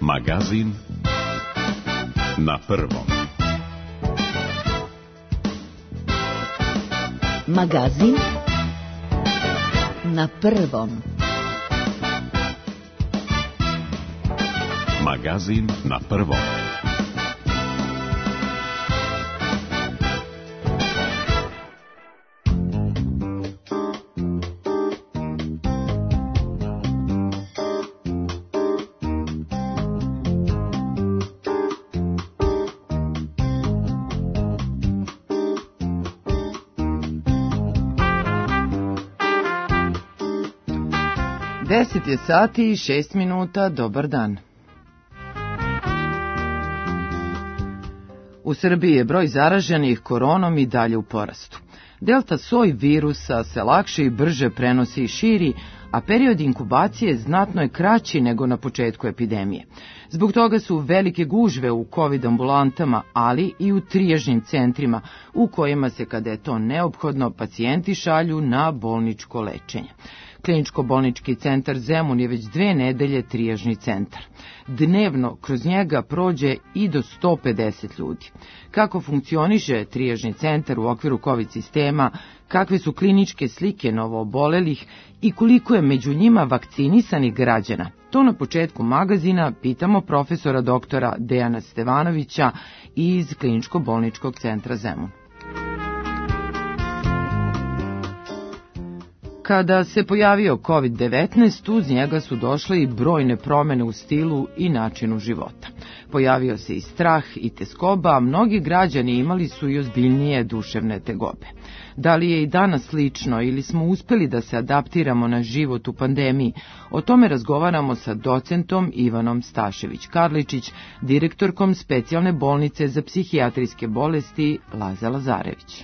Magazin na prvom. Magazin na prvom. Magazin na prvom. Deset je sati i 6 minuta, dobar dan. U Srbiji je broj zaraženih koronom i dalje u porastu. Delta soj virusa se lakše i brže prenosi i širi, a period inkubacije znatno je kraći nego na početku epidemije. Zbog toga su velike gužve u COVID ambulantama, ali i u trijažnim centrima, u kojima se, kada je to neophodno, pacijenti šalju na bolničko lečenje. Kliničko-bolnički centar Zemun je već 2 nedelje trijažni centar. Dnevno kroz njega prođe i do 150 ljudi. Kako funkcioniše trijažni centar u okviru COVID sistema, kakve su kliničke slike novoobolelih i koliko je među njima vakcinisanih građana, to na početku magazina pitamo profesora doktora Dejana Stevanovića iz Kliničko-bolničkog centra Zemun. Kada se pojavio COVID-19, uz njega su došle i brojne promjene u stilu i načinu života. Pojavio se i strah i teskoba, a mnogi građani imali su i ozbiljnije duševne tegobe. Da li je i danas slično ili smo uspeli da se adaptiramo na život u pandemiji? O tome razgovaramo sa docentom Ivanom Stašević-Karličić, direktorkom specijalne bolnice za psihijatrijske bolesti Laza Lazarević.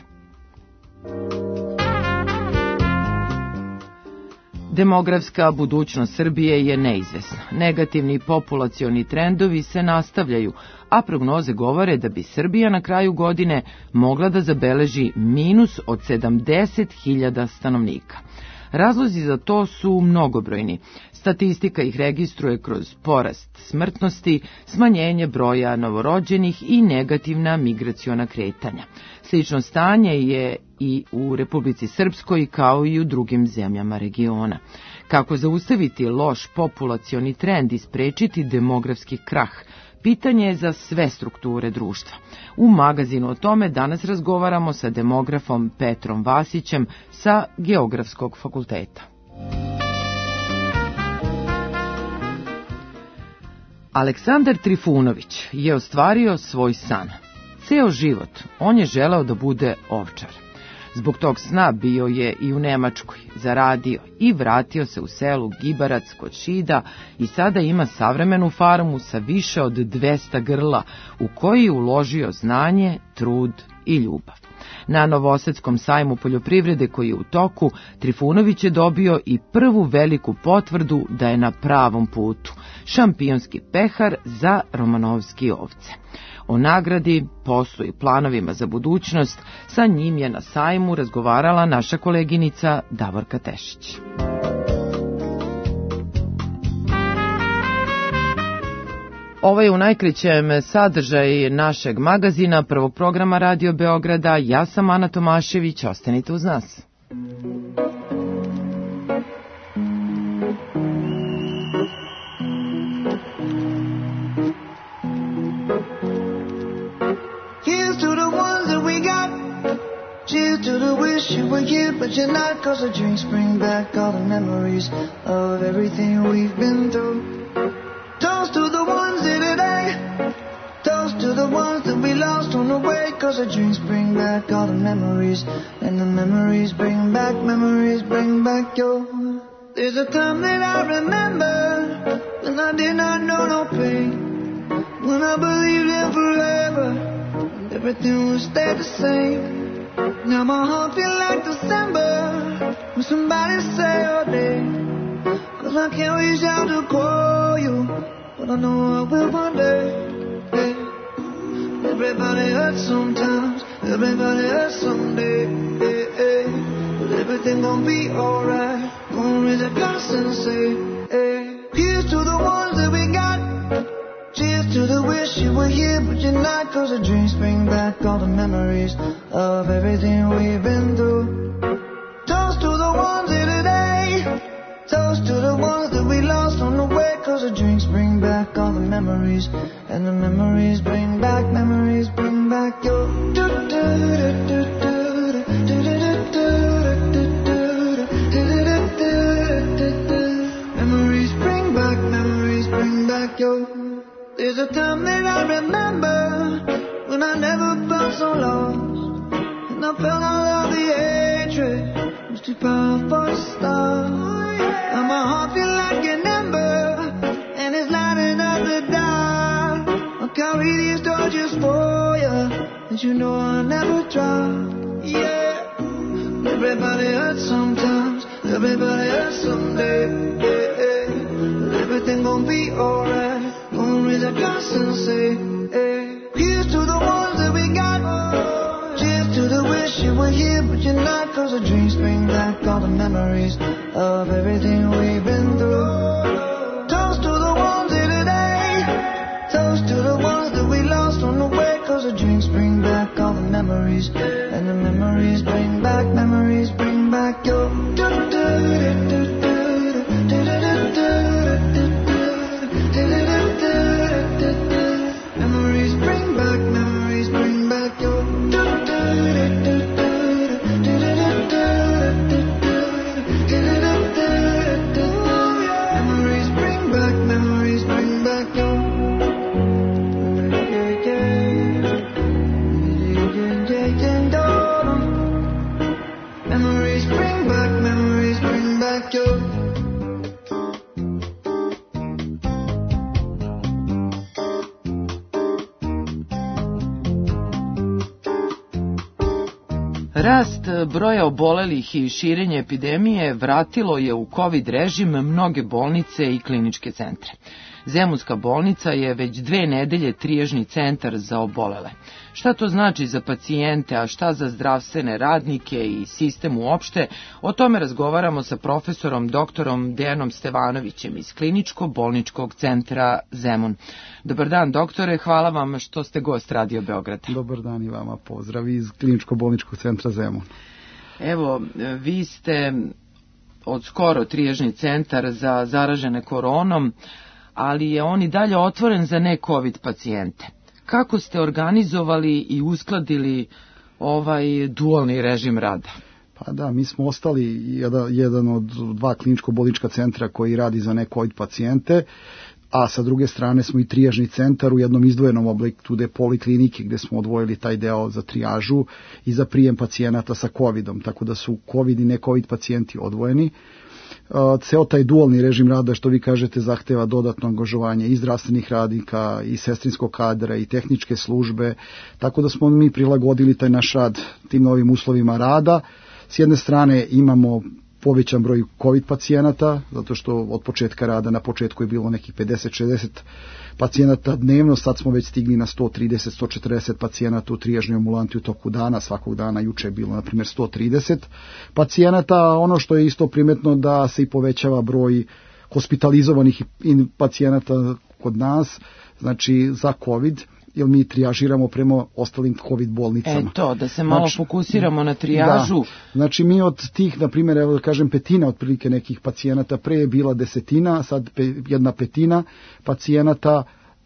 Demografska budućnost Srbije je neizvesna. Negativni populacioni trendovi se nastavljaju, a prognoze govore da bi Srbija na kraju godine mogla da zabeleži minus od 70.000 stanovnika. Razlozi za to su mnogobrojni. Statistika ih registruje kroz porast smrtnosti, smanjenje broja novorođenih i negativna migraciona kretanja. Slično stanje je i u Republici Srpskoj kao i u drugim zemljama regiona. Kako zaustaviti loš populacioni trend i sprečiti demografski krah? Pitanje je za sve strukture društva. U magazinu o tome danas razgovaramo sa demografom Petrom Vasićem sa Geografskog fakulteta. Aleksandar Trifunović je ostvario svoj san. Ceo život on je želeo da bude ovčar. Zbog tog sna bio je i u Nemačkoj, zaradio i vratio se u selu Gibarac kod Šida i sada ima savremenu farmu sa više od 200 grla u koji je uložio znanje, trud i ljubav. Na Novosadskom sajmu poljoprivrede koji je u toku, Trifunović je dobio i prvu veliku potvrdu da je na pravom putu, šampionski pehar za romanovski ovce. O nagradi, poslu i planovima za budućnost sa njim je na sajmu razgovarala naša koleginica Davorka Tešić. Ovo je u najkraćem sadržaj našeg magazina, prvog programa Radio Beograda. Ja sam Ana Tomašević, ostanite uz nas. Cheers to the wish you were here, but you're not, 'cause the drinks bring back all the memories of everything we've been through. Toast to the ones here today, toast to the ones that we lost on the way, 'cause the drinks bring back all the memories, and the memories bring back your. There's a time that I remember, when I did not know no pain, when I believed in forever, and everything would stay the same. Now my heart feel like December, when somebody say your name, 'cause I can't reach out to call you, but I know I will one day. Hey. Everybody hurts sometimes, everybody hurts someday. Hey, hey. But everything gon' be alright. Gonna raise a glass and say, hey. Here's to the ones that we got. to the wish you were here, but you're not, 'cause the dreams bring back all the memories of everything we've been through. Toast to the ones here today, toast to the ones that we lost on the way, 'cause the drinks bring back all the memories, and the memories bring back your memories bring back your. There's a time that I remember when I never felt so lost, and I felt all of the hatred was too powerful to stop. And my heart feel like an ember, and it's lighting up the dark. I'll carry these torches for you, and you know I'll never drop. Yeah, everybody hurts sometimes, everybody hurts someday. Yeah, everything gon' be alright. Gonna raise a glass and say, hey, here's to the ones that we got. Cheers to the wish you were here, but you're not, 'cause the dreams bring back all the memories of everything we've been through. Toast to the ones here today, toast to the ones that we lost on the way, 'cause the dreams bring back all the memories, and the memories bring back your. Memories bring back your. Rast broja obolelih i širenje epidemije vratilo je u COVID režim mnoge bolnice i kliničke centre. Zemunska bolnica je već 2 nedelje triježni centar za obolele. Šta to znači za pacijente, a šta za zdravstvene radnike i sistem uopšte, o tome razgovaramo sa profesorom doktorom Dejanom Stevanovićem iz Kliničko-bolničkog centra Zemun. Dobar dan, doktore, hvala vam što ste gost Radio Beograda. Dobar dan i vama, pozdrav iz Kliničko-bolničkog centra Zemun. Evo, vi ste od skoro triježni centar za zaražene koronom, ali je on i dalje otvoren za ne-COVID pacijente. Kako ste organizovali i uskladili ovaj dualni režim rada? Pa da, mi smo ostali jedan od 2 kliničko-bolnička centra koji radi za ne-COVID pacijente, a sa druge strane smo i trijažni centar u jednom izdvojenom obliku poliklinike gde smo odvojili taj deo za trijažu i za prijem pacijenata sa COVID-om, tako da su COVID i ne-COVID pacijenti odvojeni. Ceo taj dualni režim rada, što vi kažete, zahteva dodatno angažovanje i zdravstvenih radnika, i sestrinskog kadra, i tehničke službe, tako da smo mi prilagodili taj naš rad tim novim uslovima rada. S jedne strane imamo povećan broj COVID pacijenata, zato što od početka rada na početku je bilo nekih 50-60 pacijenata dnevno, sad smo već stigli na 130-140 pacijenata u trijažnoj ambulanti u toku dana, svakog dana, juče je bilo na primjer 130 pacijenata. Ono što je isto primetno da se i povećava broj hospitalizovanih pacijenata kod nas, znači za COVID, jer mi trijažiramo prema ostalim COVID bolnicama. To, da se malo fokusiramo na trijažu. Da, znači mi od tih, na primjer, evo da kažem, petina otprilike nekih pacijenata, pre je bila 10, sad 1/5 pacijenata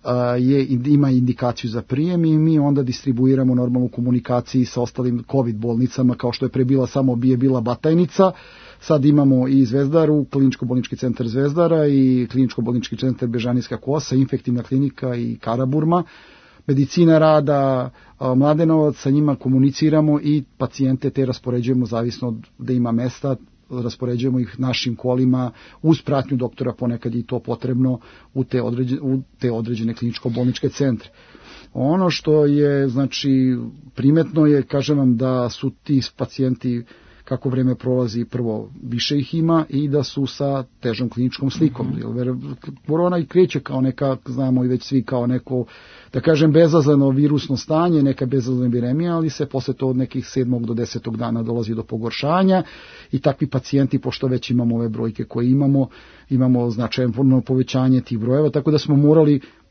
ima indikaciju za prijem i mi onda distribuiramo normalnu komunikaciji sa ostalim COVID bolnicama, kao što je pre bila samo bila Batajnica. Sad imamo i Zvezdaru, Kliničko-bolnički centar Zvezdara i Kliničko-bolnički centar Bežanijska Kosa, infektivna klinika i Karaburma. Medicina rada, Mladenovac, sa njima komuniciramo i pacijente te raspoređujemo zavisno od da ima mesta, raspoređujemo ih našim kolima uz pratnju doktora, ponekad je i to potrebno u te određene kliničko-bolničke centre. Ono što je, znači, primetno je, kažem vam, da su ti pacijenti, kako vreme prolazi, prvo više ih ima i da su sa težom kliničkom slikom. Korona i kreće kao neka, znamo i već svi, kao neko, da kažem, bezazleno virusno stanje, neka bezazlena epidemija, ali se posle to od nekih 7. do 10. dana dolazi do pogoršanja i takvi pacijenti, pošto već imamo ove brojke koje imamo značajno povećanje tih brojeva, tako da smo morali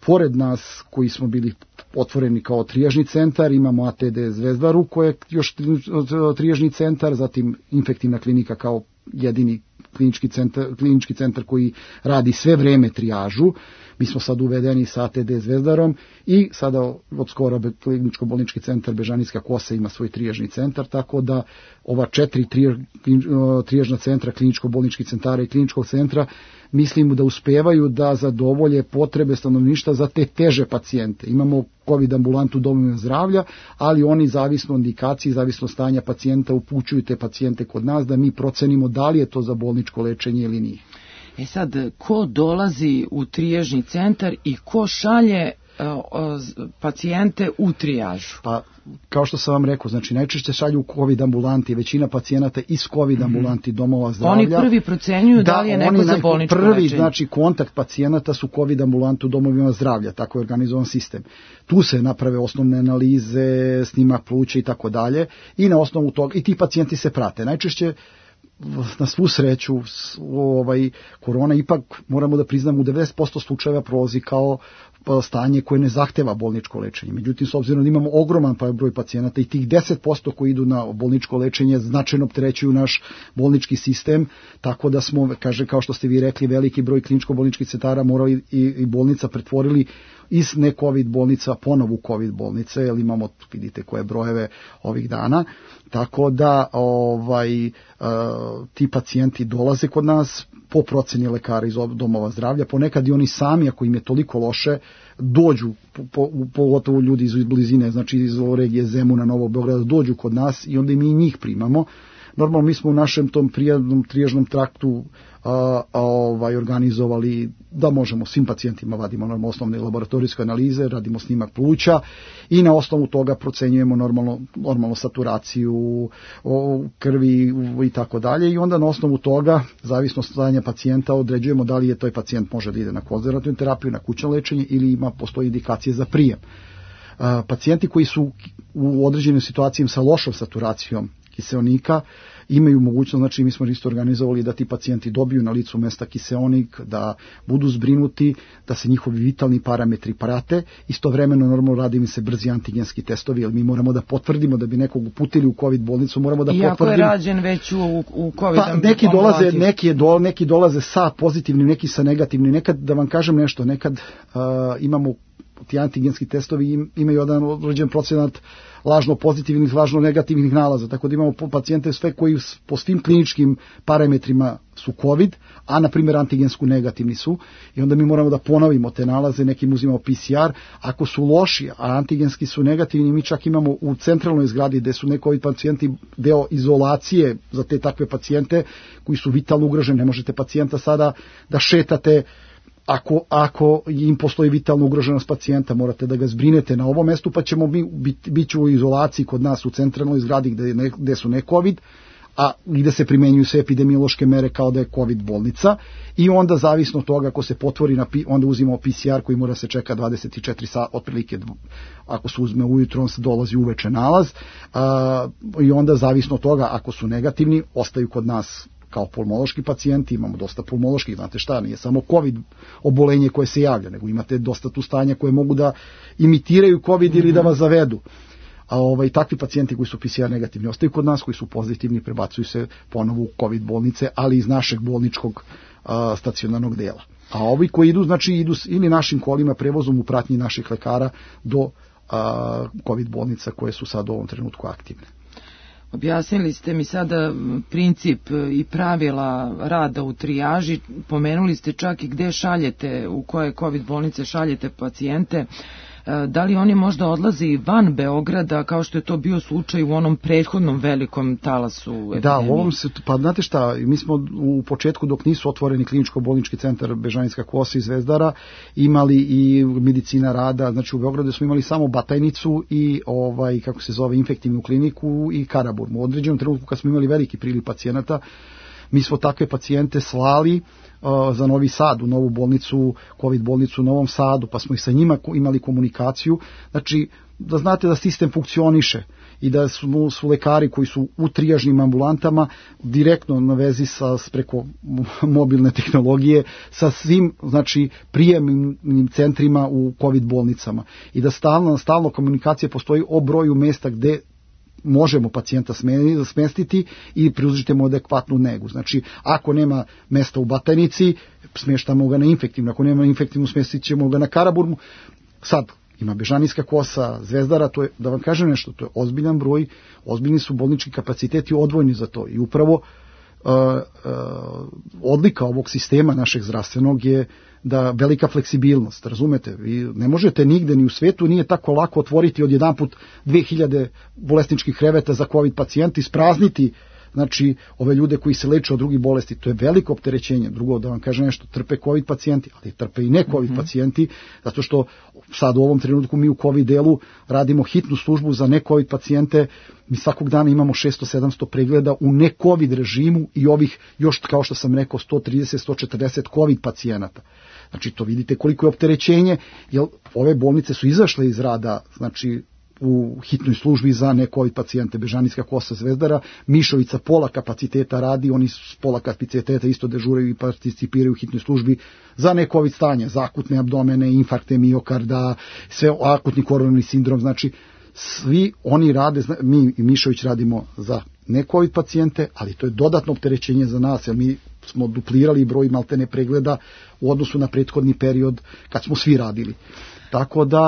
pored nas koji smo bili otvoreni kao trijažni centar, imamo ATD Zvezdaru koja je još trijažni centar, zatim infektivna klinika kao jedini klinički centar koji radi sve vreme trijažu. Mi smo sad uvedeni sa ATD Zvezdarom i sada od skoro kliničko-bolnički centar Bežanijska Kosa ima svoj trijažni centar, tako da ova 4 trijažna centra, kliničko-bolnički centara i kliničkog centra, mislim da uspevaju da zadovolje potrebe stanovništva za te teže pacijente. Imamo COVID ambulantu domovima zdravlja, ali oni zavisno od indikaciji, zavisno od stanja pacijenta upućuju te pacijente kod nas da mi procenimo da li je to za bolničko lečenje ili nije. Sad, ko dolazi u trijažni centar i ko šalje pacijente u trijažu? Pa, kao što sam vam rekao, znači najčešće šalju u COVID ambulanti, većina pacijenata iz COVID ambulanti domova zdravlja. Oni prvi procenjuju da li je neko za bolničko lečenje. Prvi, znači, kontakt pacijenata su COVID ambulantu domovima zdravlja, tako je organizovan sistem. Tu se naprave osnovne analize, snimak pluća i tako dalje, i na osnovu toga, i ti pacijenti se prate. Najčešće, na svu sreću, korona ipak, moramo da priznamo, u 90% slučajeva prolazi kao stanje koje ne zahteva bolničko lečenje. Međutim, s obzirom da imamo ogroman broj pacijenata i tih 10% koji idu na bolničko lečenje značajno opterećuju naš bolnički sistem, tako da smo, kao što ste vi rekli, veliki broj kliničko-bolničkih centara morali i bolnica pretvorili iz ne COVID bolnica ponovo u COVID bolnice, jer imamo, vidite koje brojeve ovih dana, tako da ti pacijenti dolaze kod nas po proceni lekara iz domova zdravlja, ponekad i oni sami, ako im je toliko loše, dođu, pogotovo ljudi iz blizine, znači iz regije Zemuna, Novog Beograda, dođu kod nas i onda mi njih primamo. Normalno mi smo u našem tom trijažnom traktu organizovali da možemo svim pacijentima vadimo normalno osnovne laboratorijske analize, radimo snimak pluća i na osnovu toga procenjujemo normalno saturaciju krvi i tako dalje, i onda na osnovu toga, zavisno od stanja pacijenta, određujemo da li je taj pacijent može da ide na konzervativnu terapiju, na kućno lečenje ili postoji indikacije za prijem. Pacijenti koji su u određenim situacijama sa lošom saturacijom kiseonika imaju mogućnost, znači mi smo isto organizovali da ti pacijenti dobiju na licu mesta kiseonik, da budu zbrinuti, da se njihovi vitalni parametri prate, istovremeno normalno radi mi se brzi antigenski testovi, jer mi moramo da potvrdimo da bi nekog uputili u COVID bolnicu, moramo da potvrdimo. Iako je rađen već u COVID neki dolaze sa pozitivnim, neki sa negativnim, nekad, da vam kažem nešto, nekad imamo ti antigenski testovi imaju jedan određen procenat lažno pozitivnih, lažno negativnih nalaza, tako da imamo pacijente sve koji po svim kliničkim parametrima su COVID, a na primjer antigensku negativni su, i onda mi moramo da ponovimo te nalaze, nekim uzimamo PCR, ako su loši, a antigenski su negativni, mi čak imamo u centralnoj zgradi gde su neki pacijenti deo izolacije za te takve pacijente koji su vitalno ugroženi, ne možete pacijenta sada da šetate. Ako im postoji vitalna ugroženost pacijenta, morate da ga zbrinete na ovom mestu, pa ćemo bit ću u izolaciji kod nas u centralnoj zgradi gde su ne COVID, a gde se primenjuju sve epidemiološke mere kao da je COVID bolnica, i onda zavisno od toga ako se potvori, onda uzimamo PCR koji mora se čeka 24 sata, otprilike ako se uzme ujutro, on se dolazi uveče nalaz, i onda zavisno od toga ako su negativni, ostaju kod nas kao pulmološki pacijenti, imamo dosta pulmoloških, znate šta, nije samo COVID obolenje koje se javlja, nego imate dosta tu stanja koje mogu da imitiraju COVID ili da vas zavedu. A takvi pacijenti koji su PCR negativni ostaju kod nas, koji su pozitivni prebacuju se ponovo u COVID bolnice, ali iz našeg bolničkog stacionarnog dela. A ovi koji idu, znači idu ili našim kolima prevozom u pratnji naših lekara do COVID bolnica koje su sad u ovom trenutku aktivne. Objasnili ste mi sada princip i pravila rada u trijaži, pomenuli ste čak i gde šaljete, u koje COVID bolnice šaljete pacijente. Da li oni možda odlaze i van Beograda, kao što je to bio slučaj u onom prethodnom velikom talasu epidemije? Da, u ovom se, pa znate šta, mi smo u početku, dok nisu otvoreni kliničko-bolnički centar Bežanijska Kosa i Zvezdara, imali i medicina rada, znači u Beogradu smo imali samo Batajnicu i kako se zove, infektivnu kliniku i Karaburmu. U određenom trenutku kad smo imali veliki priliv pacijenata, mi smo takve pacijente slali za Novi Sad, u novu bolnicu, COVID bolnicu u Novom Sadu, pa smo i sa njima imali komunikaciju. Znači, da znate da sistem funkcioniše i da su lekari koji su u trijažnim ambulantama direktno na vezi preko mobilne tehnologije sa svim, znači, prijemnim centrima u COVID bolnicama i da stalno komunikacija postoji o broju mesta gde možemo pacijenta smestiti i pružiti mu adekvatnu negu. Znači, ako nema mesta u Batajnici, smještamo ga na infektivnu. Ako nema infektivnu, smjestit ćemo ga na Karaburmu. Sad, ima Bežanijska kosa, Zvezdara, to je, da vam kažem nešto, to je ozbiljan broj, ozbiljni su bolnički kapaciteti odvojeni za to. I upravo odlika ovog sistema našeg zdravstvenog je da velika fleksibilnost, razumete, vi ne možete nigde ni u svetu, nije tako lako otvoriti odjedanput 2000 bolesničkih kreveta za COVID pacijenti, isprazniti, znači, ove ljude koji se leče od drugih bolesti, to je veliko opterećenje. Drugo, da vam kažem nešto, trpe COVID pacijenti, ali trpe i ne COVID pacijenti, zato što sad u ovom trenutku mi u COVID delu radimo hitnu službu za ne COVID pacijente, mi svakog dana imamo 600-700 pregleda u ne COVID režimu i ovih još, kao što sam rekao, 130-140 COVID pacijenata. Znači, to vidite koliko je opterećenje, jer ove bolnice su izašle iz rada, znači, u hitnoj službi za ne COVID pacijente, Bežanijska kosa, Zvezdara, Mišovica pola kapaciteta radi, oni s pola kapaciteta isto dežuraju i participiraju u hitnoj službi za ne COVID stanje, za akutne abdomene, infarkte miokarda, sve akutni koronarni sindrom, znači svi oni rade, mi i Mišović radimo za ne COVID pacijente, ali to je dodatno opterećenje za nas, jer mi smo duplirali broj maltene pregleda u odnosu na prethodni period kad smo svi radili. Tako da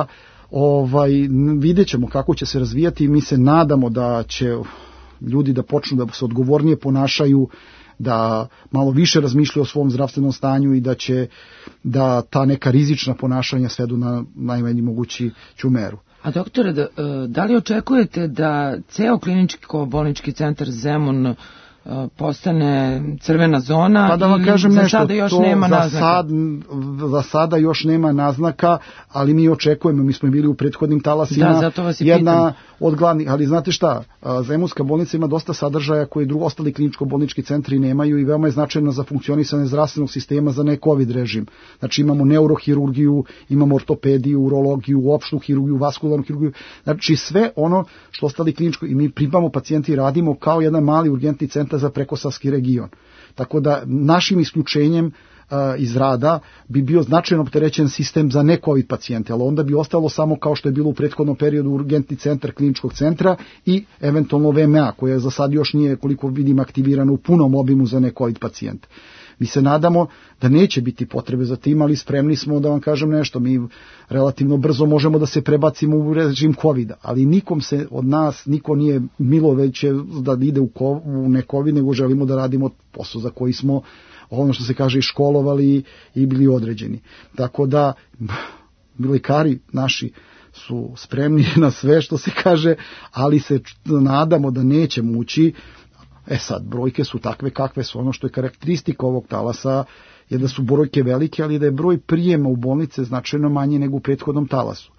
vidjet ćemo kako će se razvijati i mi se nadamo da će ljudi da počnu da se odgovornije ponašaju, da malo više razmišljaju o svom zdravstvenom stanju i da ta neka rizična ponašanja svedu na najmanji mogući meru. A doktore, da li očekujete da ceo kliničko-bolnički centar Zemun postane crvena zona, pa da vam kažem za nešto, sada još nema naznaka? Za sada još nema naznaka, ali mi očekujemo, mi smo bili u prethodnim talasima, jedna od glavnih, ali znate šta, Zemunska bolnica ima dosta sadržaja koji ostali kliničko-bolnički centri nemaju i veoma je značajno za funkcionisanje zdravstvenog sistema za ne COVID režim. Znači imamo neurohirurgiju, imamo ortopediju, urologiju, opštu hirurgiju, vaskularnu hirurgiju, znači sve ono što ostali kliničko, i mi primamo pacijenti i radimo kao jedan mali urgentni centar za prekosavski region. Tako da našim isključenjem iz rada bi bio značajno opterećen sistem za ne COVID pacijente, ali onda bi ostalo samo kao što je bilo u prethodnom periodu urgentni centar kliničkog centra i eventualno VMA, koja za sad još nije, koliko vidim, aktivirana u punom obimu za ne COVID pacijente. Mi se nadamo da neće biti potrebe za tim, ali spremni smo, da vam kažem nešto, mi relativno brzo možemo da se prebacimo u režim COVID-a, ali nikom se od nas, niko nije milo već da ide u ne COVID, nego želimo da radimo posao za koji smo, ono što se kaže, školovali i bili određeni. Tako da lekari naši su spremni na sve što se kaže, ali se nadamo da neće mući. Sad, brojke su takve kakve su, ono što je karakteristika ovog talasa je da su brojke velike, ali da je broj prijema u bolnice značajno manji nego u prethodnom talasu.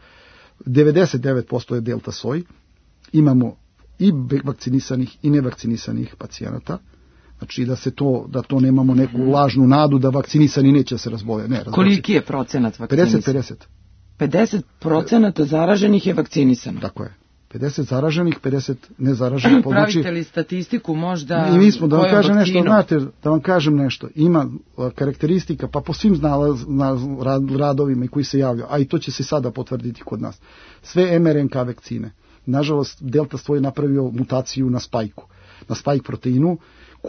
99% je delta soj, imamo i vakcinisanih i nevakcinisanih pacijenata, znači da to nemamo neku lažnu nadu da vakcinisani neće da se razbole. Ne, koliki je procenat vakcinisanih? 50%. 50% zaraženih je vakcinisano. Tako je. 50 zaraženih, 50 nezaraženih. Pravite li statistiku možda? I mi smo, da vam kažem nešto, znate, da vam kažem nešto, ima karakteristika, pa po svim radovima i koji se javljaju, a i to će se sada potvrditi kod nas. Sve mRNK vakcine. Nažalost, Delta Soj je napravio mutaciju na spajku, na spajk proteinu,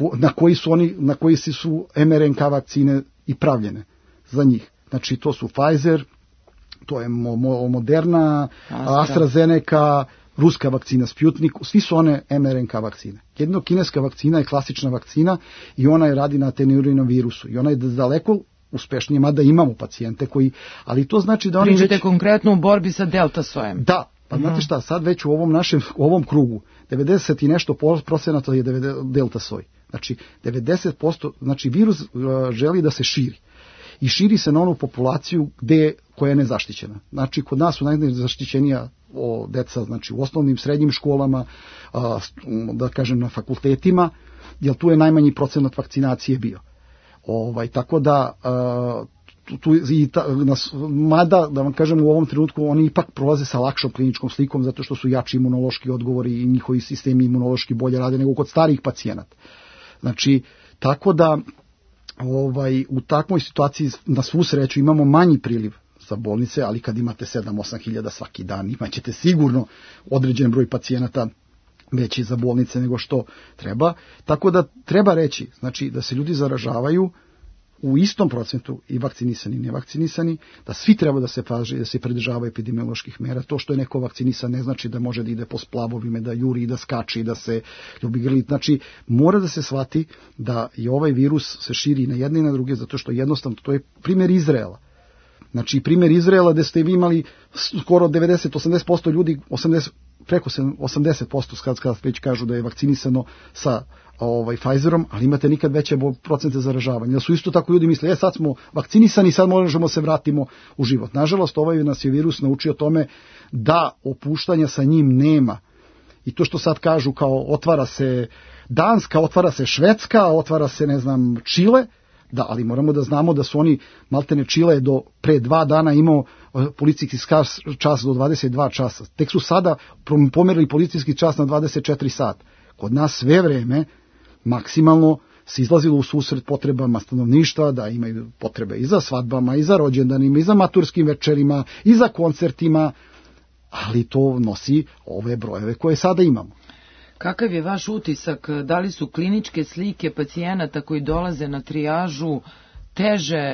na koji su mRNK vakcine i pravljene za njih. Znači, to su Pfizer, to je Moderna, AstraZeneca, ruska vakcina Sputnik, svi su one mRNK vakcine. Jedino kineska vakcina je klasična vakcina i ona je radi na atenuiranom virusu i ona je daleko uspešnije, mada imamo pacijente koji, ali to znači da oni pričate konkretno u borbi sa delta sojem. Da, pa znate šta, sad već u ovom krugu 90 i nešto procenata je delta soj. Znači 90%, znači virus želi da se širi. I širi se na onu populaciju koja je nezaštićena. Znači, kod nas su najnezaštićenija deca, znači u osnovnim, srednjim školama, da kažem na fakultetima, jer tu je najmanji procenat vakcinacije bio. Tako da mada, da vam kažem, u ovom trenutku oni ipak prolaze sa lakšom kliničkom slikom zato što su jači imunološki odgovori i njihovi sistemi imunološki bolje rade nego kod starijih pacijenata. Znači, tako da u takvoj situaciji na svu sreću imamo manji priliv za bolnice, ali kad imate 7-8 hiljada svaki dan, imaćete sigurno određen broj pacijenata veći za bolnice nego što treba. Tako da treba reći, znači, da se ljudi zaražavaju u istom procentu i vakcinisani i nevakcinisani, da svi treba da se paže, da se pridržavaju epidemioloških mera. To što je neko vakcinisan ne znači da može da ide po splavovima, da juri, da skači, da se ljubi grlit. Znači, mora da se shvati da i ovaj virus se širi na jedne i na druge, zato što jednostavno to je primjer Izraela. Znači, primjer Izraela gde ste vi imali skoro 90-80% ljudi, preko 80% kada već kažu da je vakcinisano sa Pfizerom, ali imate nikad veće procente zaražavanja. Da su isto tako ljudi misle, sad smo vakcinisani, sad možemo se vratimo u život. Nažalost, nas je virus naučio tome da opuštanja sa njim nema. I to što sad kažu kao otvara se Danska, otvara se Švedska, otvara se, ne znam, Čile, da, ali moramo da znamo da su oni, maltene Čile do pre 2 dana imao policijski čas do 22 časa. Tek su sada pomerili policijski čas na 24 sata. Kod nas sve vreme maksimalno se izlazilo u susret potrebama stanovništva, da imaju potrebe i za svadbama, i za rođendanima, i za maturskim večerima, i za koncertima, ali to nosi ove brojeve koje sada imamo. Kakav je vaš utisak? Da li su kliničke slike pacijenata koji dolaze na trijažu teže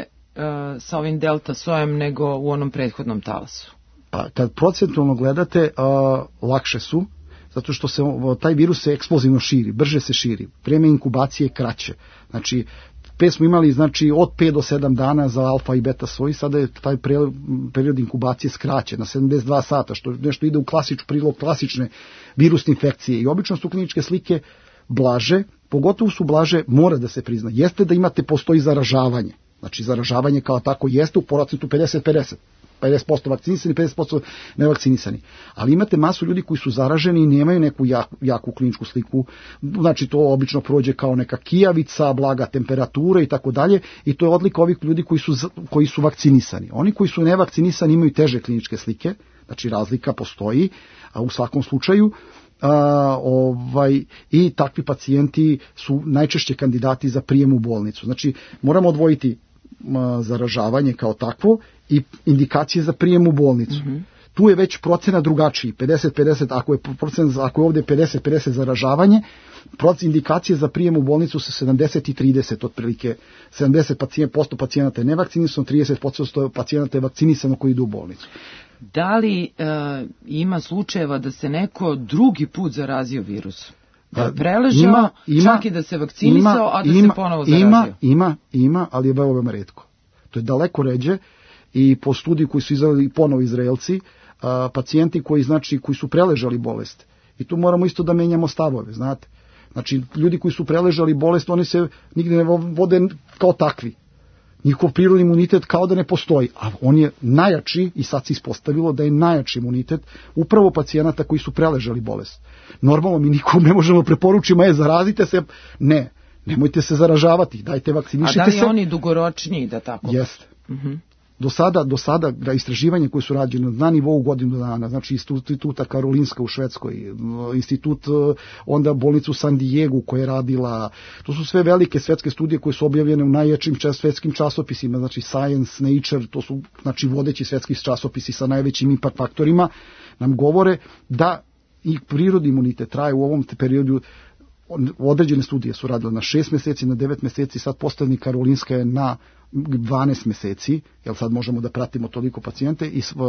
sa ovim delta sojem nego u onom prethodnom talasu? Pa, kad procentualno gledate, lakše su, zato što se taj virus se eksplozivno širi, brže se širi, vreme inkubacije je kraće. Znači, smo imali od 5 do 7 dana za alfa i beta soj, sada je taj period inkubacije skraćen na 72 sata, što nešto ide u prilog klasične virusne infekcije. I obično su kliničke slike blaže, pogotovo su blaže, mora da se prizna. Jeste da postoji zaražavanje. Znači, zaražavanje kao tako jeste u procentu 50-50. 50% vakcinisani, 50% nevakcinisani. Ali imate masu ljudi koji su zaraženi i nemaju neku jaku kliničku sliku. Znači, to obično prođe kao neka kijavica, blaga temperatura i tako dalje. I to je odlika ovih ljudi koji su vakcinisani. Oni koji su nevakcinisani imaju teže kliničke slike. Znači, razlika postoji u svakom slučaju. I takvi pacijenti su najčešće kandidati za prijem u bolnicu. Znači, moramo odvojiti zaražavanje kao takvo i indikacije za prijem u bolnicu. Tu je već procena drugačiji, 50-50, ako je ovdje 50-50 zaražavanje, indikacije za prijem u bolnicu su 70 i 30 otprilike. 70% pacijenata je nevakcinisano, 30% pacijenata je vakcinisano koji idu u bolnicu. Da li ima slučajeva da se neko drugi put zarazio virusom? Preležao, čak i da se vakcinisao, a da se ponovo zarazio? Ima, ali je veoma retko. To je daleko ređe i po studiju koji su izveli ponovo Izraelci, pacijenti koji su preležali bolest. I tu moramo isto da menjamo stavove, znate. Znači, ljudi koji su preležali bolest, oni se nigde ne vode kao takvi. Njihov prirodni imunitet kao da ne postoji, a on je najjači i sad se ispostavilo da je najjači imunitet upravo pacijenata koji su preležali bolest. Normalno mi nikom ne možemo preporučiti, zarazite se, ne, nemojte se zaražavati, dajte vakcinišite se. A da li oni dugoročniji da tako? Jeste. Do sada istraživanje koje su rađene na nivou godinu dana, znači instituta Karolinska u Švedskoj, institut, onda bolnicu u San Diego koja je radila, to su sve velike svetske studije koje su objavljene u najjačim svetskim časopisima, znači Science, Nature, to su znači vodeći svetski časopisi sa najvećim impact faktorima, nam govore da i prirodni imunitet traje u ovom periodu. Određene studije su radile na 6 mjeseci, na 9 mjeseci, sad postavni Karolinska je na 12 mjeseci, jer sad možemo da pratimo toliko pacijente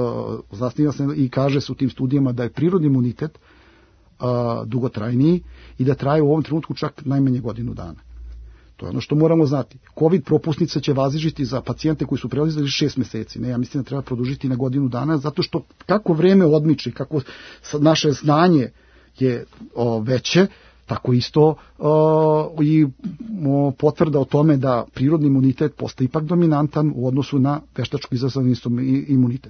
i kaže se u tim studijama da je prirodni imunitet dugotrajniji i da traje u ovom trenutku čak najmanje godinu dana. To je ono što moramo znati. COVID propusnica će važiti za pacijente koji su prelazili 6 mjeseci. Ne, ja mislim da treba produžiti na godinu dana, zato što kako vreme odmiče, kako naše znanje je veće, tako isto i potvrda o tome da prirodni imunitet postaje ipak dominantan u odnosu na veštačko izazvan imunitet.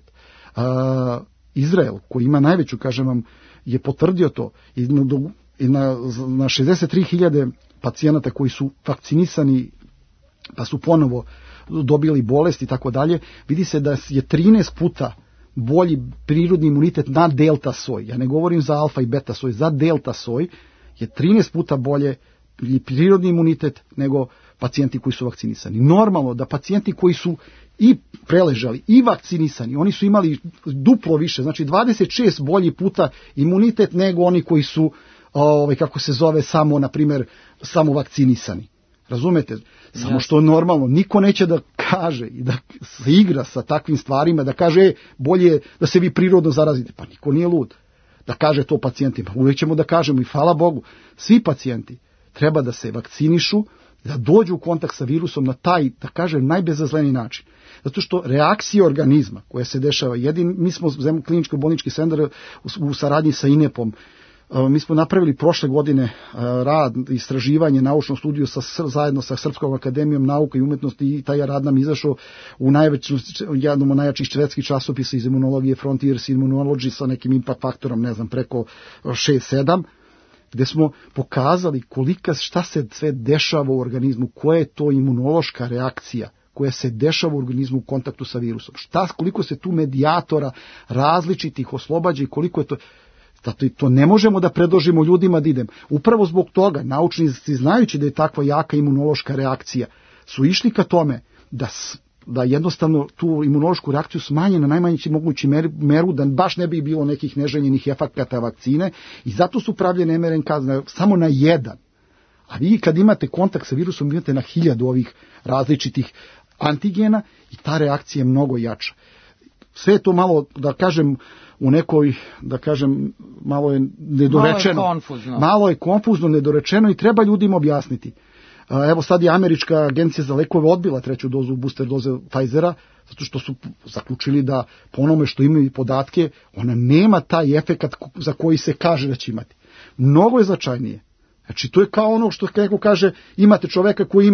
Izrael, koji ima najveću, kažem vam, je potvrdio to i na 63.000 pacijenata koji su vakcinisani pa su ponovo dobili bolest i tako dalje, vidi se da je 13 puta bolji prirodni imunitet na delta soj. Ja ne govorim za alfa i beta soj, za delta soj je 13 puta bolje prirodni imunitet nego pacijenti koji su vakcinisani. Normalno da pacijenti koji su i preležali i vakcinisani, oni su imali duplo više, znači 26 bolji puta imunitet nego oni koji su, kako se zove, samo, na primjer, samo vakcinisani. Razumete? Samo što normalno, niko neće da kaže i da se igra sa takvim stvarima, da kaže bolje da se vi prirodno zarazite. Pa niko nije lud da kaže to pacijentima. Uvijek ćemo da kažemo i hvala Bogu, svi pacijenti treba da se vakcinišu, da dođu u kontakt sa virusom na taj, da kažem, najbezazleniji način. Zato što reakcije organizma koje se dešava, mi smo klinički bolnički centar u saradnji sa INEP-om, mi smo napravili prošle godine rad, istraživanje, naučnu studiju zajedno sa Srpskom akademijom nauka i umetnosti i taj rad nam izašao u jednom od najjačih švedskih časopisa iz imunologije, Frontiers Immunology, sa nekim impact faktorom, ne znam, preko 6-7, gdje smo pokazali šta se sve dešava u organizmu, koja je to imunološka reakcija koja se dešava u organizmu u kontaktu sa virusom. Koliko se tu medijatora različitih oslobađa i koliko je to... Zato i to ne možemo da predložimo ljudima da idem. Upravo zbog toga, naučnici, znajući da je takva jaka imunološka reakcija, su išli ka tome da jednostavno tu imunološku reakciju smanje na najmanji mogući meru, da baš ne bi bilo nekih neželjenih efekata vakcine, i zato su pravljene mRNK samo na 1. A vi kad imate kontakt sa virusom, imate na 1000 ovih različitih antigena i ta reakcija je mnogo jača. Sve je to malo, da kažem, u nekoj, da kažem, malo je nedorečeno. Malo je konfuzno, nedorečeno i treba ljudima objasniti. Evo sad je Američka agencija za lekove odbila 3. dozu booster doze Pfizera, zato što su zaključili da po onome što imaju podatke, ona nema taj efekat za koji se kaže da će imati. Mnogo je značajnije. Znači, to je kao ono što neko kaže, imate čoveka koji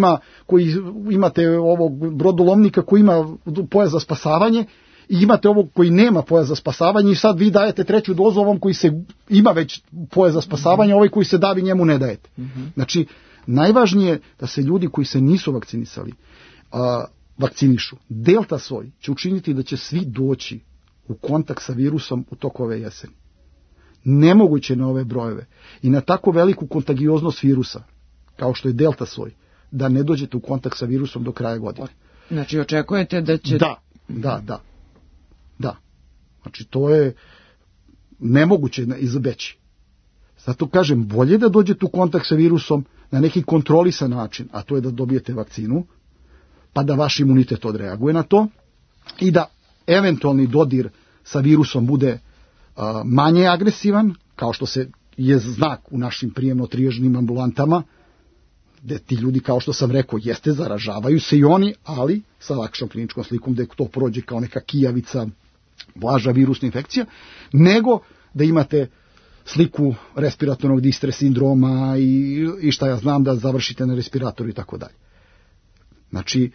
imate ovog brodolovnika koji ima pojas za spasavanje, i imate ovog koji nema pojas za spasavanje i sad vi dajete 3. dozu ovom koji ima već pojas za spasavanje, ovaj koji se davi njemu ne dajete. Znači, najvažnije da se ljudi koji se nisu vakcinisali vakcinišu. Delta soj će učiniti da će svi doći u kontakt sa virusom u toku ove jeseni. Nemoguće na ove brojeve i na tako veliku kontagioznost virusa, kao što je delta soj, da ne dođete u kontakt sa virusom do kraja godine. Znači, očekujete da će... Da. Znači, to je nemoguće izbeći. Zato kažem, bolje da dođete u kontakt sa virusom na neki kontrolisan način, a to je da dobijete vakcinu, pa da vaš imunitet odreaguje na to i da eventualni dodir sa virusom bude manje agresivan, kao što je znak u našim prijemno-trijažnim ambulantama, gde ti ljudi, kao što sam rekao, zaražavaju se i oni, ali sa lakšom kliničkom slikom, gde to prođe kao neka kijavica, blaža virusna infekcija, nego da imate sliku respiratornog distres sindroma i šta ja znam, da završite na respiratoru i tako dalje. Znači,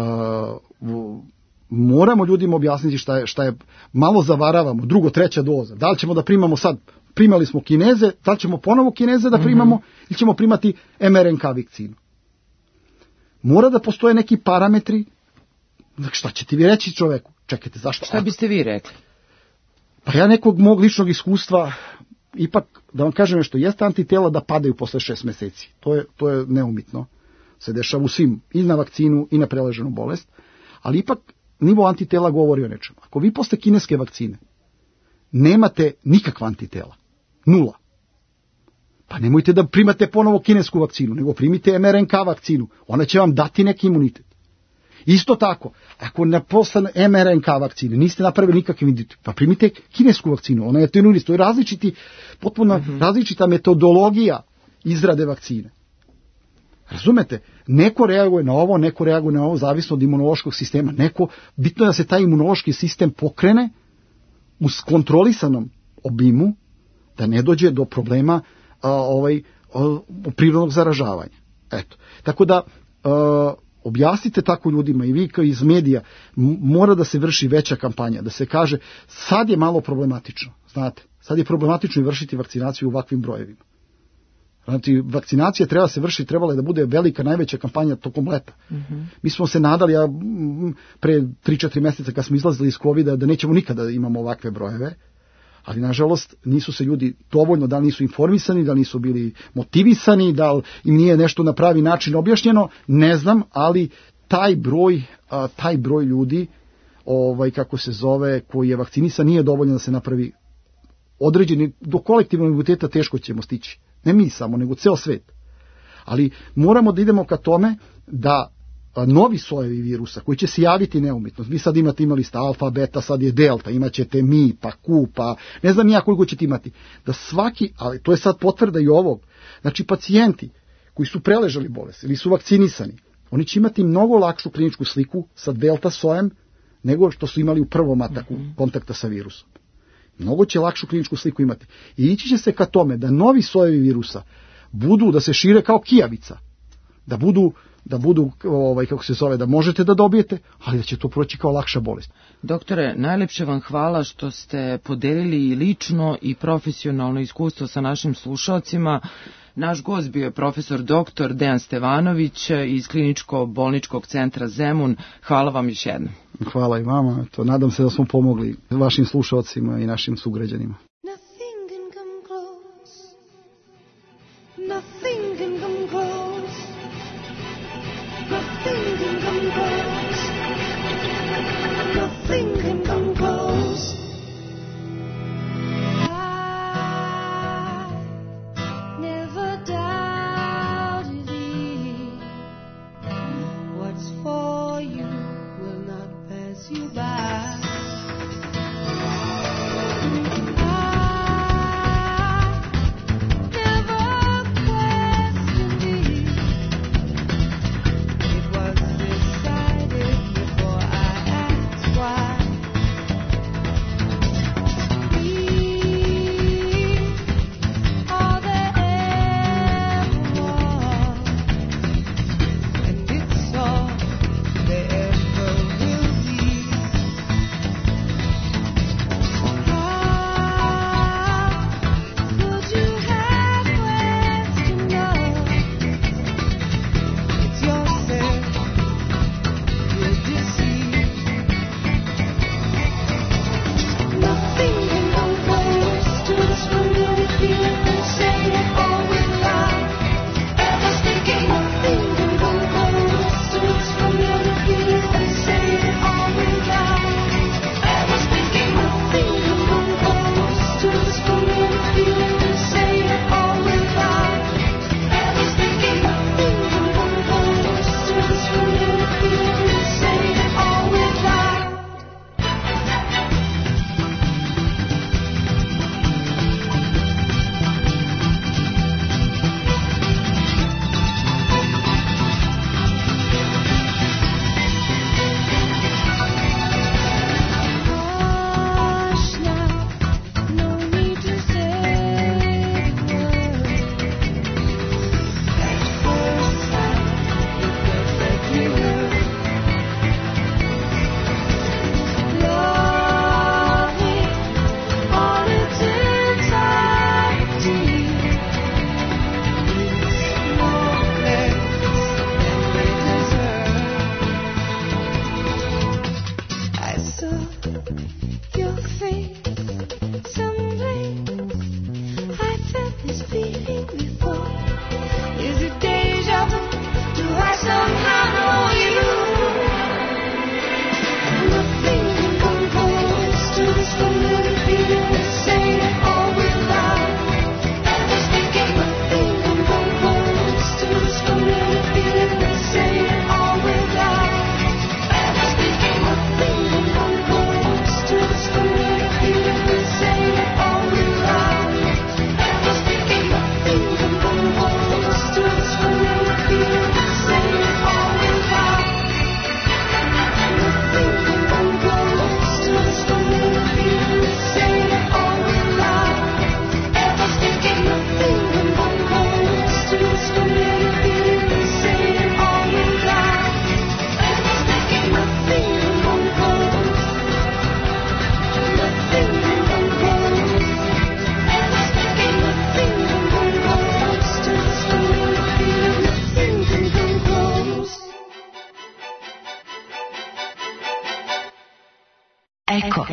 moramo ljudima objasniti šta je, malo zavaravamo, 2., 3. doza, da li ćemo da primamo sad, primali smo Kineze, da li ćemo ponovo Kineze da primamo ili ćemo primati mRNK vakcinu. Mora da postoje neki parametri. Šta ćete vi reći čoveku? Čekajte, zašto? Šta biste vi rekli? Pa ja nekog mog ličnog iskustva, ipak, da vam kažem nešto, jeste antitela da padaju posle 6 meseci. To je neumitno. Se dešava u svim, i na vakcinu i na preleženu bolest, ali ipak nivo antitela govori o nečemu. Ako vi posle kineske vakcine nemate nikakva antitela, 0, pa nemojte da primate ponovo kinesku vakcinu, nego primite mRNK vakcinu, ona će vam dati neki imunitet. Isto tako, ako posle mRNK vakcine niste napravili nikakvi imunitet, pa primite kinesku vakcinu, ona je tenuris, to je potpuno različita metodologija izrade vakcine. Razumete? Neko reaguje na ovo, neko reaguje na ovo, zavisno od imunološkog sistema. Bitno je da se taj imunološki sistem pokrene u kontrolisanom obimu, da ne dođe do problema prirodnog zaražavanja. Eto. Tako da objasnite tako ljudima, i vi kao iz medija, mora da se vrši veća kampanja, da se kaže sad je malo problematično, znate, sad je problematično i vršiti vakcinaciju u ovakvim brojevima. Znači, vakcinacija treba se vršiti, trebala je da bude velika, najveća kampanja tokom leta. Mi smo se nadali, pre 3-4 mjeseca kad smo izlazili iz COVID-a, da nećemo nikada imamo ovakve brojeve, ali nažalost nisu se ljudi dovoljno, da li nisu informisani, da li nisu bili motivisani, da li im nije nešto na pravi način objašnjeno, ne znam, ali taj broj ljudi, kako se zove, koji je vakcinisan, nije dovoljno da se napravi određeni, do kolektivnog imuniteta teško ćemo stići. Ne mi samo, nego ceo svet. Ali moramo da idemo ka tome da novi sojevi virusa koji će se javiti neumitno. Vi sad imali ste alfa, beta, sad je delta, imat ćete mi, pa Q, pa ne znam ja koliko ćete imati. Da svaki, ali to je sad potvrda i ovog, znači pacijenti koji su preležali bolest ili su vakcinisani, oni će imati mnogo lakšu kliničku sliku sa delta sojem nego što su imali u prvom ataku kontakta sa virusom. Mnogo će lakšu kliničku sliku imati. I ići će se ka tome da novi sojevi virusa da se šire kao kijavica. Da budu kako se zove, da možete da dobijete, ali da će to proći kao lakša bolest. Doktore, najlepše vam hvala što ste podelili i lično i profesionalno iskustvo sa našim slušalcima. Naš gost bio je profesor dr. Dejan Stevanović iz Kliničko-bolničkog centra Zemun. Hvala vam još jednom. Hvala i vama. Nadam se da smo pomogli vašim slušalcima i našim sugrađanima. Nothing can come close. Nothing can come close. Nothing can come close. Nothing can come close. I never doubted thee. What's for you will not pass you by. Why? Eko.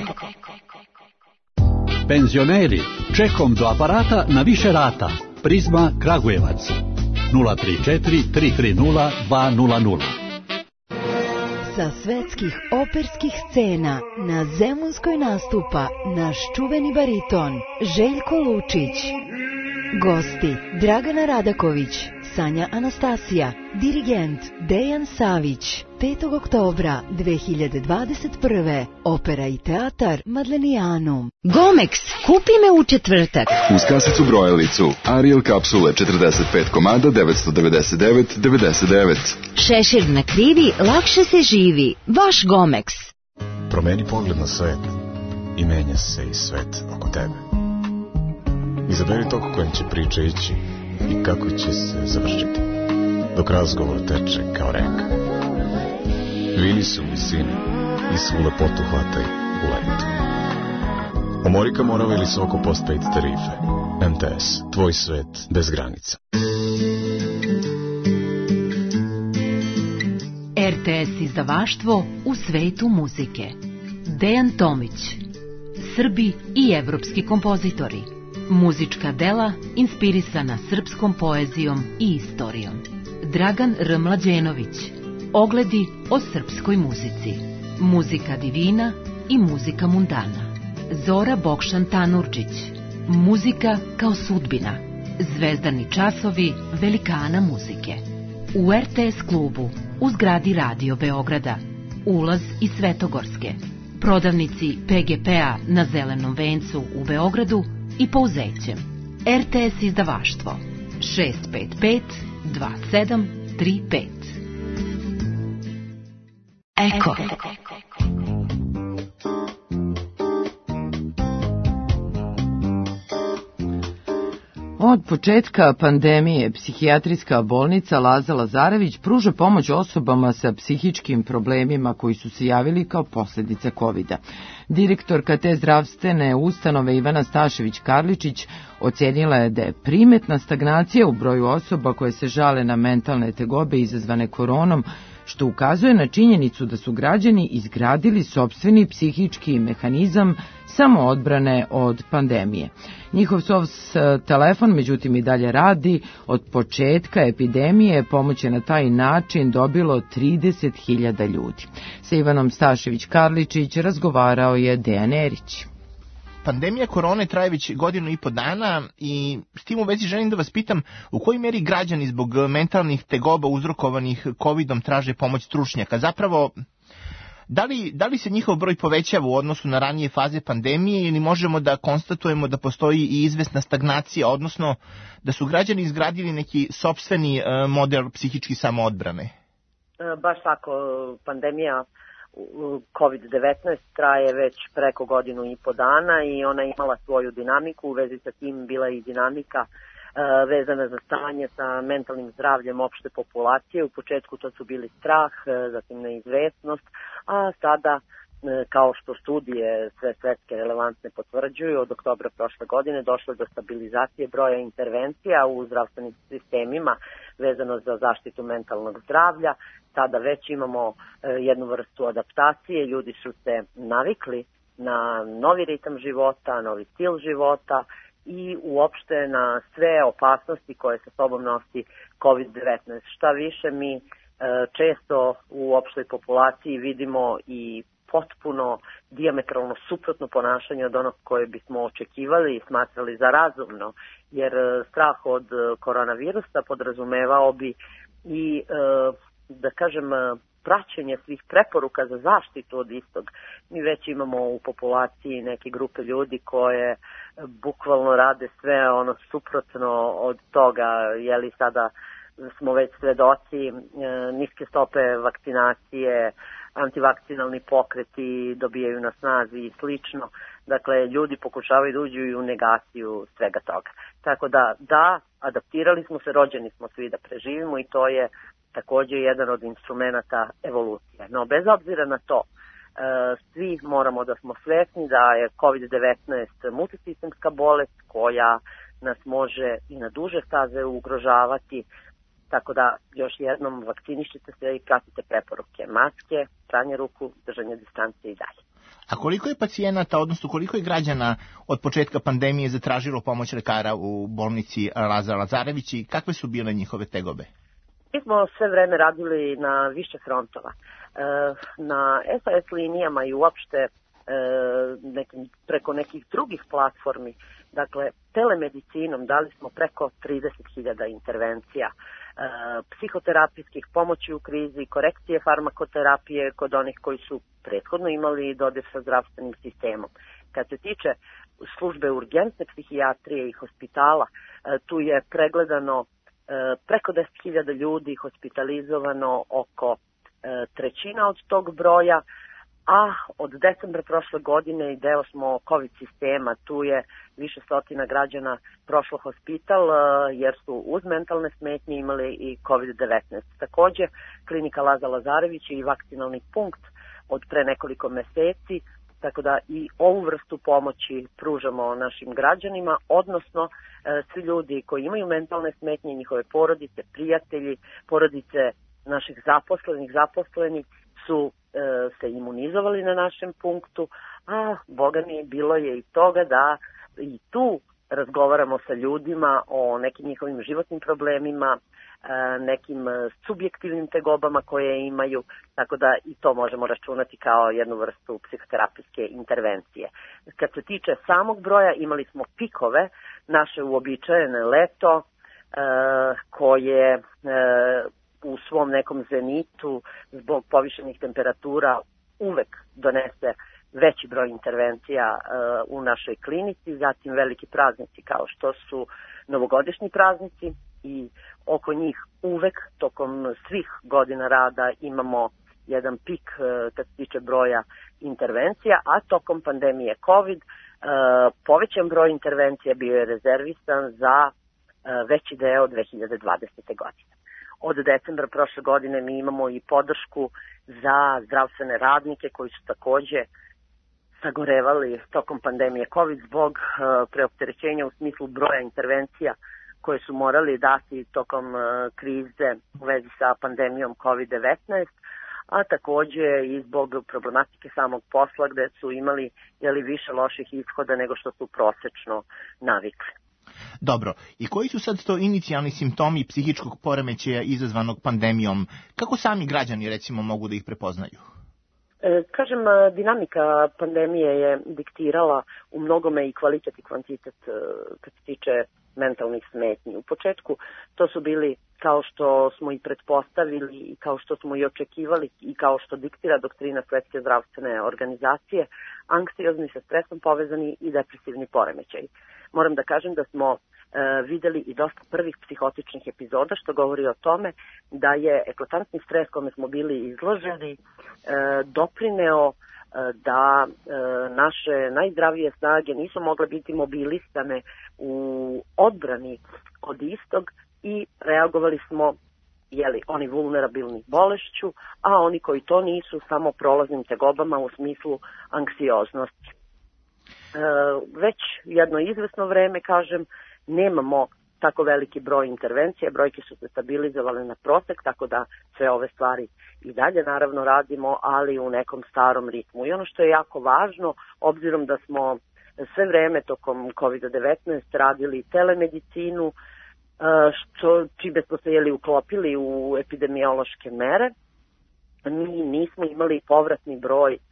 Penzioneri, čekom do aparata na više rata. Prizma Kragujevac 034 330 200. Sa svetskih operskih scena na Zemunskoj nastupa naš čuveni bariton Željko Lučić. Gosti Dragana Radaković, Sanja Anastasija, dirigent Dejan Savić. 5. oktobra 2021. Opera i teatar Madlenijanum. Gomex, kupi me u četvrtak. Uz kasicu brojalicu Ariel kapsule 45 komada 999,99. Šešir na krivi, lakše se živi. Vaš Gomex. Promeni pogled na svet i menja se i svet oko tebe. Izaberi tok kojim će priča ići i kako će se završiti, dok razgovor teče kao reka. Vini se u visini i svu lepotu hvataj u letu. Omorika Morava ili Soko Post-Paid tarife. MTS, tvoj svet bez granica. RTS izdavaštvo u svetu muzike. Dejan Tomić. Srbi i evropski kompozitori. Muzička dela inspirisana srpskom poezijom i istorijom. Dragan R. Mlađenović. Ogledi o srpskoj muzici. Muzika divina i muzika mundana. Zora Bokšan Tanurčić. Muzika kao sudbina. Zvezdani časovi velikana muzike. U RTS klubu u zgradi Radio Beograda. Ulaz iz Svetogorske. Prodavnici PGP-a na Zelenom vencu u Beogradu i Pouzećem. RTS izdavaštvo 655 2735. Eko. Od početka pandemije psihijatrijska bolnica Laza Lazarević pruža pomoć osobama sa psihičkim problemima koji su se javili kao posljedica COVID-a. Direktorka te zdravstvene ustanove Ivana Stašević-Karličić ocijenila je da je primetna stagnacija u broju osoba koje se žale na mentalne tegobe izazvane koronom, što ukazuje na činjenicu da su građani izgradili sopstveni psihički mehanizam samoodbrane od pandemije. Njihov SOS telefon, međutim, i dalje radi. Od početka epidemije pomoć je na taj način dobilo 30.000 ljudi. Sa Ivanom Stašević-Karličić razgovarao je Dejan Erić. Pandemija korone traje već 1.5 dana i s tim u vezi želim da vas pitam u kojoj meri građani zbog mentalnih tegoba uzrokovanih COVID-om traže pomoć stručnjaka. Zapravo, da li se njihov broj povećava u odnosu na ranije faze pandemije ili možemo da konstatujemo da postoji i izvesna stagnacija, odnosno da su građani izgradili neki sopstveni model psihički samoodbrane? Baš tako, pandemija COVID-19 traje već preko 1.5 dana i ona je imala svoju dinamiku. U vezi sa tim bila i dinamika vezana za stanje sa mentalnim zdravljem opšte populacije. U početku to su bili strah, zatim neizvesnost, a sada, kao što studije sve svetske relevantne potvrđuju, od oktobra prošle godine došlo do stabilizacije broja intervencija u zdravstvenim sistemima vezano za zaštitu mentalnog zdravlja. Sada već imamo jednu vrstu adaptacije, ljudi su se navikli na novi ritam života, novi stil života i uopšte na sve opasnosti koje sa sobom nosi COVID-19. Šta više, mi često u opštoj populaciji vidimo i potpuno dijametralno suprotno ponašanje od onog koje bismo očekivali i smatrali za razumno, jer strah od koronavirusa podrazumevao bi i, da kažem, praćenje svih preporuka za zaštitu od istog. Mi već imamo u populaciji neke grupe ljudi koje bukvalno rade sve ono suprotno od toga, jeli sada smo već svedoci niske stope vakcinacije, antivakcinalni pokreti dobijaju na snazi i slično. Dakle, ljudi pokušavaju da uđu i u negaciju svega toga. Tako da, adaptirali smo se, rođeni smo svi da preživimo i to je također jedan od instrumenta evolucije. No, bez obzira na to, svi moramo da smo svesni da je COVID-19 multisistemska bolest koja nas može i na duže staze ugrožavati. Tako da, još jednom, vakcinišite se i pratite preporuke. Maske, pranje ruku, držanje distance i dalje. A koliko je pacijenata, odnosno koliko je građana od početka pandemije zatražilo pomoć lekara u bolnici Lazar Lazarević i kakve su bile njihove tegobe? Mi smo sve vreme radili na više frontova. Na SOS linijama i uopšte preko nekih drugih platformi, dakle telemedicinom dali smo preko 30.000 intervencija, psihoterapijskih pomoći u krizi, korekcije farmakoterapije kod onih koji su prethodno imali dodir sa zdravstvenim sistemom. Kad se tiče službe urgentne psihijatrije i hospitala, tu je pregledano preko 10.000 ljudi, hospitalizovano oko trećina od tog broja, a od decembra prošle godine i deo smo COVID sistema, tu je više stotina građana prošlo hospital jer su uz mentalne smetnje imali i COVID-19. Takođe, klinika Lazar Lazarević i vakcinalni punkt od pre nekoliko meseci, tako da i ovu vrstu pomoći pružamo našim građanima, odnosno svi ljudi koji imaju mentalne smetnje, njihove porodice, prijatelji, porodice naših zaposleni su se imunizovali na našem punktu, a boga mi bilo je i toga da i tu razgovaramo sa ljudima o nekim njihovim životnim problemima, nekim subjektivnim tegobama koje imaju, tako da i to možemo računati kao jednu vrstu psihoterapijske intervencije. Kad se tiče samog broja, imali smo pikove, naše uobičajene leto, koje u svom nekom zenitu zbog povišenih temperatura uvek donese veći broj intervencija u našoj klinici, zatim veliki praznici kao što su novogodišnji praznici i oko njih uvek tokom svih godina rada imamo jedan pik kad se tiče broja intervencija, a tokom pandemije COVID povećan broj intervencija bio je rezervisan za veći deo 2020. godine. Od decembra prošle godine mi imamo i podršku za zdravstvene radnike koji su takođe sagorevali tokom pandemije COVID zbog preopterećenja u smislu broja intervencija koje su morali dati tokom krize u vezi sa pandemijom COVID-19, a takođe i zbog problematike samog posla gde su imali više loših ishoda nego što su prosečno navikli. Dobro, i koji su sad to inicijalni simptomi psihičkog poremećaja izazvanog pandemijom? Kako sami građani, recimo, mogu da ih prepoznaju? Kažem, dinamika pandemije je diktirala u mnogome i kvalitet i kvantitet kad se tiče mentalnih smetnji. U početku to su bili, kao što smo i pretpostavili i kao što smo i očekivali i kao što diktira doktrina Svetske zdravstvene organizacije, anksiozni sa stresom povezani i depresivni poremećaj. Moram da kažem da smo videli i dosta prvih psihotičnih epizoda, što govori o tome da je eklatantni stres kome smo bili izloženi doprineo da naše najzdravije snage nisu mogle biti mobilisane u odbrani od istog i reagovali smo oni vulnerabilni bolešću, a oni koji to nisu samo prolaznim tegobama u smislu anksioznosti. Već jedno izvesno vreme, kažem, nemamo tako veliki broj intervencija, brojke su se stabilizovale na prosek, tako da sve ove stvari i dalje naravno radimo, ali u nekom starom ritmu. I ono što je jako važno, obzirom da smo sve vreme tokom COVID-19 radili telemedicinu, čime smo se uklopili u epidemiološke mere, mi nismo imali povratni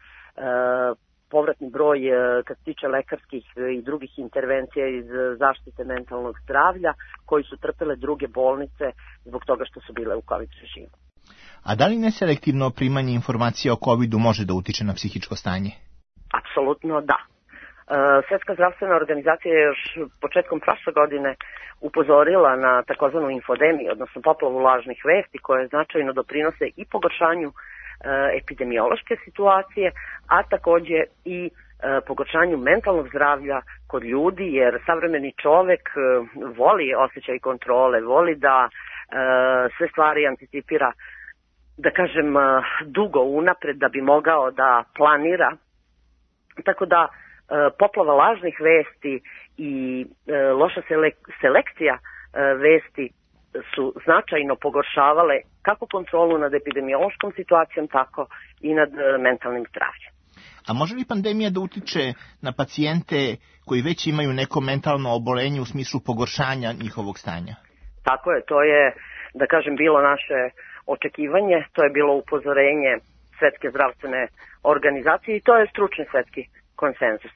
broj kad se tiče lekarskih i drugih intervencija iz zaštite mentalnog zdravlja koji su trpele druge bolnice zbog toga što su bile u COVID režimu. A da li neselektivno primanje informacija o COVID-u može da utiče na psihičko stanje? Apsolutno da. Svetska zdravstvena organizacija je još početkom prošle godine upozorila na takozvanu infodemiju, odnosno poplavu lažnih vesti koje značajno doprinose i pogoršanju epidemiološke situacije, a takođe i pogoršanju mentalnog zdravlja kod ljudi, jer savremeni čovek voli osjećaj kontrole, voli da sve stvari anticipira, da kažem, dugo unapred da bi mogao da planira. Tako da poplava lažnih vesti i loša selekcija vesti su značajno pogoršavale kako kontrolu nad epidemiološkom situacijom, tako i nad mentalnim zdravljem. A može li pandemija da utiče na pacijente koji već imaju neko mentalno obolenje u smislu pogoršanja njihovog stanja? Tako je, to je, da kažem, bilo naše očekivanje, to je bilo upozorenje Svetske zdravstvene organizacije i to je stručni svetski konsenzus.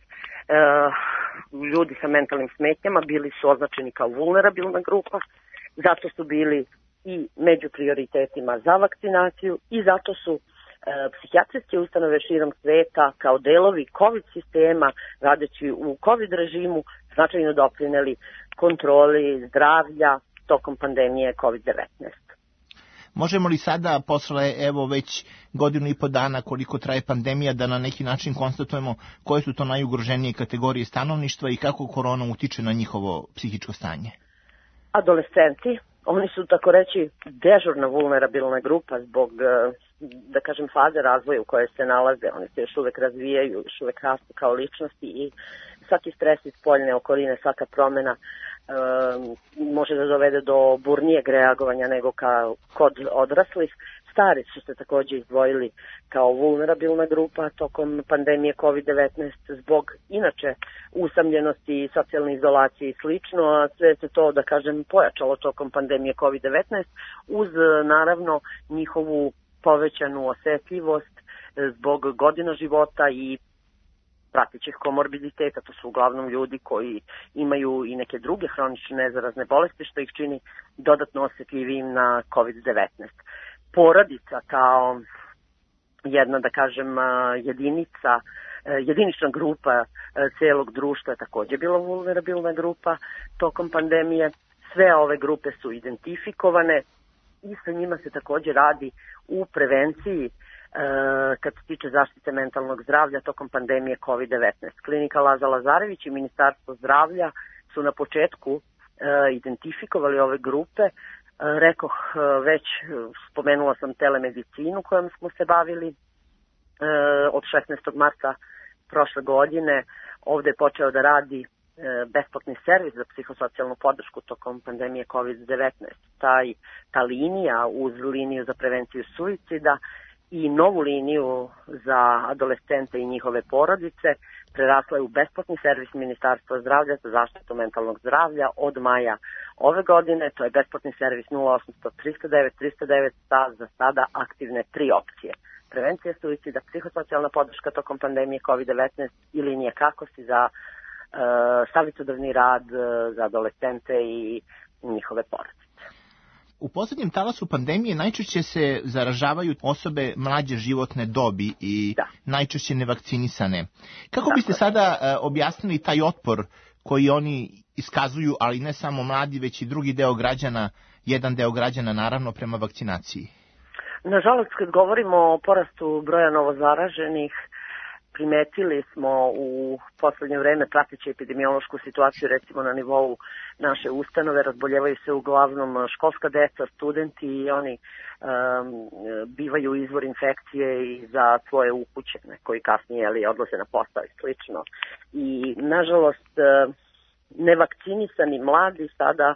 Ljudi sa mentalnim smetnjama bili su označeni kao vulnerabilna grupa, zato su bili i među prioritetima za vakcinaciju i zato su psihijatrijske ustanove širom sveta kao delovi COVID sistema, radeći u COVID režimu, značajno doprineli kontroli zdravlja tokom pandemije COVID-19. Možemo li sada, posle evo već godinu i po dana koliko traje pandemija, da na neki način konstatujemo koje su to najugroženije kategorije stanovništva i kako korona utiče na njihovo psihičko stanje? Adolescenti, oni su tako reći dežurna vulnerabilna grupa zbog, da kažem, faze razvoja u kojoj se nalaze. Oni se još uvek razvijaju, još uvek rastu kao ličnosti i svaki stres iz spoljne okoline, svaka promena može da dovede do burnijeg reagovanja nego kod odraslih. Stari su se takođe izdvojili kao vulnerabilna grupa tokom pandemije COVID-19 zbog inače usamljenosti, socijalne izolacije i slično, a sve se to, da kažem, pojačalo tokom pandemije COVID-19 uz naravno njihovu povećanu osetljivost zbog godina života i pratećih komorbiditeta. To su uglavnom ljudi koji imaju i neke druge hronične nezarazne bolesti, što ih čini dodatno osetljivim na COVID-19. Porodica kao jedna, da kažem, jedinična grupa celog društva je takođe bila vulnerabilna grupa tokom pandemije. Sve ove grupe su identifikovane i sa njima se takođe radi u prevenciji kad se tiče zaštite mentalnog zdravlja tokom pandemije COVID-19. Klinika Laza Lazarević i Ministarstvo zdravlja su na početku identifikovali ove grupe. Rekoh već, spomenula sam telemedicinu kojom smo se bavili od 16. marta prošle godine. Ovde je počeo da radi besplatni servis za psihosocijalnu podršku tokom pandemije COVID-19. Ta linija uz liniju za prevenciju suicida i novu liniju za adolescente i njihove porodice prerasla je u besplatni servis Ministarstva zdravlja za zaštitu mentalnog zdravlja od maja ove godine. To je besplatni servis 0800 309 309, za sada aktivne 3 opcije. Prevencija suicida, psihosocijalna podrška tokom pandemije COVID-19 i linija Kakosi za savjetodavni rad za adolescente i njihove porodice. U poslednjem talasu pandemije najčešće se zaražavaju osobe mlađe životne dobi i najčešće nevakcinisane. Kako biste sada objasnili taj otpor koji oni iskazuju, ali ne samo mladi, već i drugi deo građana, jedan deo građana naravno prema vakcinaciji? Nažalost, kad govorimo o porastu broja novozaraženih, primetili smo u poslednje vreme prateći epidemiološku situaciju, recimo na nivou naše ustanove, razboljevaju se uglavnom školska deca, studenti i oni bivaju izvor infekcije i za svoje ukućene koji kasnije odlaze na posao i slično. I nažalost nevakcinisani mladi sada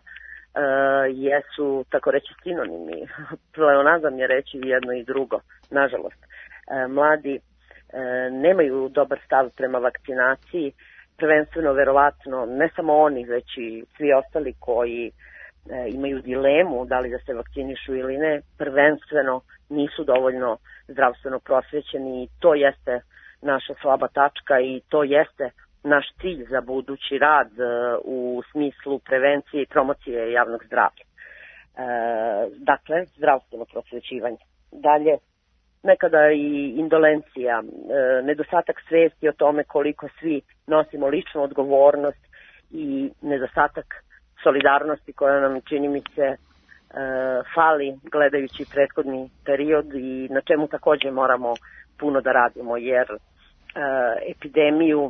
jesu, tako reći, sinonimi. Pleonazam je reći jedno i drugo, nažalost. Mladi nemaju dobar stav prema vakcinaciji, prvenstveno verovatno ne samo oni, već i svi ostali koji imaju dilemu da li da se vakcinišu ili ne, prvenstveno nisu dovoljno zdravstveno prosvećeni i to jeste naša slaba tačka i to jeste naš cilj za budući rad u smislu prevencije i promocije javnog zdravlja. Dakle, zdravstveno prosvećivanje. Dalje, nekada i indolencija, nedostatak svesti o tome koliko svi nosimo ličnu odgovornost i nedostatak solidarnosti koja nam, čini mi se, fali gledajući prethodni period i na čemu takođe moramo puno da radimo, jer epidemiju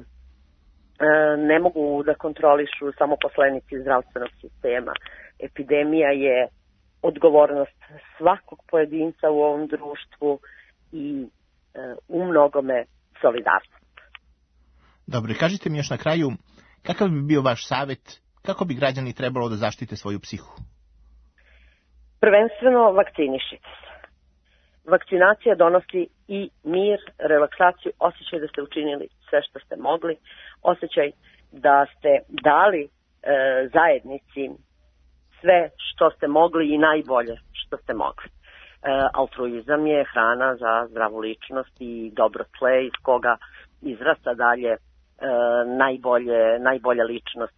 ne mogu da kontrolišu samo poslenici zdravstvenog sistema. Epidemija je odgovornost svakog pojedinca u ovom društvu i u mnogome solidarnost. Dobro, kažite mi još na kraju, kakav bi bio vaš savjet, kako bi građani trebalo da zaštite svoju psihu? Prvenstveno vakcinišite se. vakcinacija donosi i mir, relaksaciju, osjećaj da ste učinili sve što ste mogli, osjećaj da ste dali zajednici sve što ste mogli i najbolje što ste mogli. Altruizam je hrana za zdravu ličnost i dobro tle iz koga izrasta dalje najbolja ličnost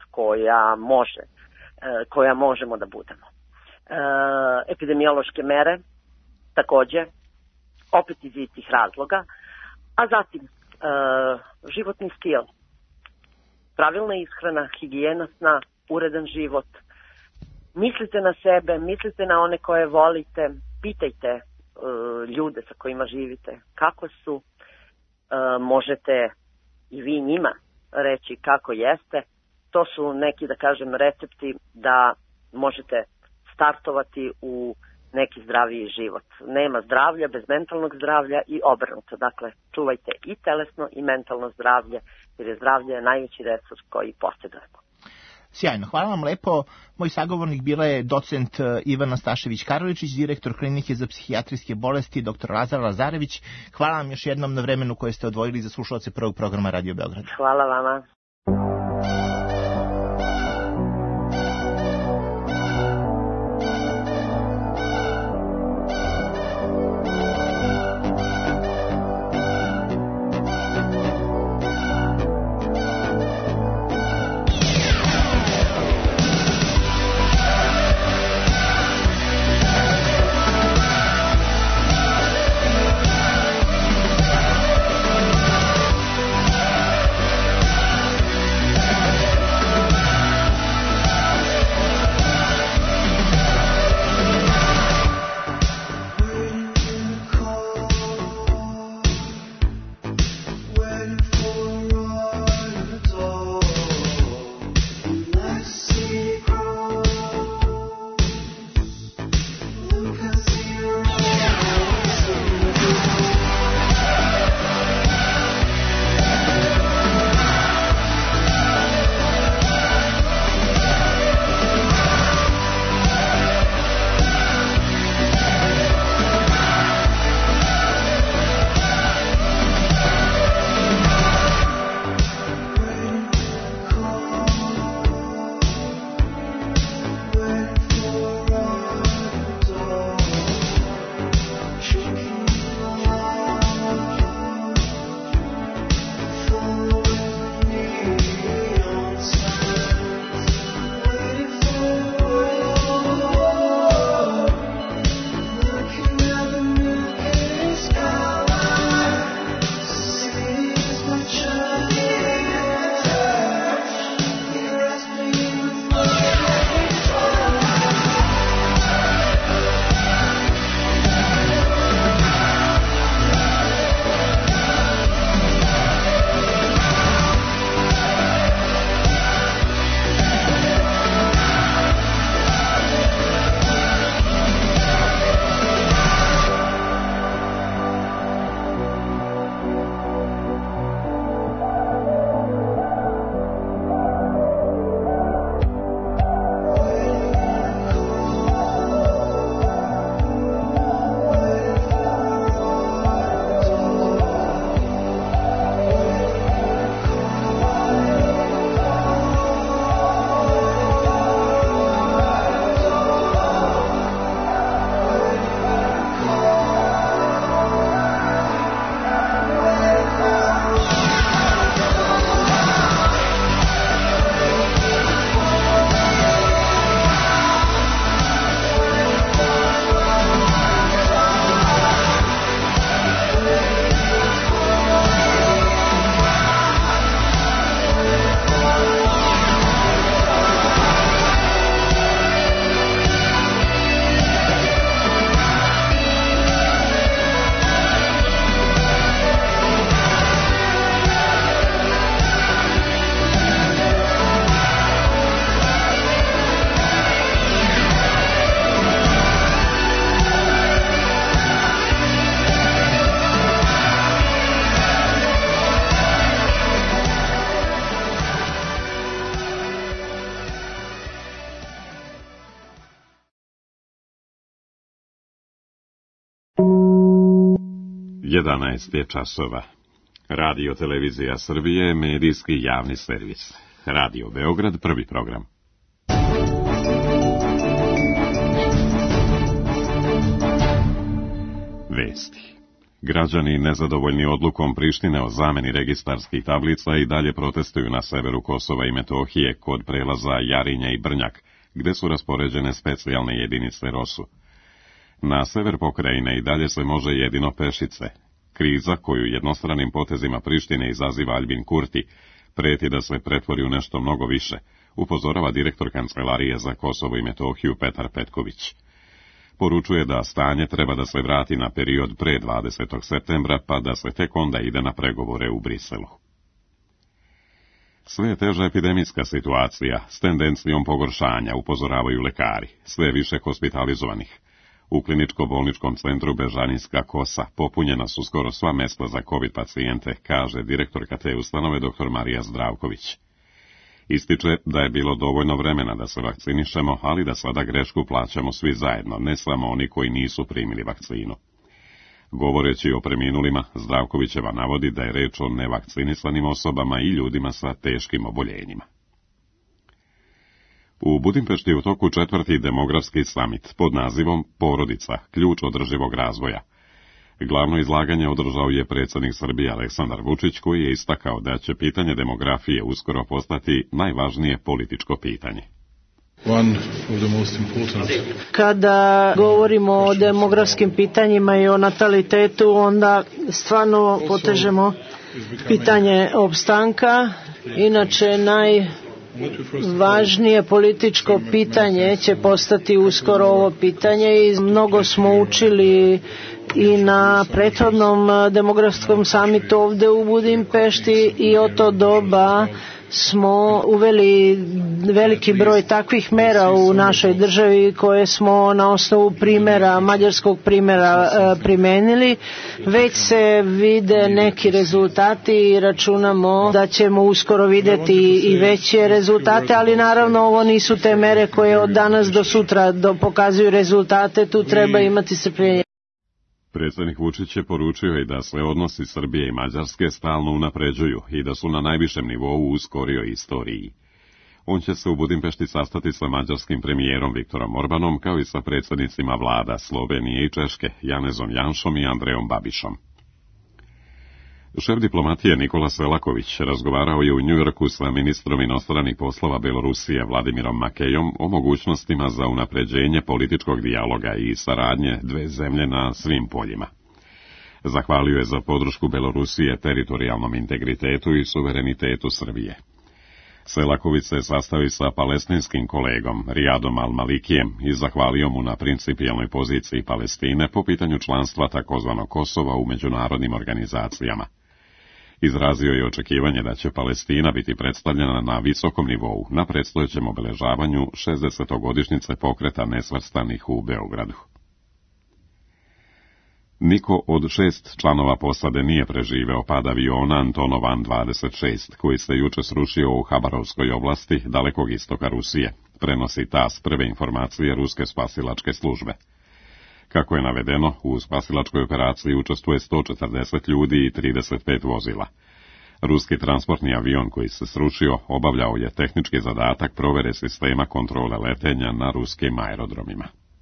koja možemo da budemo. Epidemiološke mere takođe, opet iz istih razloga, a zatim životni stil, pravilna ishrana, higijena sna, uredan život. Mislite na sebe, mislite na one koje volite, pitajte ljude sa kojima živite kako su, možete i vi njima reći kako jeste. To su neki, da kažem, recepti da možete startovati u neki zdraviji život. Nema zdravlja bez mentalnog zdravlja i obrnuto. Dakle, čuvajte i telesno i mentalno zdravlje, jer je zdravlje najveći resurs koji posjedujemo. Sjajno, hvala vam lepo. Moj sagovornik bila je docent Ivana Stašević-Karoličić, direktor Klinike za psihijatrijske bolesti dr. Lazar Lazarević. Hvala vam još jednom na vremenu koje ste odvojili za slušalce prvog programa Radio Beograda. Hvala vama. 11 je časova. Radio Televizija Srbije, medijski javni servis. Radio Beograd, prvi program. Vesti. Građani nezadovoljni odlukom Prištine o zameni registarskih tablica i dalje protestuju na severu Kosova i Metohije kod prelaza Jarinja i Brnjak, gde su raspoređene specijalne jedinice ROSU. Na sever pokrajine i dalje se može jedino pešice. Kriza, koju jednostranim potezima Prištine izaziva Albin Kurti, preti da se pretvori u nešto mnogo više, upozorava direktor Kancelarije za Kosovo i Metohiju Petar Petković. Poručuje da stanje treba da se vrati na period pre 20. septembra, pa da se tek onda ide na pregovore u Briselu. Sve je teža epidemijska situacija, s tendencijom pogoršanja, upozoravaju lekari, sve više hospitalizovanih. U kliničko-bolničkom centru Bežanijska Kosa popunjena su skoro sva mesta za COVID pacijente, kaže direktorka te ustanove dr. Marija Zdravković. Ističe da je bilo dovoljno vremena da se vakcinišemo, ali da sada grešku plaćamo svi zajedno, ne samo oni koji nisu primili vakcinu. Govoreći o preminulima, Zdravkovićeva navodi da je reč o nevakcinisanim osobama i ljudima sa teškim oboljenjima. U Budimpešti je u toku 4. demografski samit pod nazivom Porodica, ključ održivog razvoja. Glavno izlaganje održao je predsjednik Srbije Aleksandar Vučić, koji je istakao da će pitanje demografije uskoro postati najvažnije političko pitanje. Kada govorimo o demografskim pitanjima i o natalitetu, onda stvarno potežemo pitanje opstanka. Inače, najvažnije političko pitanje će postati uskoro ovo pitanje i mnogo smo učili i na prethodnom demografskom samitu ovde u Budimpešti i od to doba smo uveli veliki broj takvih mera u našoj državi koje smo na osnovu mađarskog primjera primenili. Već se vide neki rezultati i računamo da ćemo uskoro videti i veće rezultate, ali naravno ovo nisu te mere koje od danas do sutra pokazuju rezultate, tu treba imati strpljenje. Predsjednik Vučić je poručio i da se odnosi Srbije i Mađarske stalno unapređuju i da su na najvišem nivou u skorijoj istoriji. On će se u Budimpešti sastati sa mađarskim premijerom Viktorom Orbanom, kao i sa predsjednicima vlada Slovenije i Češke, Janezom Janšom i Andrejom Babišom. Šef diplomatije Nikola Selaković razgovarao je u Njujorku sa ministrom inostranih poslova Belorusije Vladimirom Makejom o mogućnostima za unapređenje političkog dijaloga i saradnje dve zemlje na svim poljima. Zahvalio je za podršku Belorusije teritorijalnom integritetu i suverenitetu Srbije. Selaković se sastavi sa palestinskim kolegom Rijadom Al-Malikijem i zahvalio mu na principijelnoj poziciji Palestine po pitanju članstva takozvanog Kosova u međunarodnim organizacijama. Izrazio je očekivanje da će Palestina biti predstavljena na visokom nivou na predstojećem obeležavanju 60. pokreta nesvrstanih u Beogradu. Niko od 6 članova posade nije preživeo pad aviona Antonov An-26, koji se juče srušio u Habarovskoj oblasti, dalekog istoka Rusije, prenosi TASS prve informacije ruske spasilačke službe. Kako je navedeno, u spasilačkoj operaciji učestvuje 140 ljudi i 35 vozila. Ruski transportni avion koji se srušio obavljao je tehnički zadatak provere sistema kontrole letenja na ruskim aerodromima.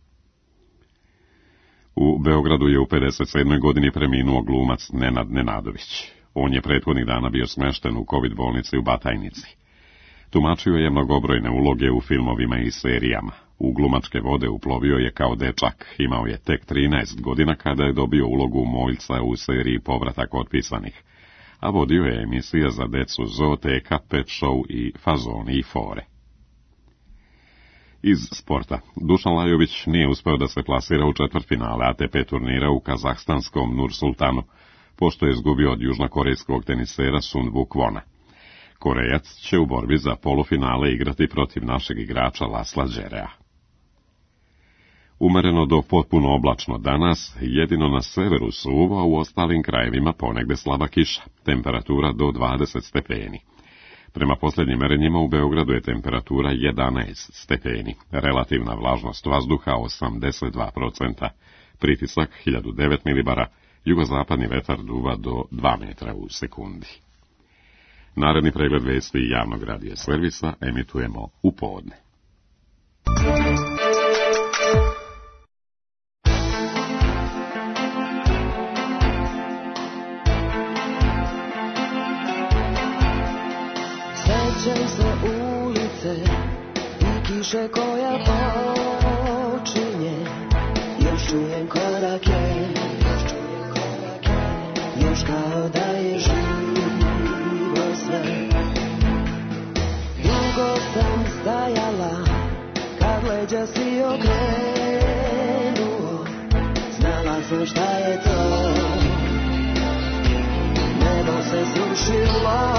U Beogradu je u 57. godini preminuo glumac Nenad Nenadović. On je prethodnih dana bio smešten u COVID bolnici u Batajnici. Tumačio je mnogobrojne uloge u filmovima i serijama. U glumačke vode uplovio je kao dečak, imao je tek 13 godina kada je dobio ulogu Moljca u seriji Povratak otpisanih, a vodio je emisija za decu Zooteka, Pet Show i Fazoni i Fore. Iz sporta. Dušan Lajović nije uspeo da se plasira u četvrtfinale ATP turnira u kazahstanskom Nur-Sultanu, pošto je izgubio od južnokorejskog tenisera Sun-Woo Kwona. Korejac će u borbi za polufinale igrati protiv našeg igrača Lasla Đerea. Umereno do potpuno oblačno danas, jedino na severu suvo, a u ostalim krajevima ponegde slaba kiša, temperatura do 20 stepeni. Prema posljednjim merenjima u Beogradu je temperatura 11 stepeni, relativna vlažnost vazduha 82%, pritisak 1009 milibara, Jugozapadni vetar duva do 2 metra u sekundi. Naredni pregled vesti javnog radija servisa emitujemo u podne. Sećam se ulice i kiše koja počinje, još čujem korake, još kao da je živo sve. Dugo sam stajala, kad leđa si okrenuo, znala sam šta je to, nebo se srušilo.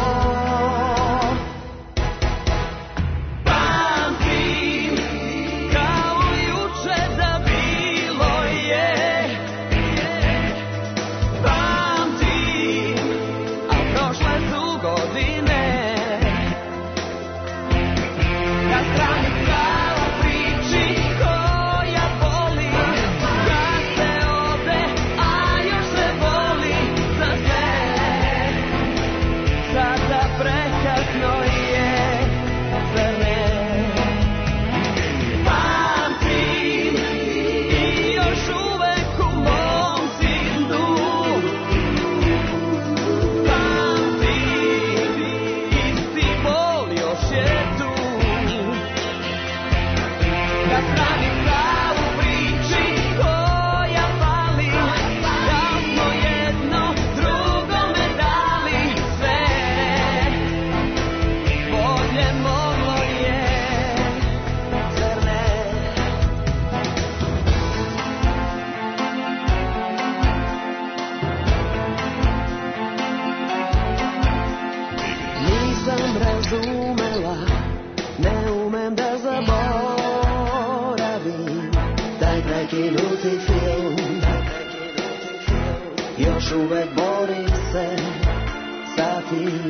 Još uvek borim se sa tim.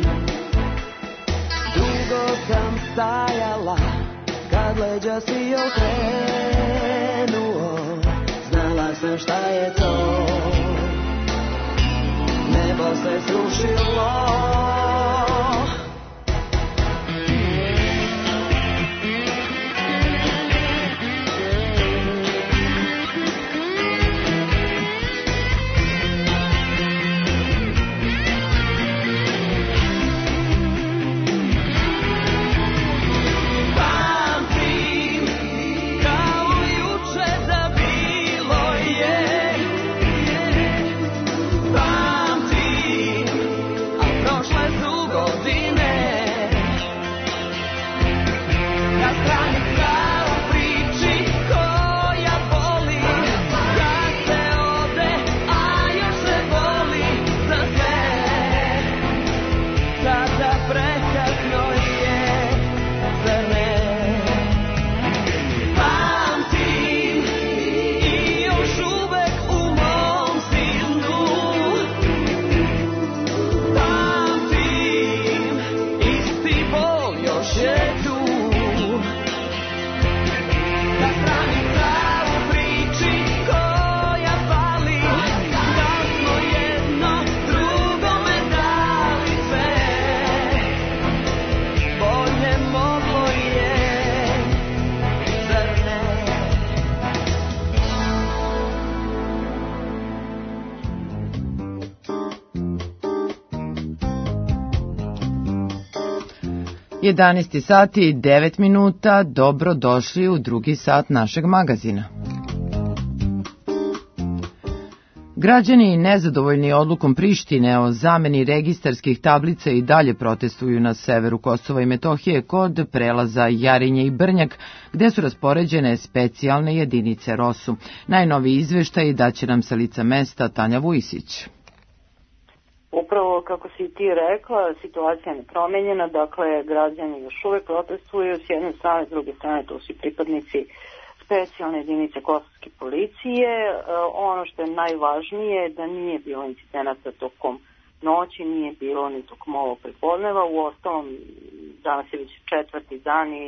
Dugo sam stajala, kad leđa si okrenuo, znala sam šta je to, nebo se srušilo. Jedanaest sati i 9 minuta, dobro došli u drugi sat našeg magazina. Građani nezadovoljni odlukom Prištine o zameni registarskih tablica i dalje protestuju na severu Kosova i Metohije kod prelaza Jarinje i Brnjak, gde su raspoređene specijalne jedinice ROSU. Najnoviji izveštaj daće nam sa lica mesta Tanja Vujisić. Upravo kako si ti rekla, situacija je nepromenjena, dakle građani još uvek protestuju s jedne strane, s druge strane tu su pripadnici specijalne jedinice kosovske policije. Ono što je najvažnije je da nije bilo incidenata tokom noći, nije bilo ni tokom ovog prepodneva, u ostalom danas je već 4. dan i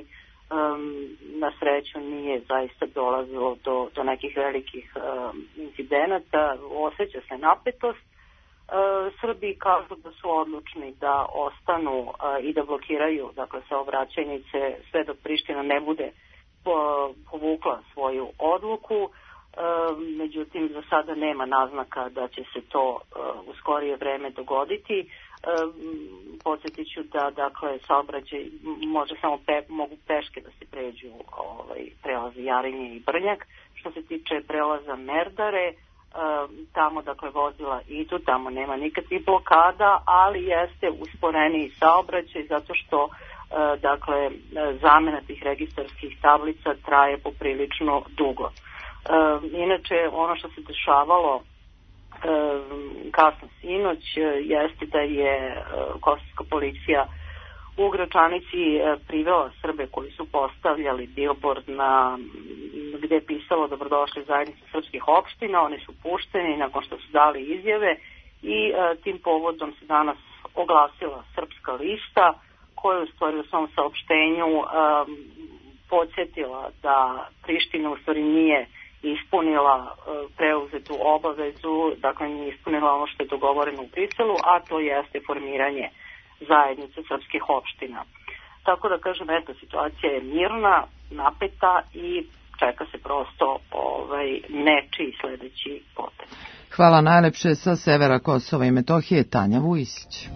Na sreću nije zaista dolazilo do nekih velikih incidenata, osjeća se napetost. Srbi kažu da su odlučni da ostanu i da blokiraju, dakle, saobraćajnice sve dok Priština ne bude povukla svoju odluku. Međutim, za sada nema naznaka da će se to u skorije vreme dogoditi. Podsjetit ću da, dakle, saobraćaj može samo mogu peške da se pređu prelazi Jarinje i Brnjak. Što se tiče prelaza Merdare, tamo, dakle, vozila idu, tamo nema nikakvih blokada, ali jeste usporeniji saobraćaj zato što dakle, zamena tih registarskih tablica traje poprilično dugo. Inače, ono što se dešavalo kasno sinoć jeste da je kosovska policija u Gračanici privela Srbe koji su postavljali billboard gde je pisalo dobrodošli zajednice srpskih opština. Oni su pušteni nakon što su dali izjave i tim povodom se danas oglasila Srpska lista koja u stvari u svom saopštenju podsjetila da Priština u stvari nije ispunila preuzetu obavezu, dakle nije ispunila ono što je dogovoreno u Briselu, a to jeste formiranje zajednice srpskih opština. Tako da kažem, eto, situacija je mirna, napeta i čeka se prosto nečiji sledeći potez. Hvala najlepše. Sa severa Kosova i Metohije, Tanja Vujisić.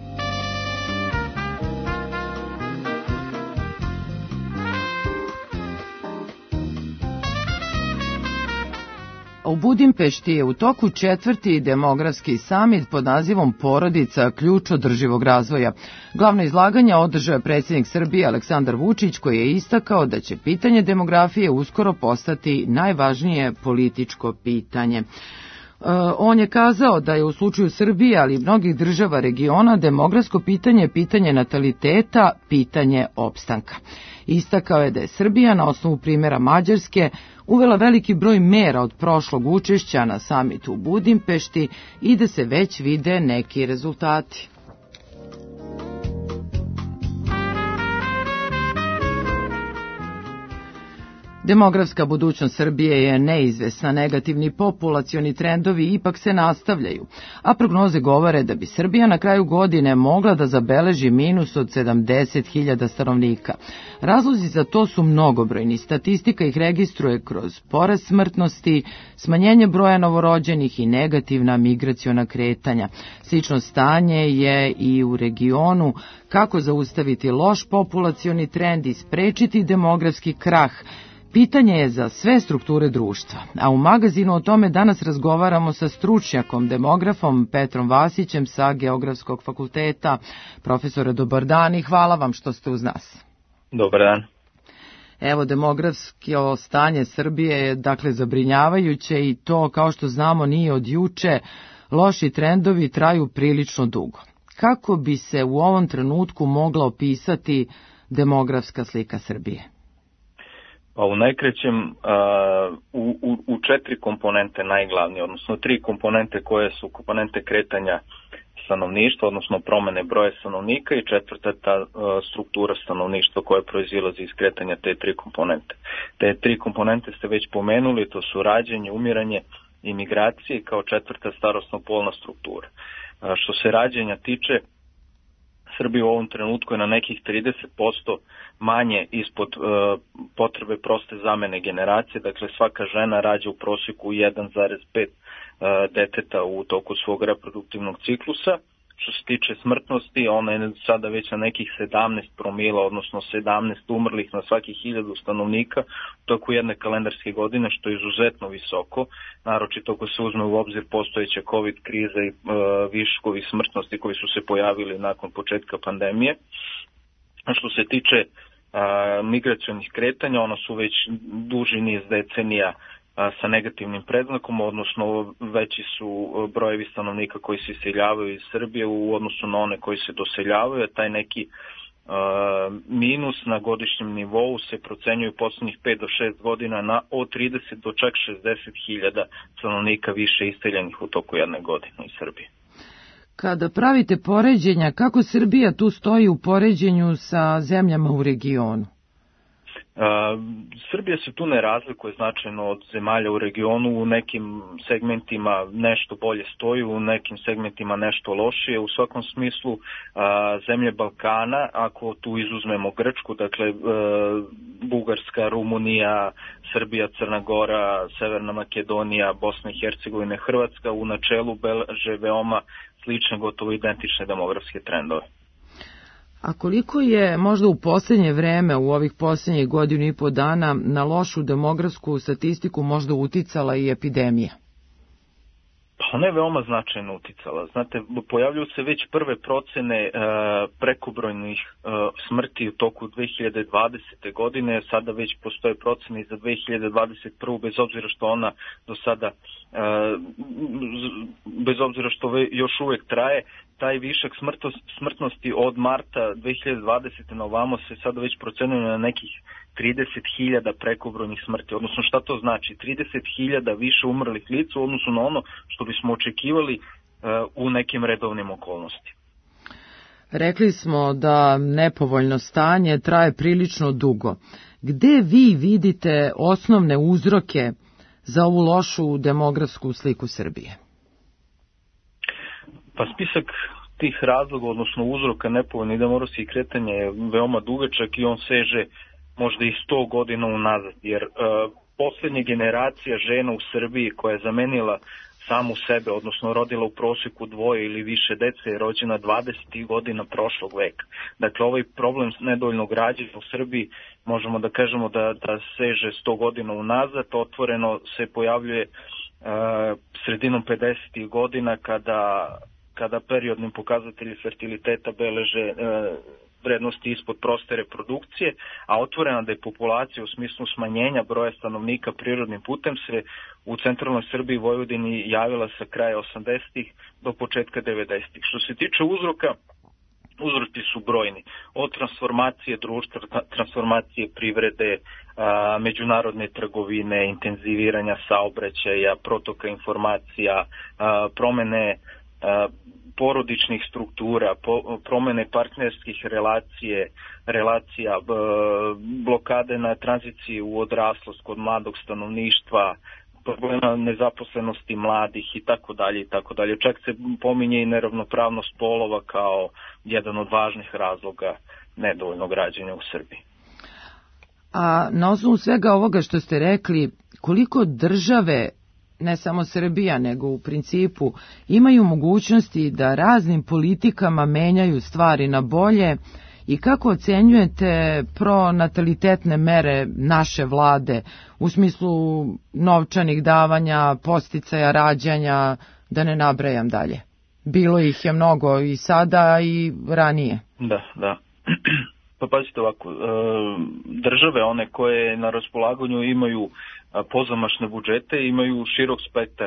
U Budimpešti je u toku 4. demografski samit pod nazivom Porodica, ključ održivog razvoja. Glavno izlaganje održao je predsjednik Srbije Aleksandar Vučić, koji je istakao da će pitanje demografije uskoro postati najvažnije političko pitanje. On je kazao da je u slučaju Srbije, ali i mnogih država regiona, demografsko pitanje pitanje nataliteta, pitanje opstanka. Istakao je da je Srbija na osnovu primjera Mađarske uvela veliki broj mera od prošlog učešća na samitu u Budimpešti i da se već vide neki rezultati. Demografska budućnost Srbije je neizvesna, negativni populacioni trendovi ipak se nastavljaju, a prognoze govore da bi Srbija na kraju godine mogla da zabeleži minus od 70.000 stanovnika. Razlozi za to su mnogobrojni, statistika ih registruje kroz porast smrtnosti, smanjenje broja novorođenih i negativna migraciona kretanja. Slično stanje je i u regionu. Kako zaustaviti loš populacioni trend i sprečiti demografski krah? Pitanje je za sve strukture društva, a u magazinu o tome danas razgovaramo sa stručnjakom, demografom Petrom Vasićem sa Geografskog fakulteta. Profesore, dobar dan i hvala vam što ste uz nas. Dobar dan. Evo, demografsko stanje Srbije je dakle zabrinjavajuće i to, kao što znamo, nije od juče. Loši trendovi traju prilično dugo. Kako bi se u ovom trenutku mogla opisati demografska slika Srbije? Pa u najkraćem u 4 komponente najglavnije, odnosno 3 komponente koje su komponente kretanja stanovništva, odnosno promene broja stanovnika i 4. ta struktura stanovništva koja proizilazi iz kretanja te 3 komponente. Te 3 komponente ste već pomenuli, to su rađanje, umiranje i migracije kao 4. starosno-polna struktura. Što se rađanja tiče, Srbija u ovom trenutku je na nekih 30% manje ispod potrebe proste zamene generacije, dakle svaka žena rađa u prosjeku 1,5 deteta u toku svog reproduktivnog ciklusa. Što se tiče smrtnosti, ona je sada već na nekih 17 promila, odnosno 17 umrlih na svakih 1000 stanovnika u toku jedne kalendarske godine, što je izuzetno visoko, naročito ako se uzme u obzir postojeće COVID krize i viškovi smrtnosti koji su se pojavili nakon početka pandemije. Što se tiče migracionih kretanja, ona su već duži niz decenija sa negativnim predznakom, odnosno veći su brojevi stanovnika koji se iseljavaju iz Srbije u odnosu na one koji se doseljavaju, a taj neki minus na godišnjem nivou se procenjuje u poslednjih 5 do 6 godina na od 30 do čak 60.000 stanovnika više iseljenih u toku jedne godine iz Srbije. Kada pravite poređenja, kako Srbija tu stoji u poređenju sa zemljama u regionu? Srbija se tu ne razlikuje značajno od zemalja u regionu, u nekim segmentima nešto bolje stoji, u nekim segmentima nešto lošije. U svakom smislu zemlje Balkana, ako tu izuzmemo Grčku, dakle Bugarska, Rumunija, Srbija, Crna Gora, Severna Makedonija, Bosna i Hercegovina, Hrvatska, u načelu beleže veoma slične, gotovo identične demografske trendove. A koliko je možda u posljednje vreme, u ovih posljednjih godinu i po dana, na lošu demografsku statistiku možda uticala i epidemija? Pa ona je veoma značajno uticala. Znate, pojavljuju se već prve procene prekobrojnih smrti u toku 2020. godine, sada već postoje procene i za 2021. bez obzira što ona do sada, bez obzira što još uvek traje, taj višak smrtnosti od marta 2020. na ovamo se sada već procenjuje na nekih 30.000 prekobrojnih smrti. Odnosno šta to znači? 30.000 više umrlih lica u odnosu na ono što bismo očekivali u nekim redovnim okolnostima. Rekli smo da nepovoljno stanje traje prilično dugo. Gde vi vidite osnovne uzroke za ovu lošu demografsku sliku Srbije? Pa spisak tih razloga, odnosno uzroka nepovoljnih demografskih kretanja je veoma dugačak i on seže možda i 100 godina unazad, jer posljednja generacija žena u Srbiji koja je zamenila samu sebe, odnosno rodila u prosjeku 2 ili više dece, je rođena 20. godina prošlog veka. Dakle, ovaj problem nedovoljnog rađanja u Srbiji možemo da kažemo da seže 100 godina unazad. Otvoreno se pojavljuje sredinom 50. godina kada periodni pokazatelji fertiliteta beleže vrednosti ispod proste reprodukcije, a otvorena depopulacija u smislu smanjenja broja stanovnika prirodnim putem se u centralnoj Srbiji i Vojvodini javila sa kraja 80-ih do početka 90-ih. Što se tiče uzroka, uzroci su brojni. Od transformacije društva, transformacije privrede, međunarodne trgovine, intenziviranja saobraćaja, protoka informacija, promene porodičnih struktura, promene partnerskih relacija, blokade na tranziciji u odraslost kod mladog stanovništva, problema nezaposlenosti mladih i tako dalje i tako dalje. Čak se pominje i neravnopravnost polova kao jedan od važnih razloga nedovoljnog rađanja u Srbiji. A na osnovu svega ovoga što ste rekli, koliko države, ne samo Srbija, nego u principu, imaju mogućnosti da raznim politikama menjaju stvari na bolje i kako ocenjujete pronatalitetne mere naše vlade u smislu novčanih davanja, podsticaja rađanja, da ne nabrajam dalje? Bilo ih je mnogo i sada i ranije. Da. Pa pazite ovako, države, one koje na raspolaganju imaju pozamašne budžete, imaju širok spektar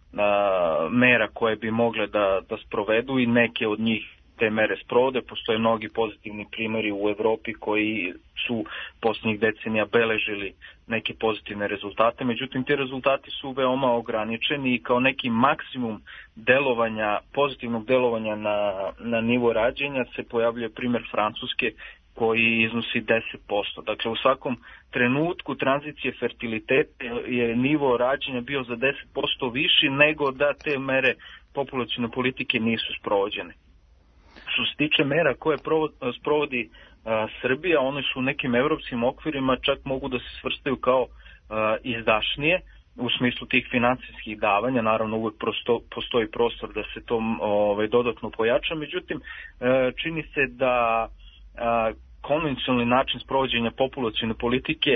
mera koje bi mogle da sprovedu i neke od njih te mere sprovode. Postoje mnogi pozitivni primjeri u Evropi koji su posljednjih decenija beležili neke pozitivne rezultate, međutim ti rezultati su veoma ograničeni i kao neki maksimum delovanja, pozitivnog delovanja na nivo rađenja se pojavljuje primjer Francuske koji iznosi 10%. Dakle, u svakom trenutku tranzicije fertiliteta je nivo rađenja bio za 10% viši nego da te mere populacione politike nisu sprovođene. Što se tiče mera koje sprovodi Srbija, one su u nekim evropskim okvirima čak mogu da se svrstaju kao izdašnije u smislu tih financijskih davanja. Naravno, uvek postoji prostor da se to dodatno pojača, međutim, čini se da konvencionalni način sprovođenja populacione politike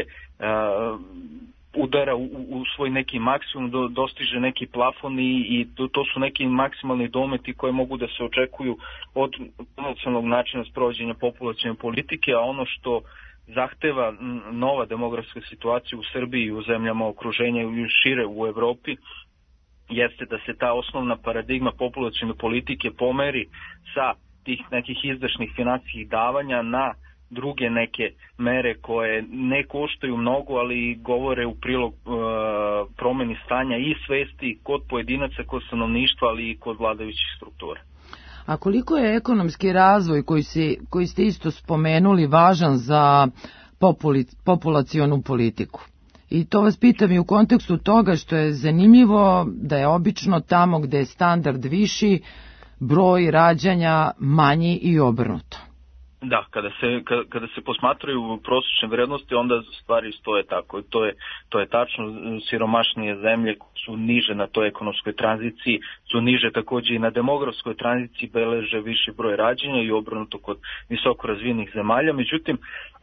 udara u svoj neki maksimum, dostiže neki plafon i to su neki maksimalni dometi koje mogu da se očekuju od konvencionalnog načina sprovođenja populacione politike, a ono što zahteva nova demografska situacija u Srbiji i u zemljama okruženja i šire u Evropi jeste da se ta osnovna paradigma populacione politike pomeri sa tih nekih izdašnih finansijskih davanja na druge neke mere koje ne koštaju mnogo, ali govore u prilog promeni stanja i svesti kod pojedinaca, kod stanovništva, ali i kod vladajućih struktura. A koliko je ekonomski razvoj koji ste isto spomenuli važan za populacionu politiku. I to vas pitam i u kontekstu toga što je zanimljivo da je obično tamo gde je standard viši, broj rađanja manji i obrnuto. Da, kada se posmatraju prosječne vrednosti, onda stvari stoje tako. To je tačno, siromašnije zemlje su niže na toj ekonomskoj tranziciji, su niže takođe i na demografskoj tranziciji, beleže viši broj rađanja i obrnuto kod visoko razvijenih zemalja. Međutim,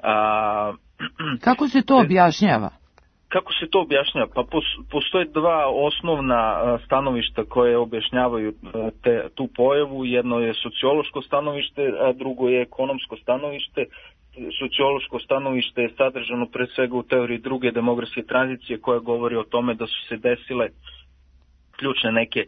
kako se to objašnjava? Kako se to objašnjava? Pa postoje dva osnovna stanovišta koje objašnjavaju tu pojavu. Jedno je sociološko stanovište, a drugo je ekonomsko stanovište. Sociološko stanovište je sadržano pre svega u teoriji druge demografske tranzicije koja govori o tome da su se desile ključne neke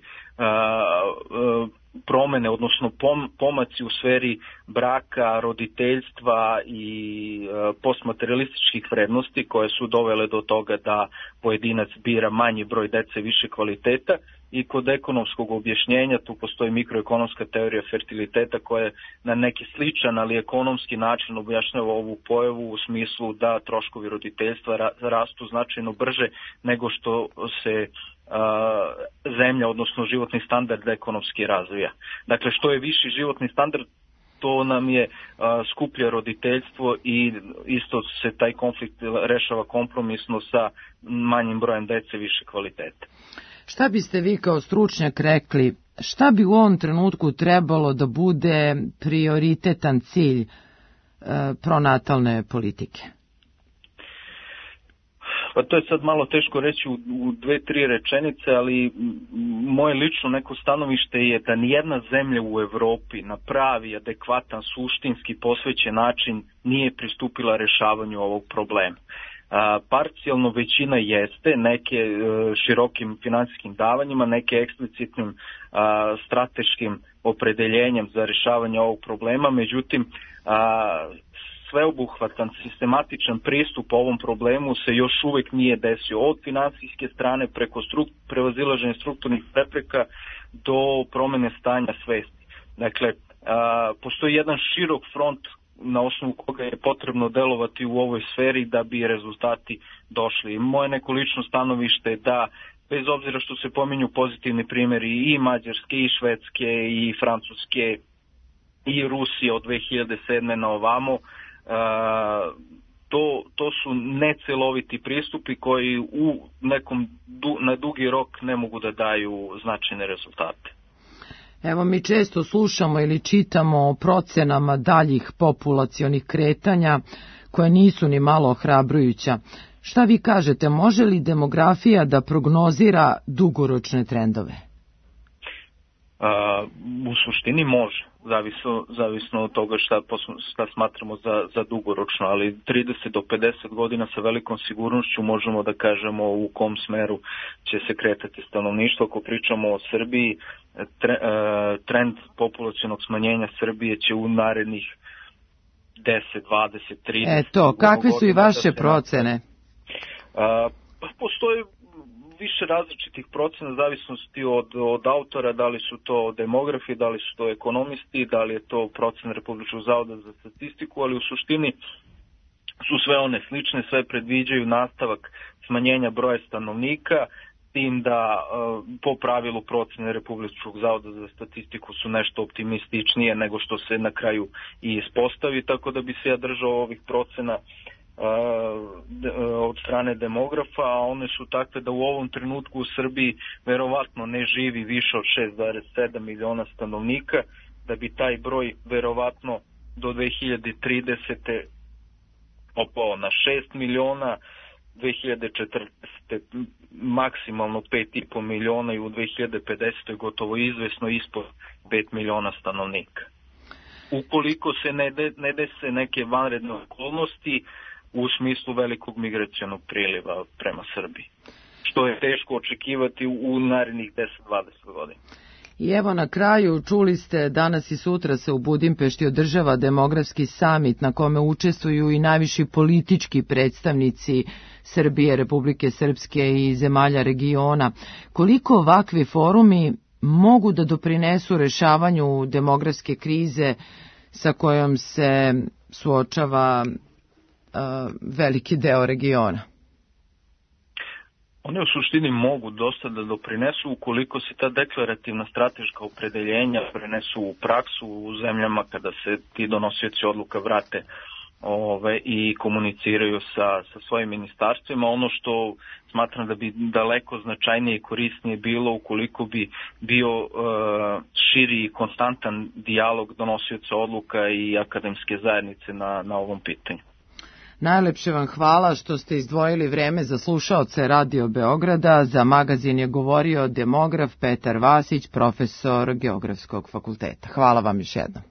promene, odnosno pomaci u sferi braka, roditeljstva i postmaterialističkih vrednosti koje su dovele do toga da pojedinac bira manji broj dece više kvaliteta. I kod ekonomskog objašnjenja tu postoji mikroekonomska teorija fertiliteta koja na neki sličan, ali ekonomski način objašnjava ovu pojavu u smislu da troškovi roditeljstva rastu značajno brže nego što se zemlja, odnosno životni standard ekonomski razvija. Dakle, što je viši životni standard, to nam je skuplje roditeljstvo i isto se taj konflikt rešava kompromisno sa manjim brojem dece više kvaliteta. Šta biste vi kao stručnjak rekli, šta bi u ovom trenutku trebalo da bude prioritetan cilj pronatalne politike? Pa to je sad malo teško reći u 2-3 rečenice, ali moje lično neko stanovište je da nijedna zemlja u Evropi na pravi, adekvatan, suštinski posvećen način nije pristupila rešavanju ovog problema. Parcijalno većina jeste, neke širokim finansijskim davanjima, neke eksplicitnim strateškim opredeljenjem za rešavanje ovog problema, međutim sveobuhvatan, sistematičan pristup ovom problemu se još uvek nije desio od finansijske strane preko prevazilaženja strukturnih prepreka do promene stanja svesti. Dakle, postoji jedan širok front na osnovu koga je potrebno delovati u ovoj sferi da bi rezultati došli. Moje neko lično stanovište je da, bez obzira što se pominju pozitivni primjeri i Mađarske, i Švedske, i Francuske, i Rusije od 2007. na ovamo, to su neceloviti pristupi koji na dugi rok ne mogu da daju značajne rezultate. Evo, mi često slušamo ili čitamo o procenama daljih populacionih kretanja koje nisu ni malo ohrabrujuća. Šta vi kažete, može li demografija da prognozira dugoročne trendove? U suštini može, zavisno od toga šta smatramo za dugoročno, ali 30 do 50 godina sa velikom sigurnošću možemo da kažemo u kom smeru će se kretati stanovništvo. Ako pričamo o Srbiji, trend populacionog smanjenja Srbije će u narednih 10, 20, 30... Eto, kakve su i vaše procene? Postoji više različitih procena, zavisnosti od autora, da li su to demografi, da li su to ekonomisti, da li je to procena Republičkog zavoda za statistiku, ali u suštini su sve one slične, sve predviđaju nastavak smanjenja broja stanovnika, tim da po pravilu procene Republičkog zavoda za statistiku su nešto optimističnije nego što se na kraju i ispostavi, tako da bi se ja držao ovih procena od strane demografa, a one su takve da u ovom trenutku u Srbiji verovatno ne živi više od 6,7 miliona stanovnika, da bi taj broj verovatno do 2030. opao na 6 miliona, 2040. maksimalno 5,5 miliona i u 2050. gotovo izvesno ispod 5 miliona stanovnika. Ukoliko se ne dese neke vanredne okolnosti u smislu velikog migracionog priliva prema Srbiji, što je teško očekivati u narednih 10-20 godina. I evo na kraju, čuli ste, danas i sutra se u Budimpešti održava demografski samit na kome učestvuju i najviši politički predstavnici Srbije, Republike Srpske i zemalja regiona. Koliko ovakvi forumi mogu da doprinesu rešavanju demografske krize sa kojom se suočava veliki deo regiona? One u suštini mogu dosta da doprinesu ukoliko se ta deklarativna strateška opredeljenja prenesu u praksu u zemljama kada se ti donosioci odluka vrate i komuniciraju sa svojim ministarstvima. Ono što smatram da bi daleko značajnije i korisnije bilo ukoliko bi bio širi i konstantan dijalog donosioca odluka i akademske zajednice na ovom pitanju. Najlepše vam hvala što ste izdvojili vreme za slušaoce Radio Beograda. Za magazin je govorio demograf Petar Vasić, profesor Geografskog fakulteta. Hvala vam još jednom.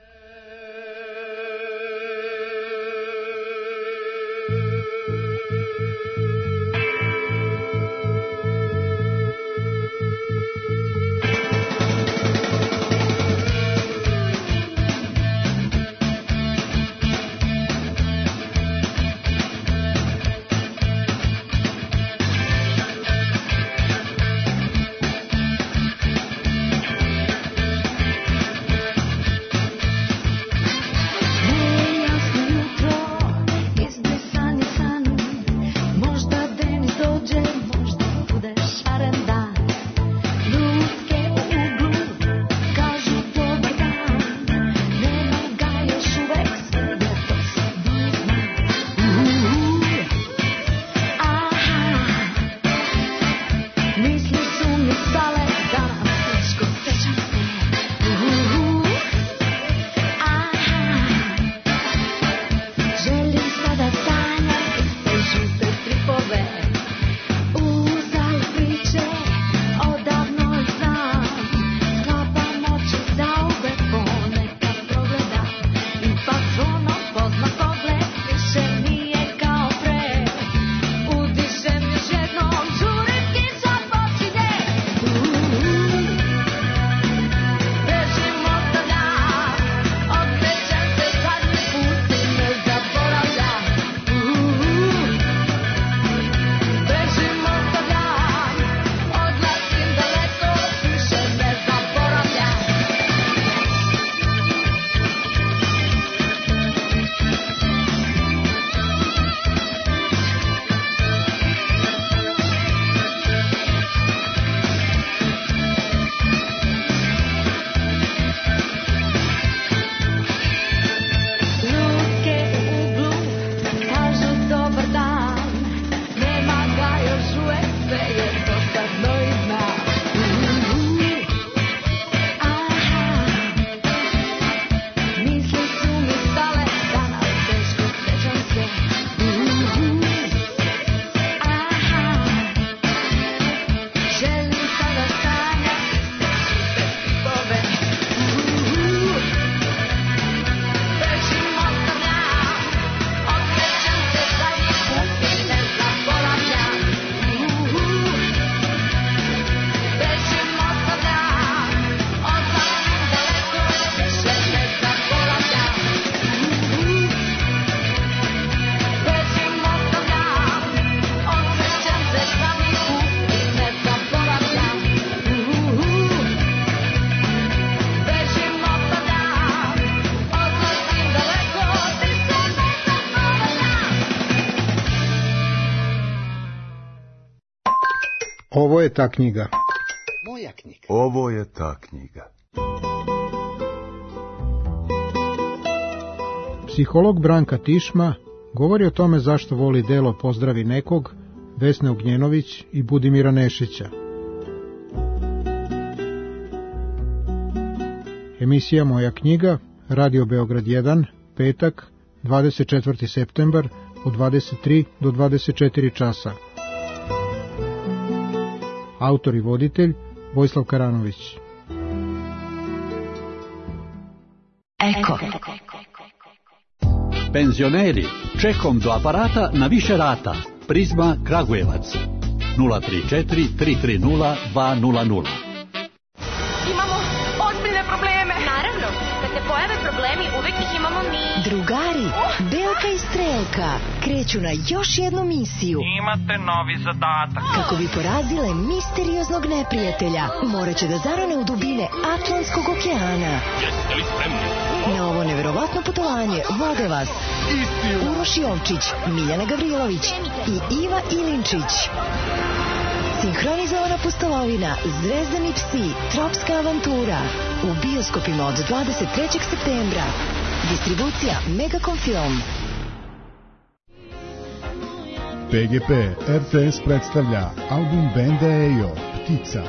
Ovo je ta knjiga. Moja knjiga. Ovo je ta knjiga. Psiholog Branka Tišma govori o tome zašto voli delo Pozdravi nekog, Vesne Ognjenović i Budimira Nešića. Emisija Moja knjiga, Radio Beograd 1, petak, 24. septembar, od 23 do 24 časa. Autor i voditelj Vojislav Karanović. Eko. Penzioneri, čekom do aparata na više rata. Prizma Kragujevac. 034 330 200. Imamo ozbiljne probleme. Naravno, kad se pojave problemi, uvek ih imamo mi. Drugari, Belka i Strelka kreću na još jednu misiju. Imate novi zadatak. Kako bi porazile misterioznog neprijatelja, morat će da zarane u dubine Atlantskog okeana. Jeste li spremni? Na ovo neverovatno putovanje vode vas Uroš Jovčić, Miljana Gavrilović i Iva Ilinčić. Sinhronizovana pustolovina, Zvezdani psi, Tropska avantura. U bioskopima od 23. septembra. Distribucija Megacom Film. PGP RTS predstavlja album benda Ejo, Ptica.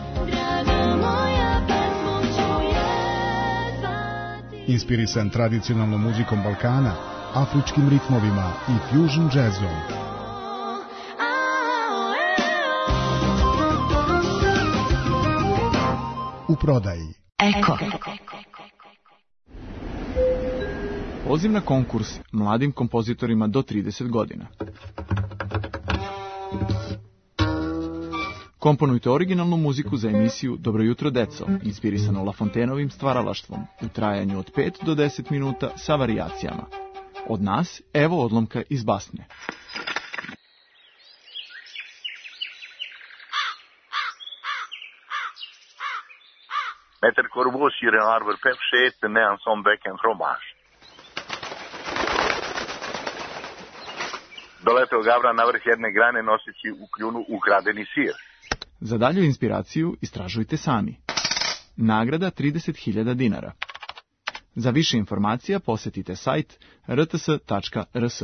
Inspirisan tradicionalnom muzikom Balkana, afričkim ritmovima i fusion jazzom. U prodaji Eko. Poziv na konkurs mladim kompozitorima do 30 godina. Komponujte originalnu muziku za emisiju Dobro jutro deco, inspirisano Lafontainovim stvaralaštvom, u trajanju od 5 do 10 minuta sa varijacijama. Od nas, evo odlomka iz basne. Met er corbeau sur un arbre perché tenait en son bec un fromage. Doleteo Gavra na vrh jedne grane noseći u kljunu ukradeni sir. Za dalju inspiraciju istražujte sami. Nagrada 30.000 dinara. Za više informacija posjetite sajt rts.rs.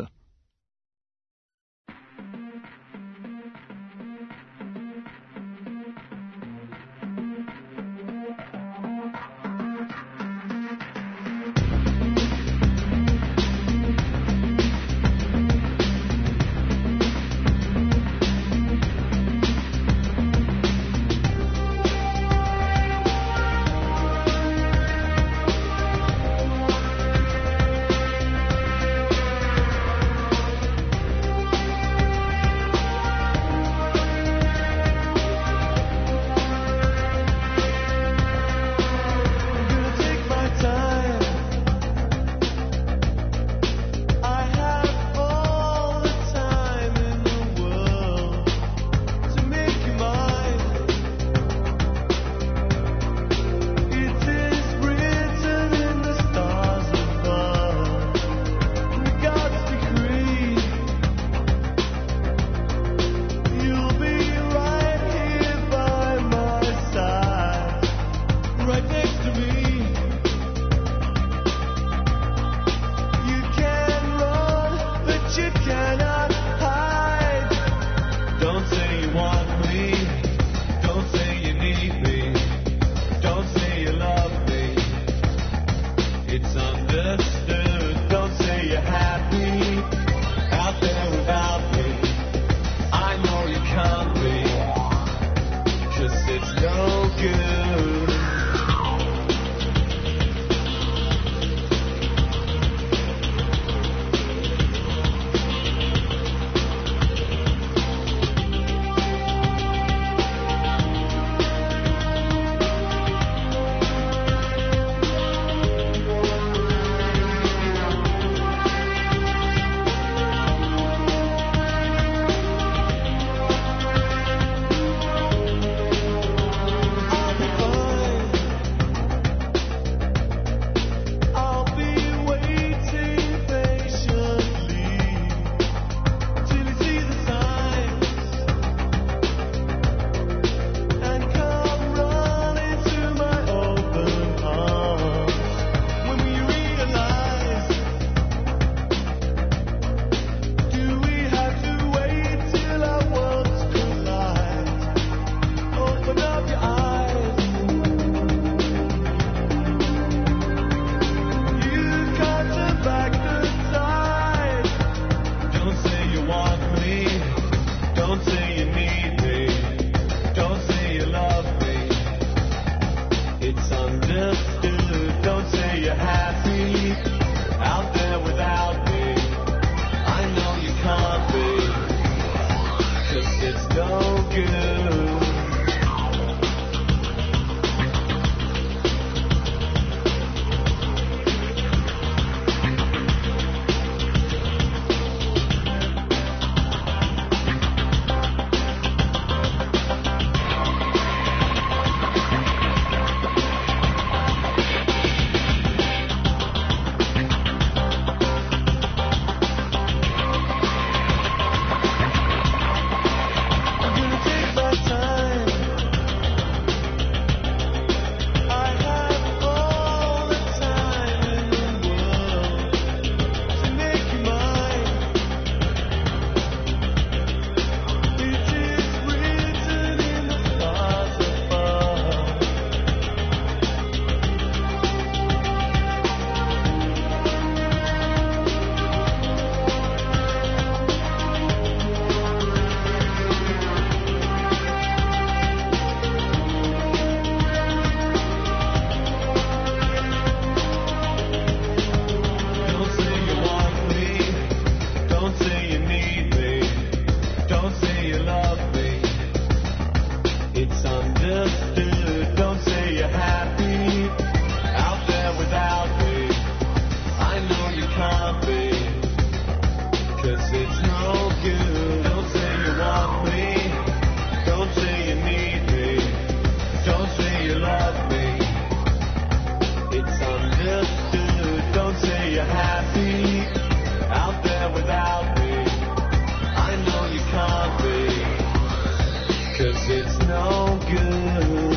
without me. I know you can't be, 'cause it's no good. Don't say you want me, don't say you need me, don't say you love me. It's understood. Don't say you're happy out there without me. I know you can't be, 'cause it's no good.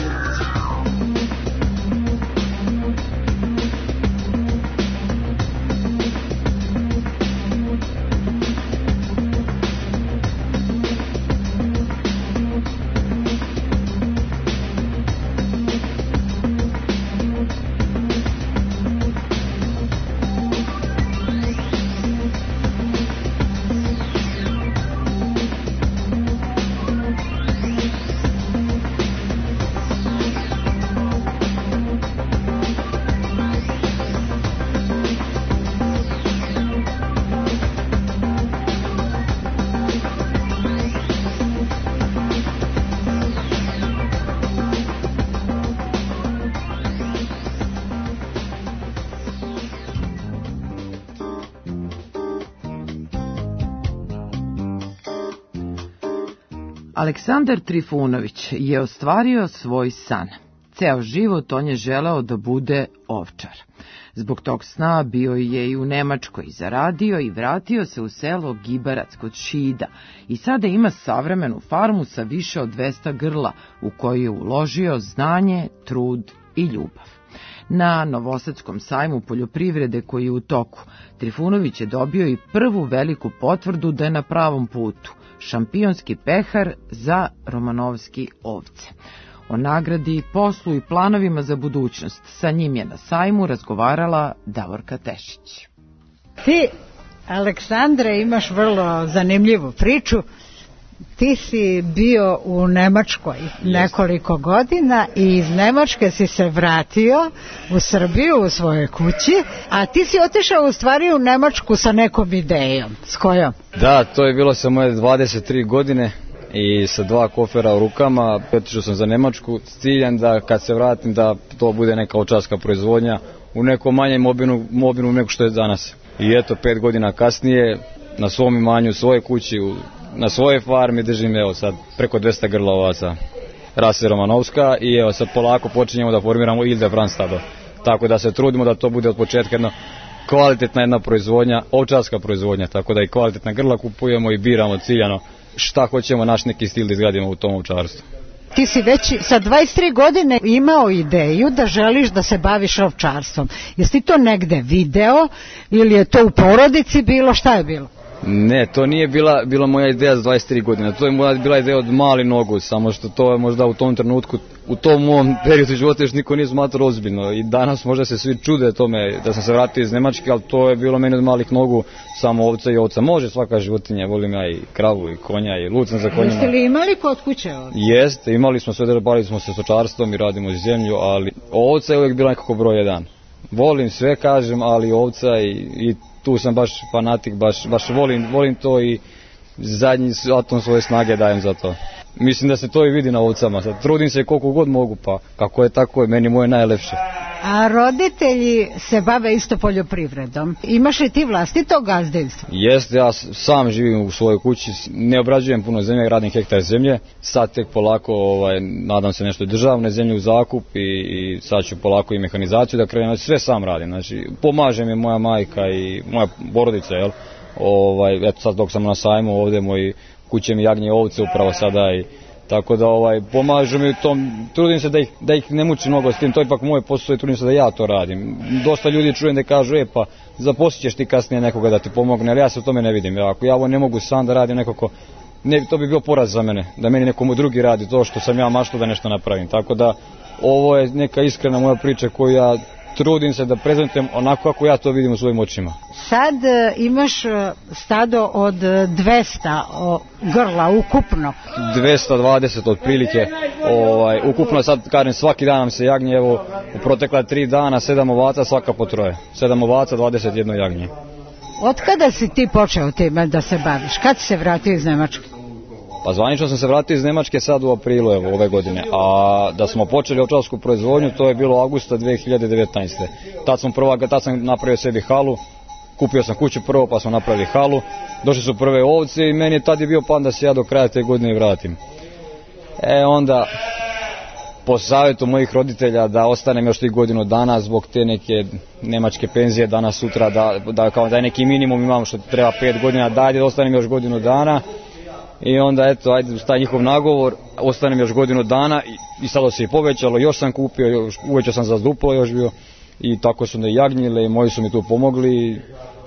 Aleksandar Trifunović je ostvario svoj san. Ceo život on je želeo da bude ovčar. Zbog tog sna bio je i u Nemačkoj, zaradio i vratio se u selo Gibarac kod Šida i sada ima savremenu farmu sa više od 200 grla u koju je uložio znanje, trud i ljubav. Na Novosadskom sajmu poljoprivrede koji je u toku, Trifunović je dobio i prvu veliku potvrdu da je na pravom putu, šampionski pehar za romanovski ovce. O nagradi, poslu i planovima za budućnost sa njim je na sajmu razgovarala Davorka Tešić. Ti, Aleksandre, imaš vrlo zanimljivu priču. Ti si bio u Nemačkoj nekoliko godina i iz Nemačke si se vratio u Srbiju, u svojoj kući, a ti si otišao u stvari u Nemačku sa nekom idejom. S kojom? Da, to je bilo sa moje 23 godine i sa 2 kofera u rukama. Otišao sam za Nemačku s ciljem da kad se vratim da to bude neka ovčarska proizvodnja u nekom manjem obimu nego što je danas. I eto, 5 godina kasnije na svom imanju, u svojoj kući, na svojoj farmi držim evo sad preko 200 grla ovaca rase romanovska i evo sad polako počinjemo da formiramo Ilde Franstado. Tako da se trudimo da to bude od početka kvalitetna jedna proizvodnja, ovčarska proizvodnja, tako da i kvalitetna grla kupujemo i biramo ciljano šta hoćemo naš neki stil da izgradimo u tom ovčarstvu. Ti si već sa 23 godine imao ideju da želiš da se baviš ovčarstvom. Jesi ti to negde video ili je to u porodici bilo, šta je bilo? Ne, to nije bila moja ideja za 23 godine, to je bila ideja od mali nogu, samo što to je možda u tom trenutku, u tom mom periodu života još niko nije smatrao ozbiljno i danas možda se svi čude tome da sam se vratio iz Nemačke, ali to je bilo meni od malih nogu, samo ovca i ovca, može svaka životinja, volim ja i kravu i konja i lucam za konjima. Jeste li imali kod kuće ovdje? Jeste, imali smo sve, bavili smo se stočarstvom i radimo iz zemlju, ali ovca je uvijek bila nekako broj 1. Volim sve, kažem, ali ovca i tu sam baš fanatik, baš volim to i zadnji atom svoje snage dajem za to. Mislim da se to i vidi na ovcama, sad trudim se koliko god mogu, pa kako je tako je, meni moje najlepše. A roditelji se bave isto poljoprivredom. Imaš li ti vlastito gazdinstvo? Jeste, ja sam živim u svojoj kući, ne obrađujem puno zemlje, radim hektar zemlje, sad tek polako nadam se nešto državne zemlje u zakup i sad ću polako i mehanizaciju da krenem, sve sam radim, znači pomaže mi moja majka i moja porodica, jel? Eto sad dok sam na sajmu ovdje, moji kuće mi jagnje ovce upravo sada i tako da pomažu mi u tom, trudim se da ih ne muči mnogo s tim, to je ipak moje posao i trudim se da ja to radim. Dosta ljudi čujem da kažu, pa zaposlit ćeš ti kasnije nekoga da ti pomogne, ali ja se u tome ne vidim. Ako ja ovo ne mogu sam da radim nekako, to bi bio poraz za mene, da meni nekomu drugi radi to što sam ja maštao da nešto napravim. Tako da ovo je neka iskrena moja priča koju ja trudim se da prezentujem onako kako ja to vidim u svojim očima. Sad imaš stado od 200 grla ukupno. 220 otprilike. Ukupno sad kažem svaki dan nam se jagnje, evo u protekla 3 dana 7 ovaca svaka po 3. 7 ovaca, 21 jagnje. Od kada si ti počeo time da se baviš? Kad si se vratio iz Nemačke? Pa zvanično sam se vratio iz Nemačke sad u aprilu ove godine, a da smo počeli ovčarsku proizvodnju to je bilo avgusta 2019. Tad sam napravio sebi halu, kupio sam kuću prvo pa smo napravili halu, došli su prve ovce i meni je tad bio plan da se ja do kraja te godine vratim. Onda po savjetu mojih roditelja da ostanem još tih godinu dana zbog te neke nemačke penzije danas sutra, da kao da je neki minimum imam što treba 5 godina, da ostanem još godinu dana. I onda eto, ajde uz taj njihov nagovor, ostanem još godinu dana i sada se i povećalo, još sam kupio, uvećao sam za duplo još bio i tako su ne jagnjile i moji su mi tu pomogli.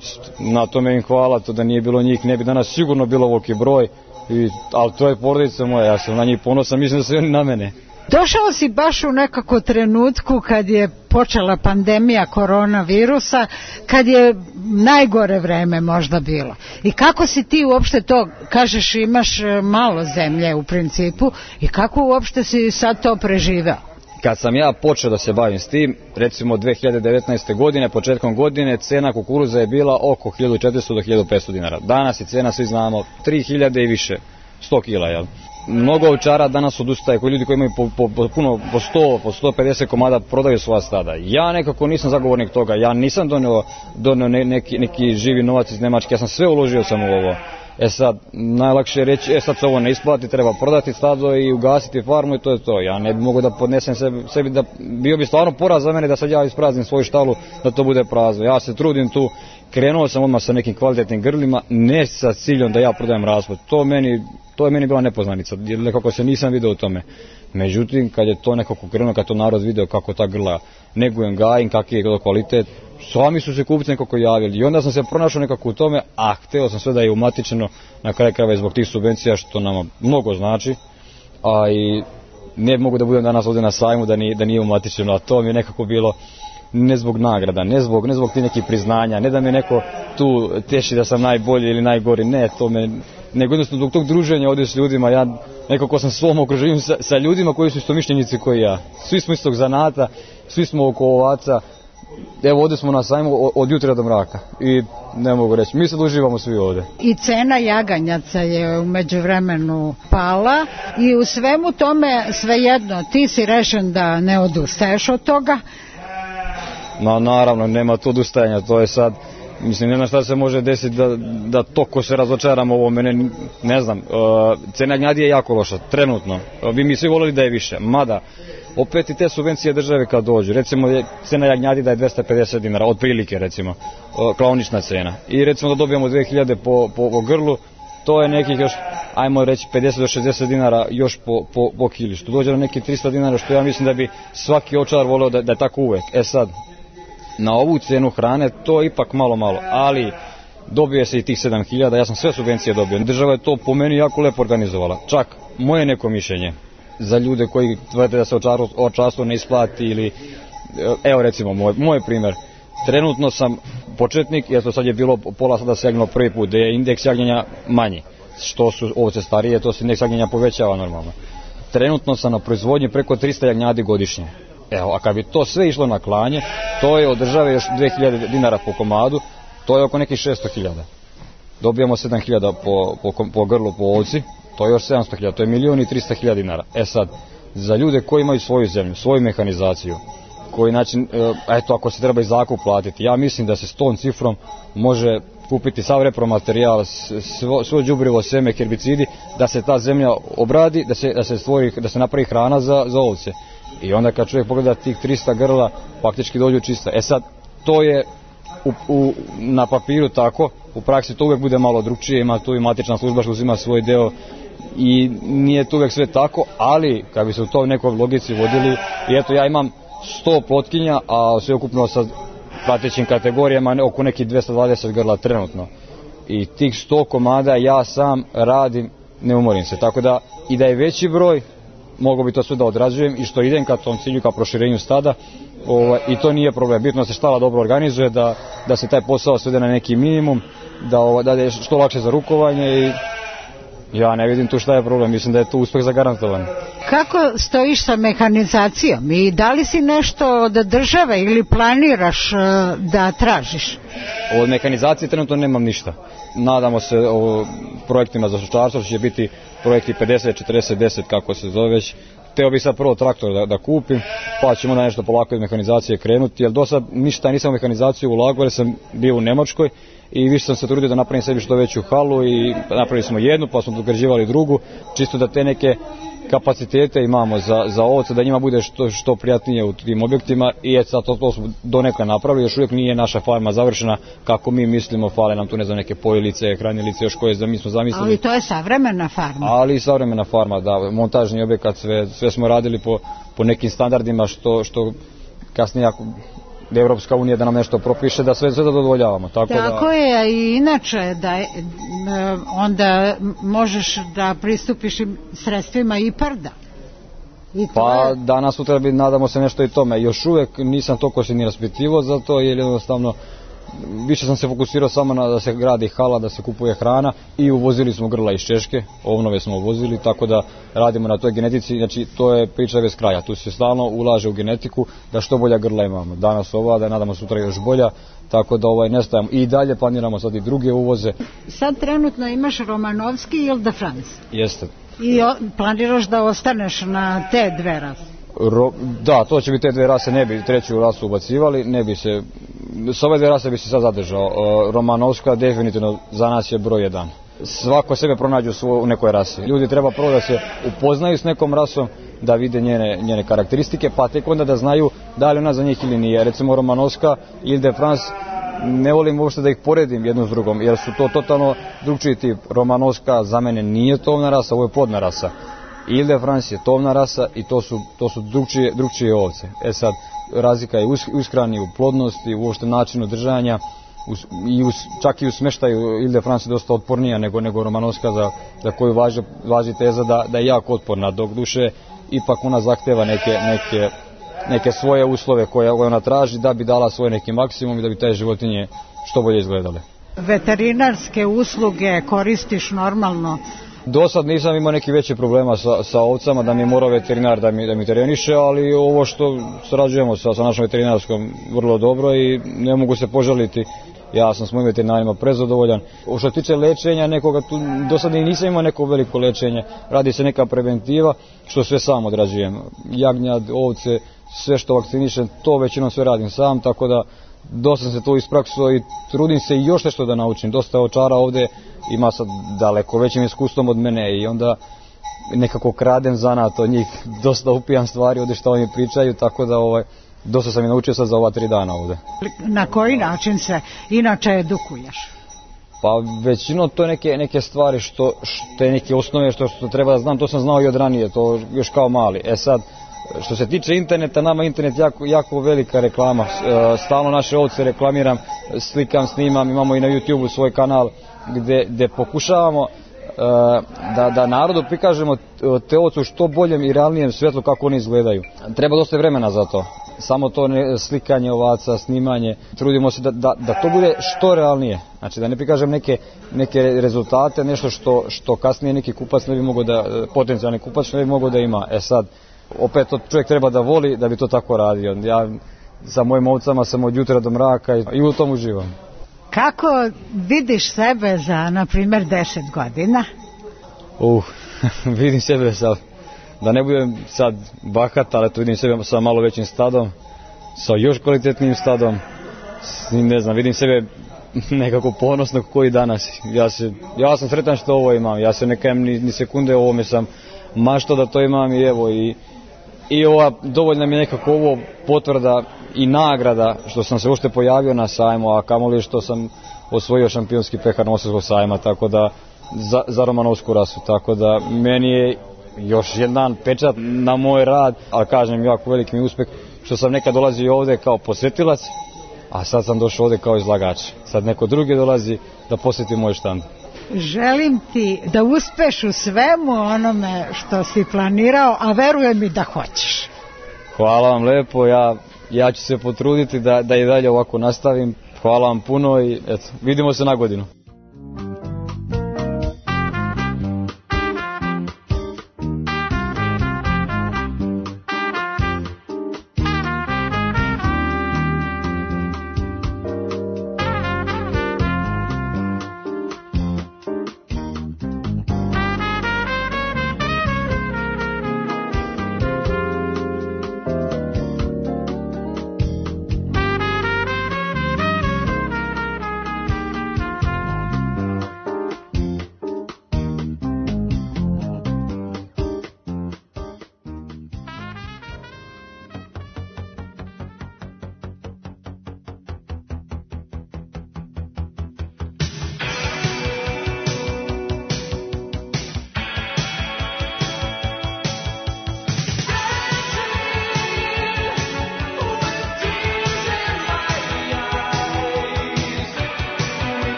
Na tome im hvala, to da nije bilo njih ne bi danas sigurno bilo ovoliki broj, ali to je porodica moja, ja sam na njih ponosan, mislim da su oni na mene. Došao si baš u nekako trenutku kad je počela pandemija koronavirusa, kad je najgore vreme možda bilo. I kako si ti uopšte to, kažeš imaš malo zemlje u principu, i kako uopšte si sad to preživeo? Kad sam ja počeo da se bavim s tim, recimo 2019. godine, početkom godine, cena kukuruza je bila oko 1400 do 1500 dinara. Danas je cena, svi znamo, 3000 i više, 100 kila, jel? Mnogo ovčara danas odustaje, koji ljudi koji imaju po 100, po 150 komada prodaju svoja stada. Ja nekako nisam zagovornik toga, ja nisam donio neki živi novac iz Nemačke, ja sam sve uložio sam u ovo. Sad, najlakše je reći, sad se ovo ne isplati, treba prodati stado i ugasiti farmu i to je to. Ja ne bi mogao da podnesem sebi, bio bi stvarno poraz za mene da sad ja ispraznim svoju štalu, da to bude prazno. Ja se trudim tu, krenuo sam odmah sa nekim kvalitetnim grlima, ne sa ciljom da ja prodajem rasplod. To je meni bila nepoznanica, jer nekako se nisam vidio u tome. Međutim, kad je to nekako krenuo, kad to narod video kako ta grla negujem, gajim, kakvi je to kvalitet, sami su se kupci nekako javili i onda sam se pronašao nekako u tome, a hteo sam sve da je umatičeno na kraju krajeva zbog tih subvencija što nama mnogo znači, a i ne mogu da budem danas ovdje na sajmu da nije umatičeno, a to mi je nekako bilo ne zbog nagrada, ne zbog tih nekih priznanja, ne da me neko tu teši da sam najbolji ili najgori, ne, to me, nego jednostavno zbog tog druženja ovdje s ljudima, ja nekako sam svom okruženju sa ljudima koji su istomišljenici koji ja. Svi smo istog zanata, svi smo oko ovaca, evo ovdje smo na sajmu od jutra do mraka i ne mogu reći, mi sad uživamo svi ovdje. I cena jaganjaca je u međuvremenu pala i u svemu tome svejedno ti si rešen da ne odustaješ od toga. Naravno, nema tu odustajanja, to je sad, mislim, ne znam šta se može desiti da toko se razočaramo ovo, mene, ne znam, cena jagnjadi je jako loša, trenutno, bi mi svi volili da je više, mada, opet i te subvencije države kad dođu, recimo cena jagnjadi da je 250 dinara, otprilike recimo, klaonična cena, i recimo da dobijemo 2000 po grlu, to je nekih još, ajmo reći, 50 do 60 dinara još po kili, što dođe na neki 300 dinara, što ja mislim da bi svaki ovčar voleo da je tako uvek. Sad, na ovu cenu hrane to je ipak malo, ali dobije se i tih 7000, ja sam sve subvencije dobio. Država je to po meni jako lepo organizovala. Čak, moje neko mišljenje za ljude koji tvrde da se ovčarstvo ne isplati ili, evo recimo moj primjer, trenutno sam početnik, jer to sad je bilo pola sada se jagnilo prvi put, da je indeks jagnjenja manji. Što su ovce starije, to se indeks jagnjenja povećava normalno. Trenutno sam na proizvodnji preko 300 jagnjadi godišnje. Evo, a kad bi to sve išlo na klanje, to je od države još 2000 dinara po komadu, to je oko nekih 600.000. Dobijamo 7.000 po grlu po ovci, to je još 700.000, to je 1.300.000 dinara. Sad, za ljude koji imaju svoju zemlju, svoju mehanizaciju, koji način, eto, ako se treba i zakup platiti, ja mislim da se s tom cifrom može kupiti sav repromaterijal, svo đubrivo, seme, herbicidi, da se ta zemlja obradi, da se napravi hrana za ovce. I onda kad čovjek pogleda tih 300 grla, faktički dođu čista. Sad, to je na papiru tako, u praksi to uvijek bude malo drugčije, ima tu i matična služba što uzima svoj deo i nije to uvijek sve tako, ali kad bi se u toj nekoj logici vodili, i eto ja imam 100 plotkinja, a sve ukupno sa pratećim kategorijama oko nekih 220 grla trenutno. I tih 100 komada ja sam radim, ne umorim se, tako da i da je veći broj, mogu bi to sve da odrađujem i što idem ka tom cilju, ka proširenju stada, i to nije problem. Bitno da se štala dobro organizuje, da se taj posao svede na neki minimum, da je što lakše za rukovanje Ja ne vidim tu šta je problem, mislim da je tu uspeh zagarantovan. Kako stojiš sa mehanizacijom i da li si nešto od države ili planiraš da tražiš? Od mehanizacije trenutno nemam ništa. Nadamo se o projektima za stočarstvo, će biti projekti 50-40-10 kako se zove već. Teo bih sad prvo traktor da kupim, pa ćemo da nešto polako iz mehanizacije krenuti, jer do sad ništa nisam u mehanizaciju ulagao, jer sam bio u Nemačkoj i više sam se trudio da napravim sebi što veću halu i napravili smo jednu, pa smo dograđivali drugu, čisto da te neke kapacitete imamo za ovce, da njima bude što prijatnije u tim objektima i sad to smo donekle napravili, još uvijek nije naša farma završena kako mi mislimo, fale nam tu ne znam neke pojilice, hranilice, još koje mi smo zamislili. Ali to je savremena farma. Ali i savremena farma, da, montažni objekat, sve smo radili po nekim standardima što kasnije Evropska unija da nam nešto propiše, da sve zadovoljavamo. Tako je, i inače da onda možeš da pristupiš sredstvima IPARD-a. Pa danas sutra nadamo se nešto i tome. Još uvijek nisam toliko se ni raspitivo za to, jer jednostavno više sam se fokusirao samo da se gradi hala, da se kupuje hrana i uvozili smo grla iz Češke, ovnove smo uvozili, tako da radimo na toj genetici, znači to je priča bez kraja, tu se stalno ulaže u genetiku da što bolja grla imamo. Danas ova, da nadamo sutra još bolja, tako da ne stajamo. I dalje planiramo sad i druge uvoze. Sad trenutno imaš Romanovski ili de France? Jeste. I planiraš da ostaneš na te dve rase? Da, to će biti te dve rase, ne bi treću rasu ubacivali, ne bi se, s ove dve rase bi se sad zadržao. Romanovska definitivno za nas je broj 1. Svako sebe pronađe u nekoj rasi. Ljudi treba prvo da se upoznaju s nekom rasom, da vide njene karakteristike, pa tek onda da znaju da li ona za njih ili nije. Recimo Romanovska ili de France, ne volim uopšte da ih poredim jednu s drugom, jer su to totalno drugčiji tip. Romanovska za mene nije tovna rasa, ovo je plodna rasa. Ile de France je tovna rasa i to su drugčije ovce. Sad, razlika je u ishrani, u plodnosti, u uopšte načinu držanja, čak i u smeštaju. Ile de France je dosta otpornija nego Romanovska, za koju važi teza da je jako otporna, dok duše ipak ona zahteva neke svoje uslove koje ona traži da bi dala svoj neki maksimum i da bi te životinje što bolje izgledale. Veterinarske usluge koristiš normalno? Do sad nisam imao neki veće problema sa ovcama, da mi je morao veterinar da mi tereniše, ali ovo što sarađujemo sa našom veterinarskom vrlo dobro i ne mogu se požaliti. Ja sam s mojim veterinarima prezadovoljan. Što se tiče lečenja nekoga, do sad nisam imao neko veliko lečenje, radi se neka preventiva, što sve sam odrađujem. Jagnjad, ovce, sve što vakcinišem, to većinom sve radim sam, tako da dosta sam se to ispraksuo i trudim se još nešto da naučim. Dosta očara ovdje ima sad daleko većim iskustvom od mene i onda nekako kradem zanat od njih, dosta upijam stvari ovdje što oni pričaju, tako da dosta sam i naučio sad za ova 3 dana ovdje. Na koji način se inače edukuješ? Pa većino to je neke stvari što je neke osnove što treba da znam, to sam znao i od ranije, to još kao mali. Sad, što se tiče interneta, nama internet jako velika reklama, stalno naše ovce reklamiram, slikam, snimam, imamo i na YouTube svoj kanal gdje pokušavamo da narodu prikažemo te ovce u što boljem i realnijem svjetlu kako oni izgledaju. Treba dosta vremena za to, samo to slikanje ovaca, snimanje, trudimo se da to bude što realnije, znači da ne prikažem neke rezultate, nešto što kasnije neki kupac ne bi mogao potencijalni kupac ne bi mogao da ima. Sad, opet to čovjek treba da voli da bi to tako radio. Ja sa mojim ovcama sam od jutra do mraka i u tom uživam. Kako vidiš sebe za, na primjer, 10 godina? Vidim sebe da ne budem sad bahat, ali to vidim sebe sa malo većim stadom, sa još kvalitetnijim stadom. Ne znam, vidim sebe nekako ponosno koji danas. Ja sam sretan što ovo imam, ja se ne kajem ni sekunde, ovome sam maštao da to imam i evo i ova dovoljna mi je nekako ovo potvrda i nagrada što sam se uopšte pojavio na sajmu, a kamoli što sam osvojio šampionski pehar Novosadskog sajma, tako da za Romanovsku rasu, tako da meni je još jedan pečat na moj rad, ali kažem jako veliki mi uspeh što sam nekad dolazio ovdje kao posjetilac, a sad sam došao ovdje kao izlagač. Sad neko drugi dolazi da posjeti moj štand. Želim ti da uspeš u svemu onome što si planirao, a verujem i da hoćeš. Hvala vam lepo, ja ću se potruditi da i dalje ovako nastavim. Hvala vam puno i eto, vidimo se na godinu.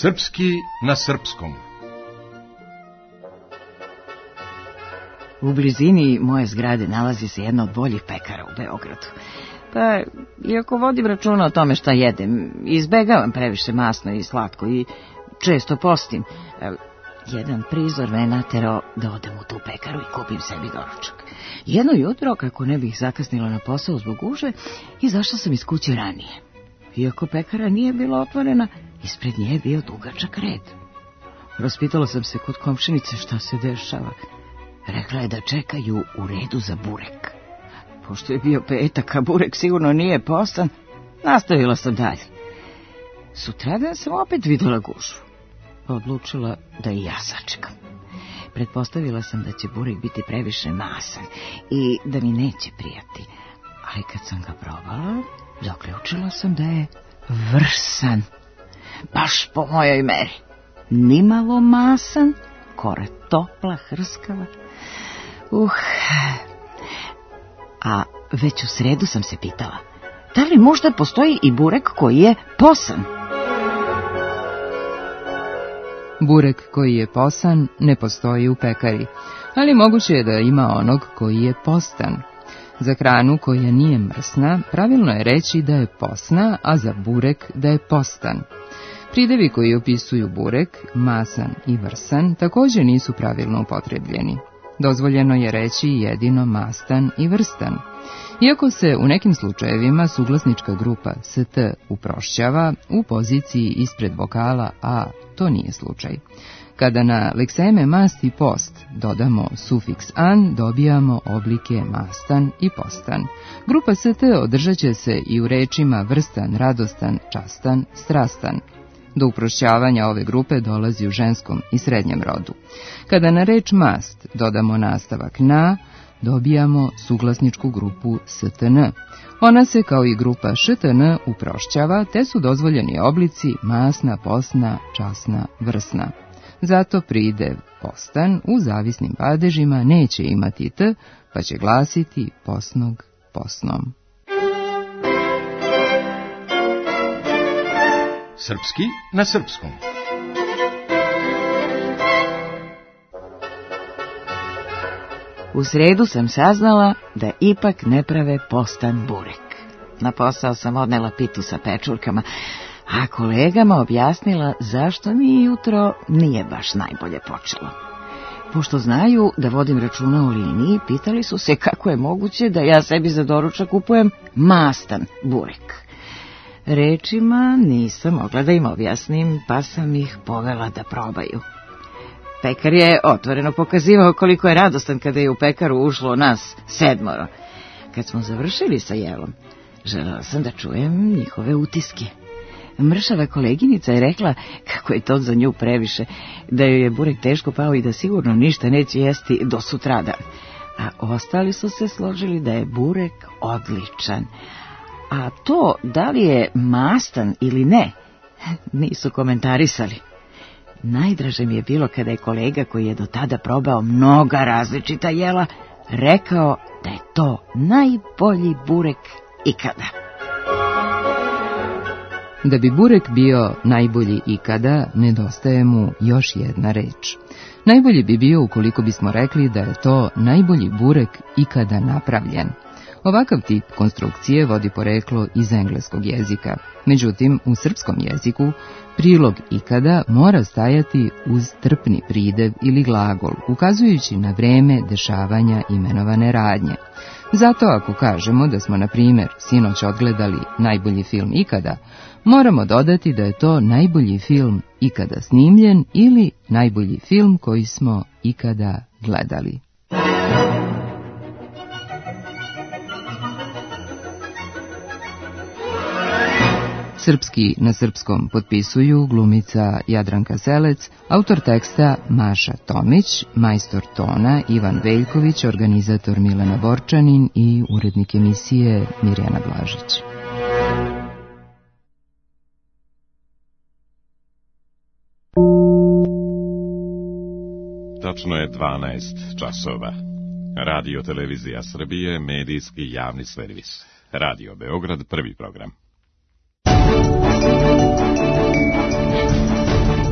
Srpski na srpskom. U blizini moje zgrade nalazi se jedna od boljih pekara u Beogradu. Pa, iako vodim računa o tome šta jedem, izbegavam previše masno i slatko i često postim. Jedan prizor me naterao da odem u tu pekaru i kupim sebi doručak. Jedno jutro, kako ne bih zakasnila na posao zbog gužve, izašla sam iz kuće ranije. Iako pekara nije bila otvorena, ispred nje je bio dugačak red. Raspitala sam se kod komšinice šta se dešava. Rekla je da čekaju u redu za burek. Pošto je bio petak, a burek sigurno nije postan, nastavila sam dalje. Sutradan sam opet videla gužvu. Odlučila da i ja sačekam. Pretpostavila sam da će burek biti previše masan i da mi neće prijati. Ali kad sam ga probala, zaključila sam da je vrsan. Baš po mojoj meri. Nimalo masan, kora topla, hrskava. A već u sredu sam se pitala, da li možda postoji i burek koji je posan? Burek koji je posan ne postoji u pekari, ali moguće je da ima onog koji je postan. Za hranu koja nije mrsna, pravilno je reći da je posna, a za burek da je postan. Pridevi koji opisuju burek, masan i vrsan, također nisu pravilno upotrebljeni. Dozvoljeno je reći jedino mastan i vrstan. Iako se u nekim slučajevima suglasnička grupa st uprošćava u poziciji ispred vokala a, to nije slučaj. Kada na lekseme mast i post dodamo sufiks an, dobijamo oblike mastan i postan. Grupa st održat će se i u rečima vrstan, radostan, častan, strastan. Do uprošćavanja ove grupe dolazi u ženskom i srednjem rodu. Kada na reč mast dodamo nastavak na, dobijamo suglasničku grupu stn. Ona se kao i grupa štn uprošćava, te su dozvoljeni oblici masna, posna, časna, vrsna. Zato pridev postan u zavisnim padežima neće imati t, pa će glasiti posnog, posnom. Srpski na srpskom. U sredu sam saznala da ipak ne prave postan burek. Na posao sam odnela pitu sa pečurkama, a kolegama objasnila zašto mi jutro nije baš najbolje počelo. Pošto znaju da vodim računa o liniji, pitali su se kako je moguće da ja sebi za doručak kupujem mastan burek. Rečima nisam mogla da im objasnim, pa sam ih povela da probaju. Pekar je otvoreno pokazivao koliko je radostan kada je u pekaru ušlo nas 7. Kad smo završili sa jelom, želela sam da čujem njihove utiske. Mršava koleginica je rekla kako je to za nju previše, da joj je burek teško pao i da sigurno ništa neće jesti do sutradan. A ostali su se složili da je burek odličan. A to, da li je mastan ili ne, nisu komentarisali. Najdraže mi je bilo kada je kolega koji je do tada probao mnoga različita jela, rekao da je to najbolji burek ikada. Da bi burek bio najbolji ikada, nedostaje mu još jedna reč. Najbolji bi bio ukoliko bismo rekli da je to najbolji burek ikada napravljen. Ovakav tip konstrukcije vodi poreklo iz engleskog jezika. Međutim, u srpskom jeziku prilog ikada mora stajati uz trpni pridev ili glagol, ukazujući na vreme dešavanja imenovane radnje. Zato ako kažemo da smo, na primjer, sinoć odgledali najbolji film ikada, moramo dodati da je to najbolji film ikada snimljen ili najbolji film koji smo ikada gledali. Srpski na srpskom potpisuju glumica Jadranka Selec, autor teksta Maša Tomić, majstor tona Ivan Veljković, organizator Milena Borčanin i urednik emisije Mirjana Blažić. Tačno je 12 časova. Radio Televizija Srbije, medijski javni servis. Radio Beograd, prvi program.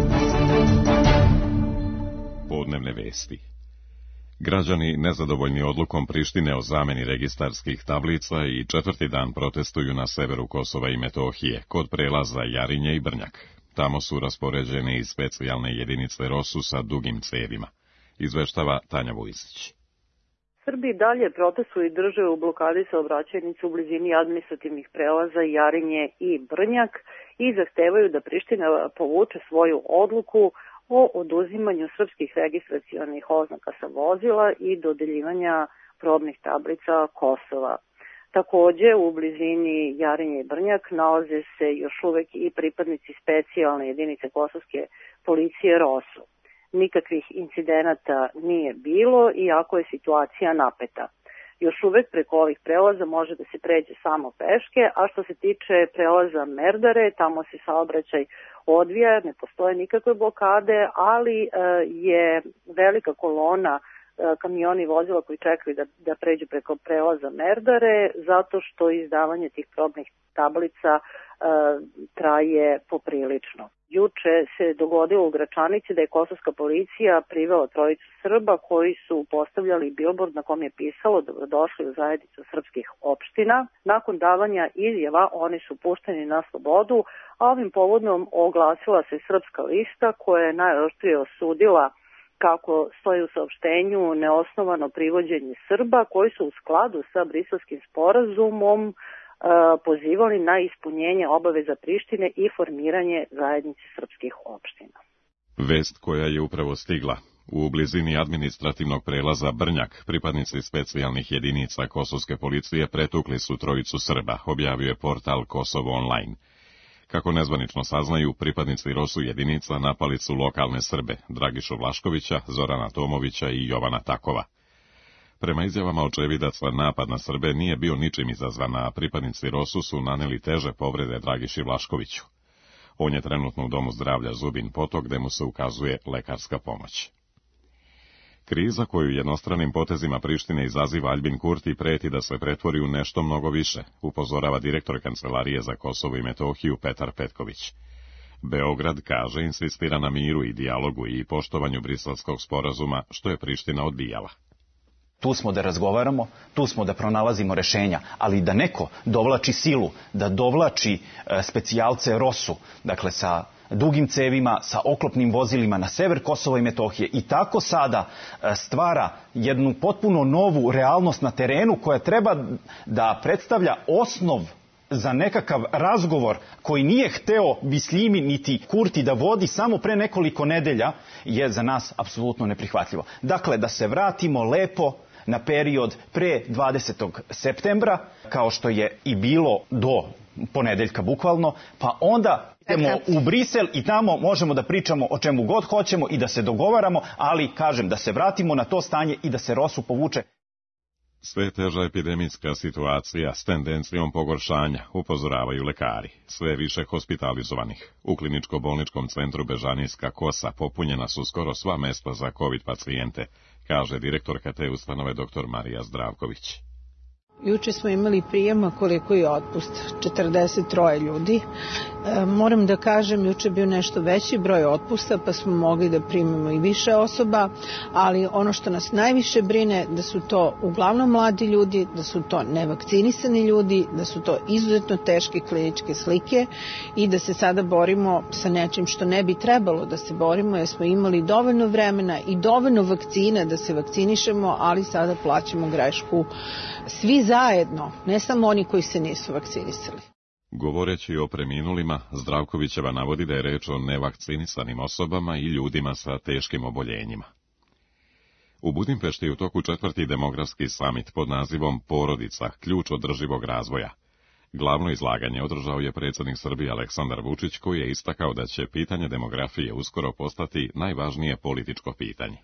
popodnevne vesti. Građani nezadovoljni odlukom Prištine o zameni registarskih tablica i četvrti dan protestuju na severu Kosova i Metohije, kod prelaza Jarinje i Brnjak. Tamo su raspoređene i specijalne jedinice ROSU sa dugim cevima. Izveštava Tanja Vujsić. Srbi dalje protestuju i drže u blokadi saobraćajnice u blizini administrativnih prelaza Jarinje i Brnjak i zahtevaju da Priština povuče svoju odluku o oduzimanju srpskih registracionih oznaka sa vozila i dodeljivanja probnih tablica Kosova. Takođe, u blizini Jarinje i Brnjak nalaze se još uvek i pripadnici specijalne jedinice kosovske policije ROSU. Nikakvih incidenata nije bilo, iako je situacija napeta. Još uvek preko ovih prelaza može da se pređe samo peške, a što se tiče prelaza Merdare, tamo se saobraćaj odvija, ne postoje nikakve blokade, ali je velika kolona kamioni i vozila koji čekaju da pređu preko prelaza Merdare, zato što izdavanje tih probnih tablica traje poprilično. Juče se dogodilo u Gračanici da je kosovska policija privela trojicu Srba koji su postavljali bilbord na kom je pisalo dobrodošli u zajednicu srpskih opština. Nakon davanja izjava oni su pušteni na slobodu, a ovim povodom oglasila se Srpska lista koja je najoštrije osudila, kako stoji u saopštenju, neosnovano privođenje Srba koji su u skladu sa Briselskim sporazumom pozivali na ispunjenje obaveza Prištine i formiranje zajednice srpskih opština. Vest koja je upravo stigla. U blizini administrativnog prelaza Brnjak, pripadnici specijalnih jedinica kosovske policije pretukli su trojicu Srba, objavio je portal Kosovo Online. Kako nezvanično saznaju, pripadnici ROSU jedinica napali su lokalne Srbe, Dragišu Vlaškovića, Zorana Tomovića i Jovana Takova. Prema izjavama očevidaca, napad na Srbe nije bio ničim izazvan, a pripadnici ROSU su naneli teže povrede Dragiši Vlaškoviću. On je trenutno u domu zdravlja Zubin Potok, gde mu se ukazuje lekarska pomoć. Kriza koju jednostranim potezima Prištine izaziva Aljbin Kurti preti da se pretvori u nešto mnogo više, upozorava direktor Kancelarije za Kosovo i Metohiju Petar Petković. Beograd, kaže, insistira na miru i dijalogu i poštovanju Briselskog sporazuma, što je Priština odbijala. Tu smo da razgovaramo, tu smo da pronalazimo rešenja, ali da neko dovlači silu, da dovlači specijalce ROSU, dakle sa dugim cevima, sa oklopnim vozilima na sever Kosova i Metohije i tako sada stvara jednu potpuno novu realnost na terenu koja treba da predstavlja osnov za nekakav razgovor koji nije hteo Bisljimi niti Kurti da vodi samo pre nekoliko nedelja, je za nas apsolutno neprihvatljivo. Dakle, da se vratimo lepo na period pre 20. septembra, kao što je i bilo do ponedeljka bukvalno, pa onda idemo u Brisel i tamo možemo da pričamo o čemu god hoćemo i da se dogovaramo, ali, kažem, da se vratimo na to stanje i da se ROSU povuče. Sve teža epidemijska situacija s tendencijom pogoršanja, upozoravaju lekari. Sve više hospitalizovanih. U kliničko-bolničkom centru Bežanijska Kosa popunjena su skoro sva mesta za COVID pacijente, kaže direktorka te ustanove dr. Marija Zdravković. Juče smo imali prijema koliko je otpust, 43 ljudi. Moram da kažem, juče je bio nešto veći broj otpusta, pa smo mogli da primimo i više osoba, ali ono što nas najviše brine, da su to uglavnom mladi ljudi, da su to nevakcinisani ljudi, da su to izuzetno teške kliničke slike i da se sada borimo sa nečim što ne bi trebalo da se borimo, jer smo imali dovoljno vremena i dovoljno vakcina da se vakcinišemo, ali sada plaćamo grešku svi zajedno, ne samo oni koji se nisu vakcinisali. Govoreći o preminulima, Zdravkovićeva navodi da je reč o nevakcinisanim osobama i ljudima sa teškim oboljenjima. U Budimpešti je u toku 4. demografski samit pod nazivom Porodica, ključ održivog razvoja. Glavno izlaganje održao je predsjednik Srbije Aleksandar Vučić, koji je istakao da će pitanje demografije uskoro postati najvažnije političko pitanje.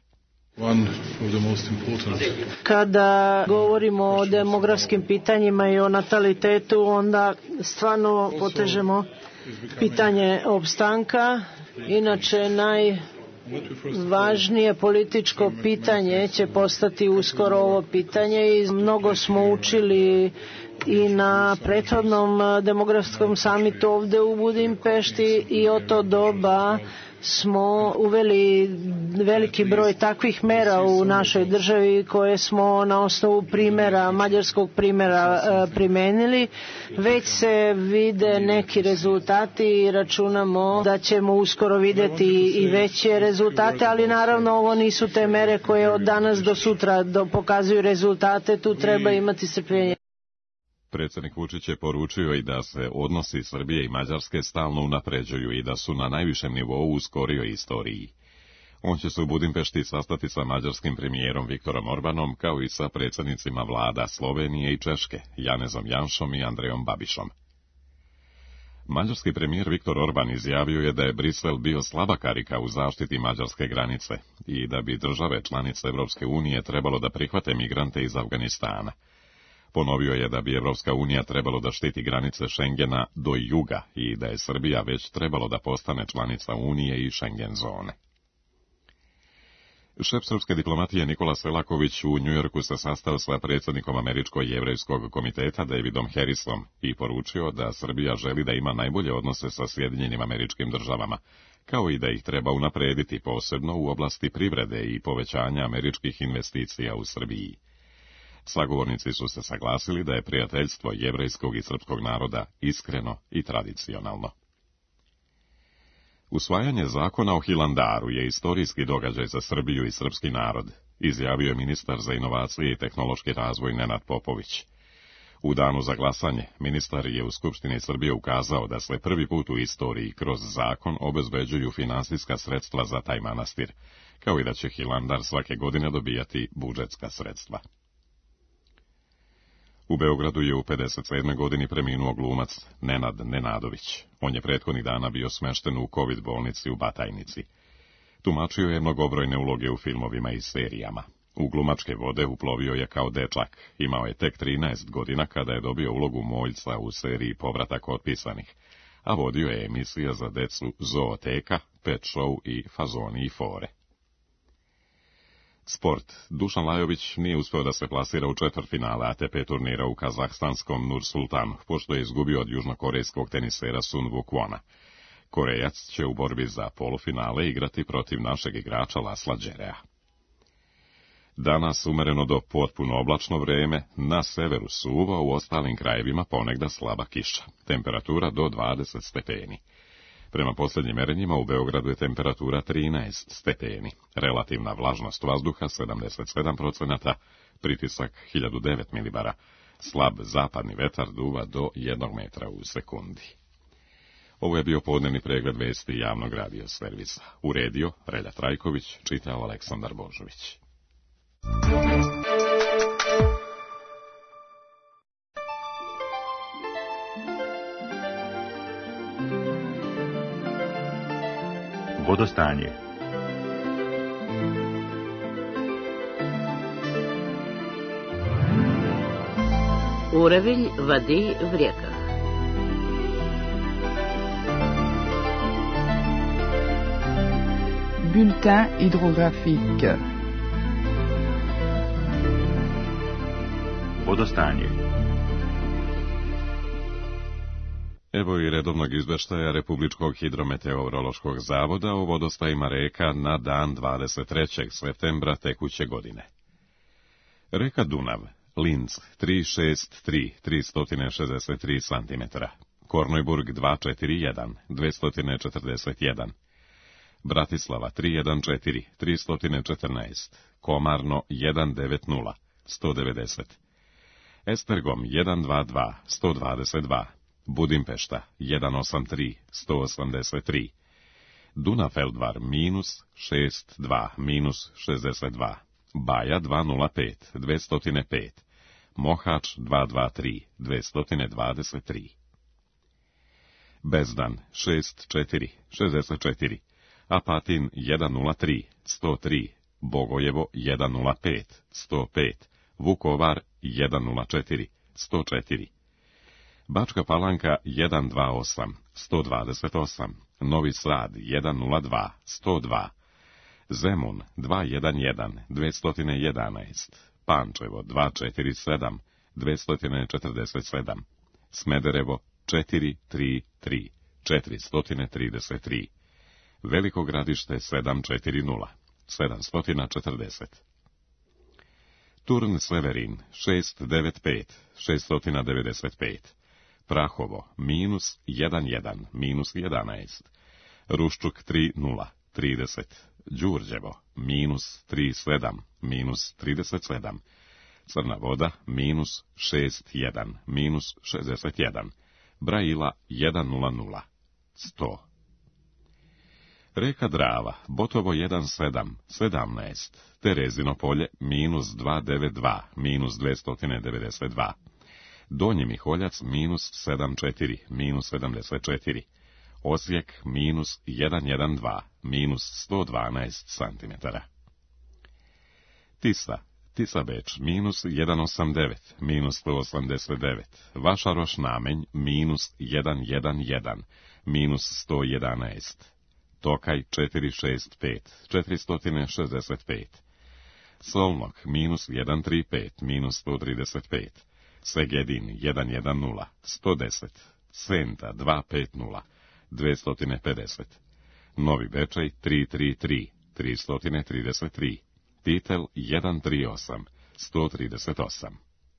Kada govorimo o demografskim pitanjima i o natalitetu, onda stvarno potežemo pitanje opstanka. Inače, najvažnije političko pitanje će postati uskoro ovo pitanje i mnogo smo učili i na prethodnom demografskom samitu ovde u Budimpešti i od to doba smo uveli veliki broj takvih mera u našoj državi koje smo na osnovu mađarskog primjera primenili. Već se vide neki rezultati i računamo da ćemo uskoro vidjeti i veće rezultate, ali naravno ovo nisu te mere koje od danas do sutra pokazuju rezultate, tu treba imati strpljenje. Predsjednik Vučić je poručio i da se odnosi Srbije i Mađarske stalno unapređuju i da su na najvišem nivou u skorijoj istoriji. On će se u Budimpešti sastati sa mađarskim premijerom Viktorom Orbanom, kao i sa predsjednicima vlada Slovenije i Češke, Janezom Janšom i Andrejom Babišom. Mađarski premijer Viktor Orban izjavio je da je Brisel bio slaba karika u zaštiti mađarske granice i da bi države članice Evropske unije trebalo da prihvate migrante iz Afganistana. Ponovio je da bi Evropska unija trebalo da štiti granice Šengena do juga i da je Srbija već trebalo da postane članica Unije i Schengen zone. Šef srpske diplomatije Nikola Selaković u Njujorku se sastao sa predsjednikom Američko-jevrejskog komiteta Davidom Harrisom i poručio da Srbija želi da ima najbolje odnose sa Sjedinjenim Američkim Državama, kao i da ih treba unaprediti posebno u oblasti privrede i povećanja američkih investicija u Srbiji. Sagovornici su se saglasili da je prijateljstvo jevrejskog i srpskog naroda iskreno i tradicionalno. Usvajanje zakona o Hilandaru je istorijski događaj za Srbiju i srpski narod, izjavio je ministar za inovacije i tehnološki razvoj Nenad Popović. U danu za glasanje, ministar je u Skupštini Srbije ukazao da se prvi put u istoriji kroz zakon obezbeđuju finansijska sredstva za taj manastir, kao i da će Hilandar svake godine dobijati budžetska sredstva. U Beogradu je u 57. godini preminuo glumac Nenad Nenadović. On je prethodnih dana bio smešten u COVID bolnici u Batajnici. Tumačio je mnogobrojne uloge u filmovima i serijama. U glumačke vode uplovio je kao dečak. Imao je tek 13 godina kada je dobio ulogu moljca u seriji Povratak otpisanih, a vodio je emisija za decu Zooteka, Pet Show i Fazoni i fore. Sport. Dušan Lajović nije uspeo da se plasira u četvrtfinale ATP turnira u kazahstanskom Nur-Sultanu, pošto je izgubio od južnokorejskog tenisera Sun Wukwana. Korejac će u borbi za polufinale igrati protiv našeg igrača Lasla Đerea. Danas umereno do potpuno oblačno vreme, na severu suvo, u ostalim krajevima ponegda slaba kiša. Temperatura do 20 stepeni. Prema posljednjim merenjima u Beogradu je temperatura 13 stepeni, relativna vlažnost vazduha 77%, pritisak 1009 milibara, slab zapadni vetar duva do 1 metra u sekundi. Ovo je bio podnevni pregled vesti javnog radio servisa. Uredio Relja Trajković, čitao Aleksandar Božović. Vodostanje. Уровень воды в реках. Bulletin hydrographique. Vodostanje. Evo i redovnog izveštaja Republičkog hidrometeorološkog zavoda o vodostajima reka na dan 23. septembra tekuće godine. Reka Dunav, Linz 363, 363 cm, Kornojburg 241, 241, Bratislava 314, 314, Komarno 190, 190, Estergom 122, 122, Budimpešta 183, 183, Dunafeldvar minus 62, minus 62, Baja 205, 205, Mohač 223, 223. Bezdan 64, 64, Apatin 103, 103, Bogojevo 105, 105, Vukovar 104, 104, Bačka Palanka 128, 128, Novi Sad 102, 102, Zemun 211, 211, Pančevo 247, 247, Smederevo 433, 433, Veliko Gradište 740, 740. Turn Severin 695, 695. Prahovo -11, -11. Ruščuk 30, 30. Đurđevo -37, -37. Crna Voda -61, -61. Brajila 100, 100. Reka Drava, Botovo 17, 17. Terezino polje -292, -292. Donji Miholjac -74, -74. Osijek -112, -112 cm. Tisa, Tisa Beč -189, -189. Vašaroš Namenj -111, -111. Tokaj 465, 465. Solnog -135, -135. Segedin 110, 110. Senta 250, 250. Novi Bečej 333, 333. Titel 138, 138.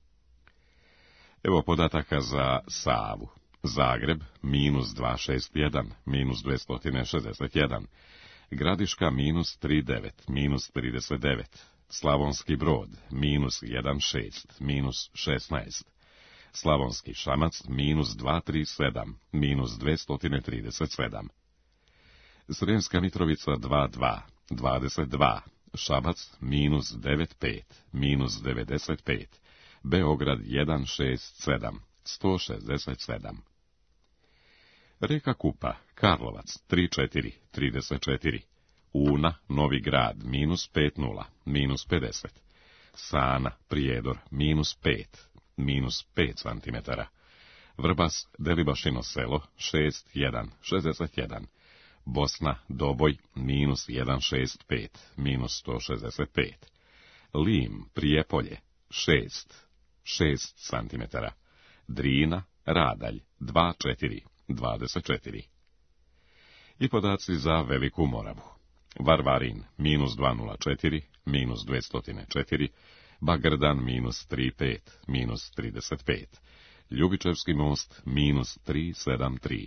Evo podataka za Savu. Zagreb -261, -261. Gradiška -39, -39. Slavonski Brod -16, -16. Slavonski Šamac -237, -237. Sremska Mitrovica 22, 22. Šabac -95, -95. Beograd 167, 167. Reka Kupa, Karlovac 34, 34. Una, Novi Grad -50, -50. Sana, Prijedor -5, -5 cm. Vrbas, Delibašino selo 61, 61. Bosna, Doboj -165, -165. Lim, Prijepolje 6, 6 cm. Drina, Radalj 24, 24. I podaci za Veliku Moravu. Varvarin -204, -204. Bagrdan -35, -35. Ljubičevski most -373,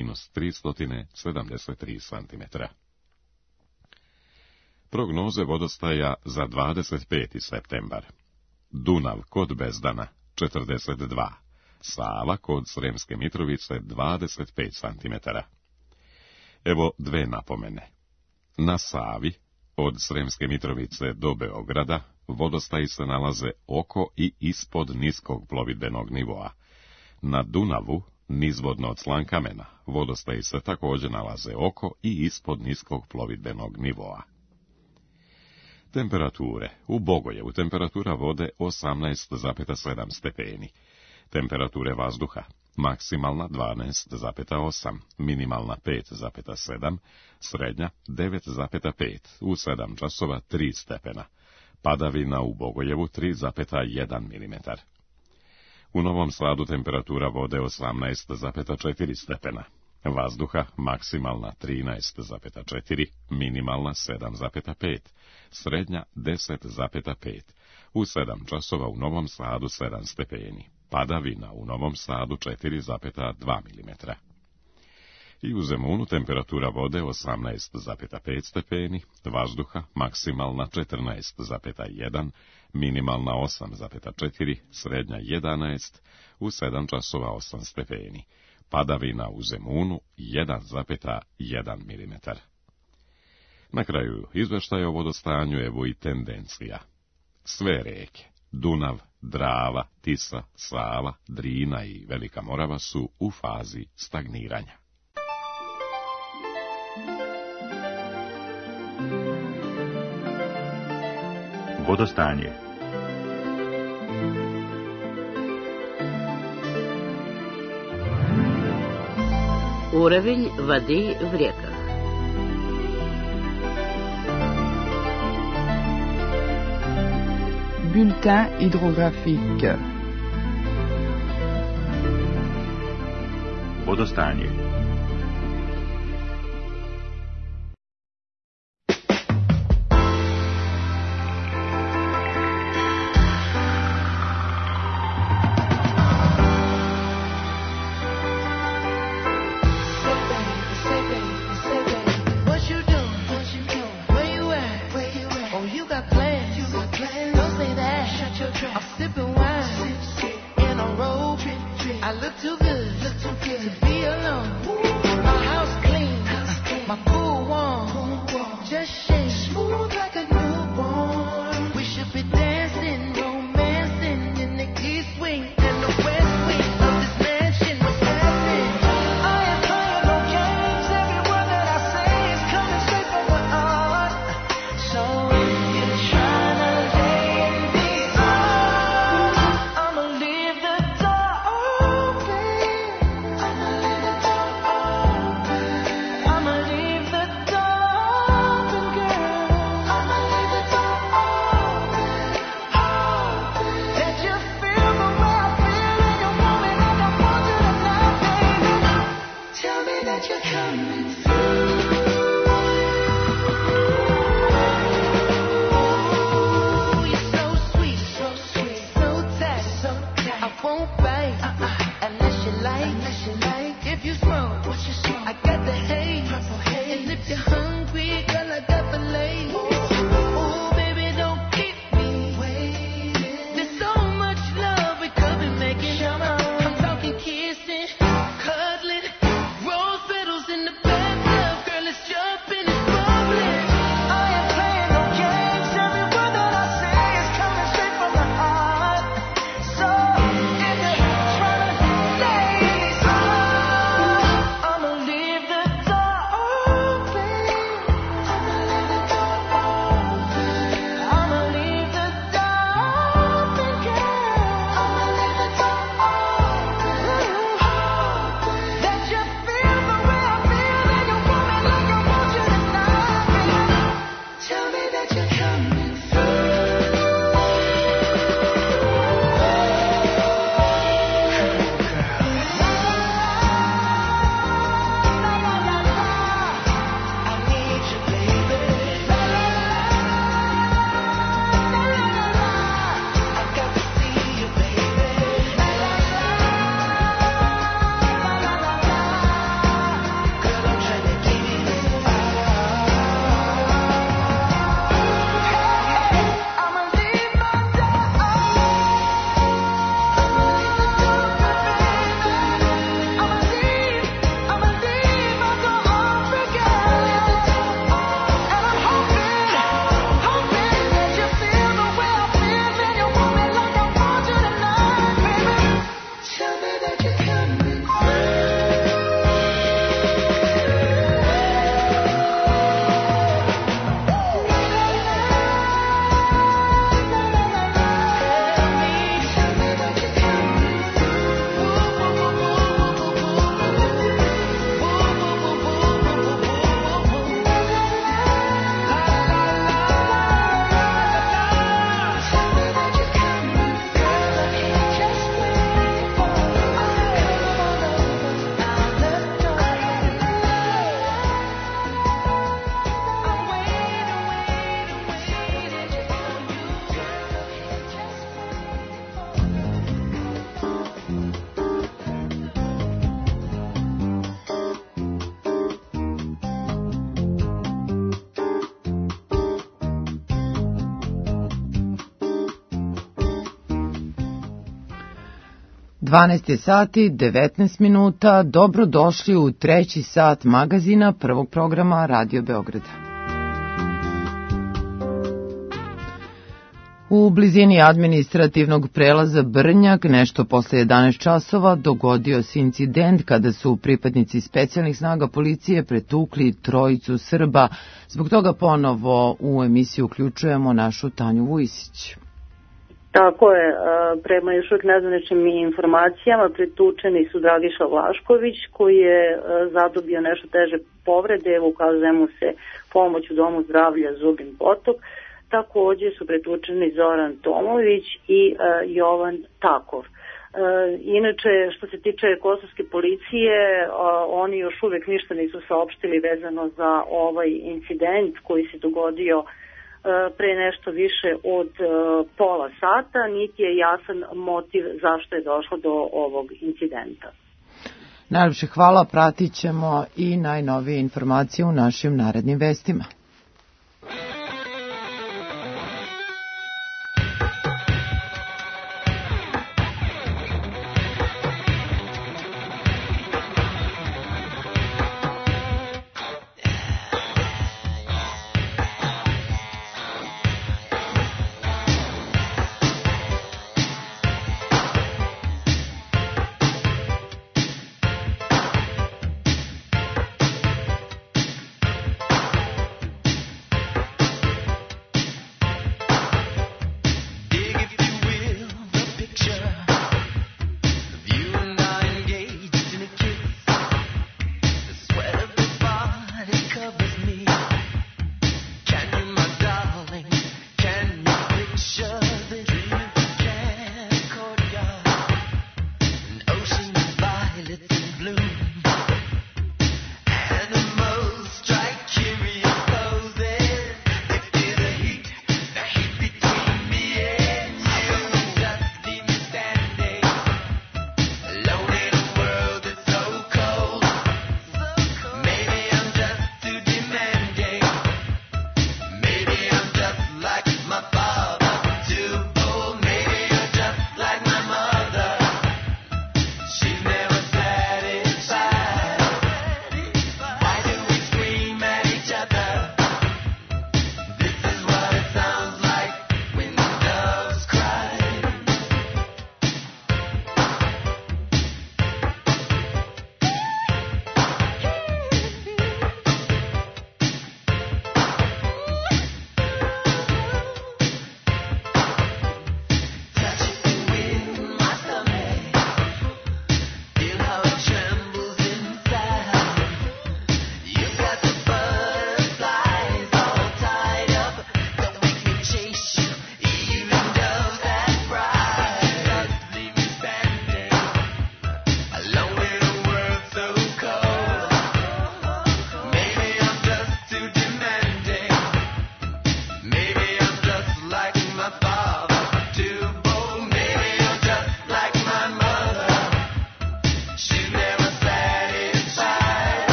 -373 cm. Prognoze vodostaja za 25. septembar. Dunav kod Bezdana 42. Sava kod Sremske Mitrovice 25 cm. Evo dve napomene. Na Savi, od Sremske Mitrovice do Beograda, vodostaji se nalaze oko i ispod niskog plovidbenog nivoa. Na Dunavu, nizvodno od Slankamena, vodostaji se također nalaze oko i ispod niskog plovidbenog nivoa. Temperature. U Bogojevu temperatura vode 18,7 stepeni. Temperature vazduha. Maksimalna 12,8, minimalna 5,7, srednja 9,5, u 7 časova 3 stepena. Padavina u Bogojevu 3,1 mm. U Novom Sadu temperatura vode 18,4 stepena. Vazduha maksimalna 13,4, minimalna 7,5, srednja 10,5, u 7 časova u Novom Sadu 7 stepeni. Padavina u Novom Sadu 4,2 mm. I u Zemunu temperatura vode 18,5 stepeni, vazduha maksimalna 14,1, minimalna 8,4, srednja 11, u 7 časova 8 stepeni. Padavina u Zemunu 1,1 mm. Na kraju izveštaja o vodostanju evo i tendencija. Sve reke, Dunav, Drava, Tisa, Sava, Drina i Velika Morava su u fazi stagniranja. Vodostanje. Уровень воды в реках. Bulletin hydrographique. Vodostanje. you got plans. Don't say that. Shut your trap. I'm sipping wine in a robe. I look too good to be alone. My house clean, my pool warm. Just shake smooth like a newborn. We should be dancing, romancing in the east wing and the west wing of this mansion. What's happening? I ain't playing no games. Every word that I say is coming straight from my heart. So if you're trying to lay in these arms, I'ma leave the door open. I'ma leave the door open. I'ma leave the door open, girl. I'ma leave the door open. That you feel the way I feel and you want me like I want you tonight, baby. Tell me that you're coming through. You're so sweet, so tight. I won't bite unless you like. If you smoke, I got the haze. And if you're hungry, girl, I got the lace. Ooh, baby, don't keep me waiting. There's so much love we could be making. I'm talking kissing, cuddling, rose petals in the bathtub. Girl, it's jumping, it's bubbling. I ain't playing no games. Every word that I say is coming straight from my heart. So if you're trying to stay in these arms, I'ma leave the door open. I'ma leave the door open. I'ma leave the door open, girl. I'ma leave the door open. That you feel the way I feel and you want me like I want you tonight, baby. Tell me that you're coming through. I need you, baby. I got to see you, baby. Girl, I'm trying to give you this I'ma leave my door I'ma leave my door open, girl. And I'm hoping that you feel the way I feel and you want me like I want you tonight, baby. Tell me that you're coming Dvanaest sati, 19 minuta, dobrodošli u treći sat magazina prvog programa Radio Beograda. U blizini administrativnog prelaza Brnjak, nešto posle 11 časova, dogodio se incident kada su pripadnici specijalnih snaga policije pretukli trojicu Srba. Zbog toga ponovo u emisiju uključujemo našu Tanju Vujsić. Tako je, prema još uvijek nezvaničnim informacijama pretučeni su Dragiša Vlašković koji je zadobio nešto teže povrede, ukazuje mu se pomoć u domu zdravlja Zubin Potok. Također su pretučeni Zoran Tomović i Jovan Takov. Inače, što se tiče kosovske policije, oni još uvijek ništa nisu saopštili vezano za ovaj incident koji se dogodio pre nešto više od pola sata, niti je jasan motiv zašto je došlo do ovog incidenta. Najljepše hvala, pratit ćemo i najnovije informacije u našim narednim vestima.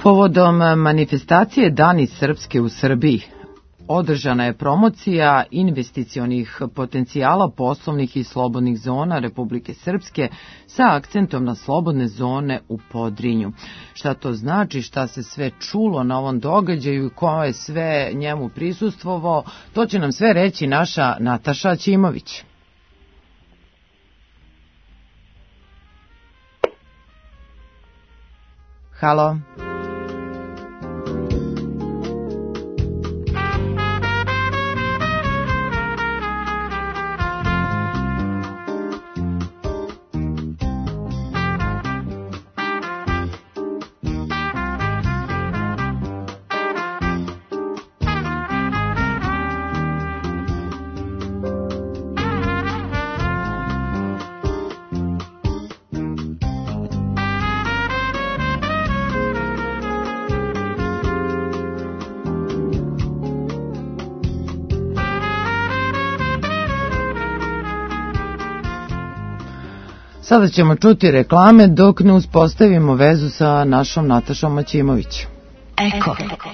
Povodom manifestacije Dani Srpske u Srbiji održana je promocija investicionih potencijala poslovnih i slobodnih zona Republike Srpske sa akcentom na slobodne zone u Podrinju. Šta to znači, šta se sve čulo na ovom događaju i ko je sve njemu prisustvovao, to će nam sve reći naša Nataša Ćimović. Halo. Sada ćemo čuti reklame dok ne uspostavimo vezu sa našom Natašom Maćimović. Eko.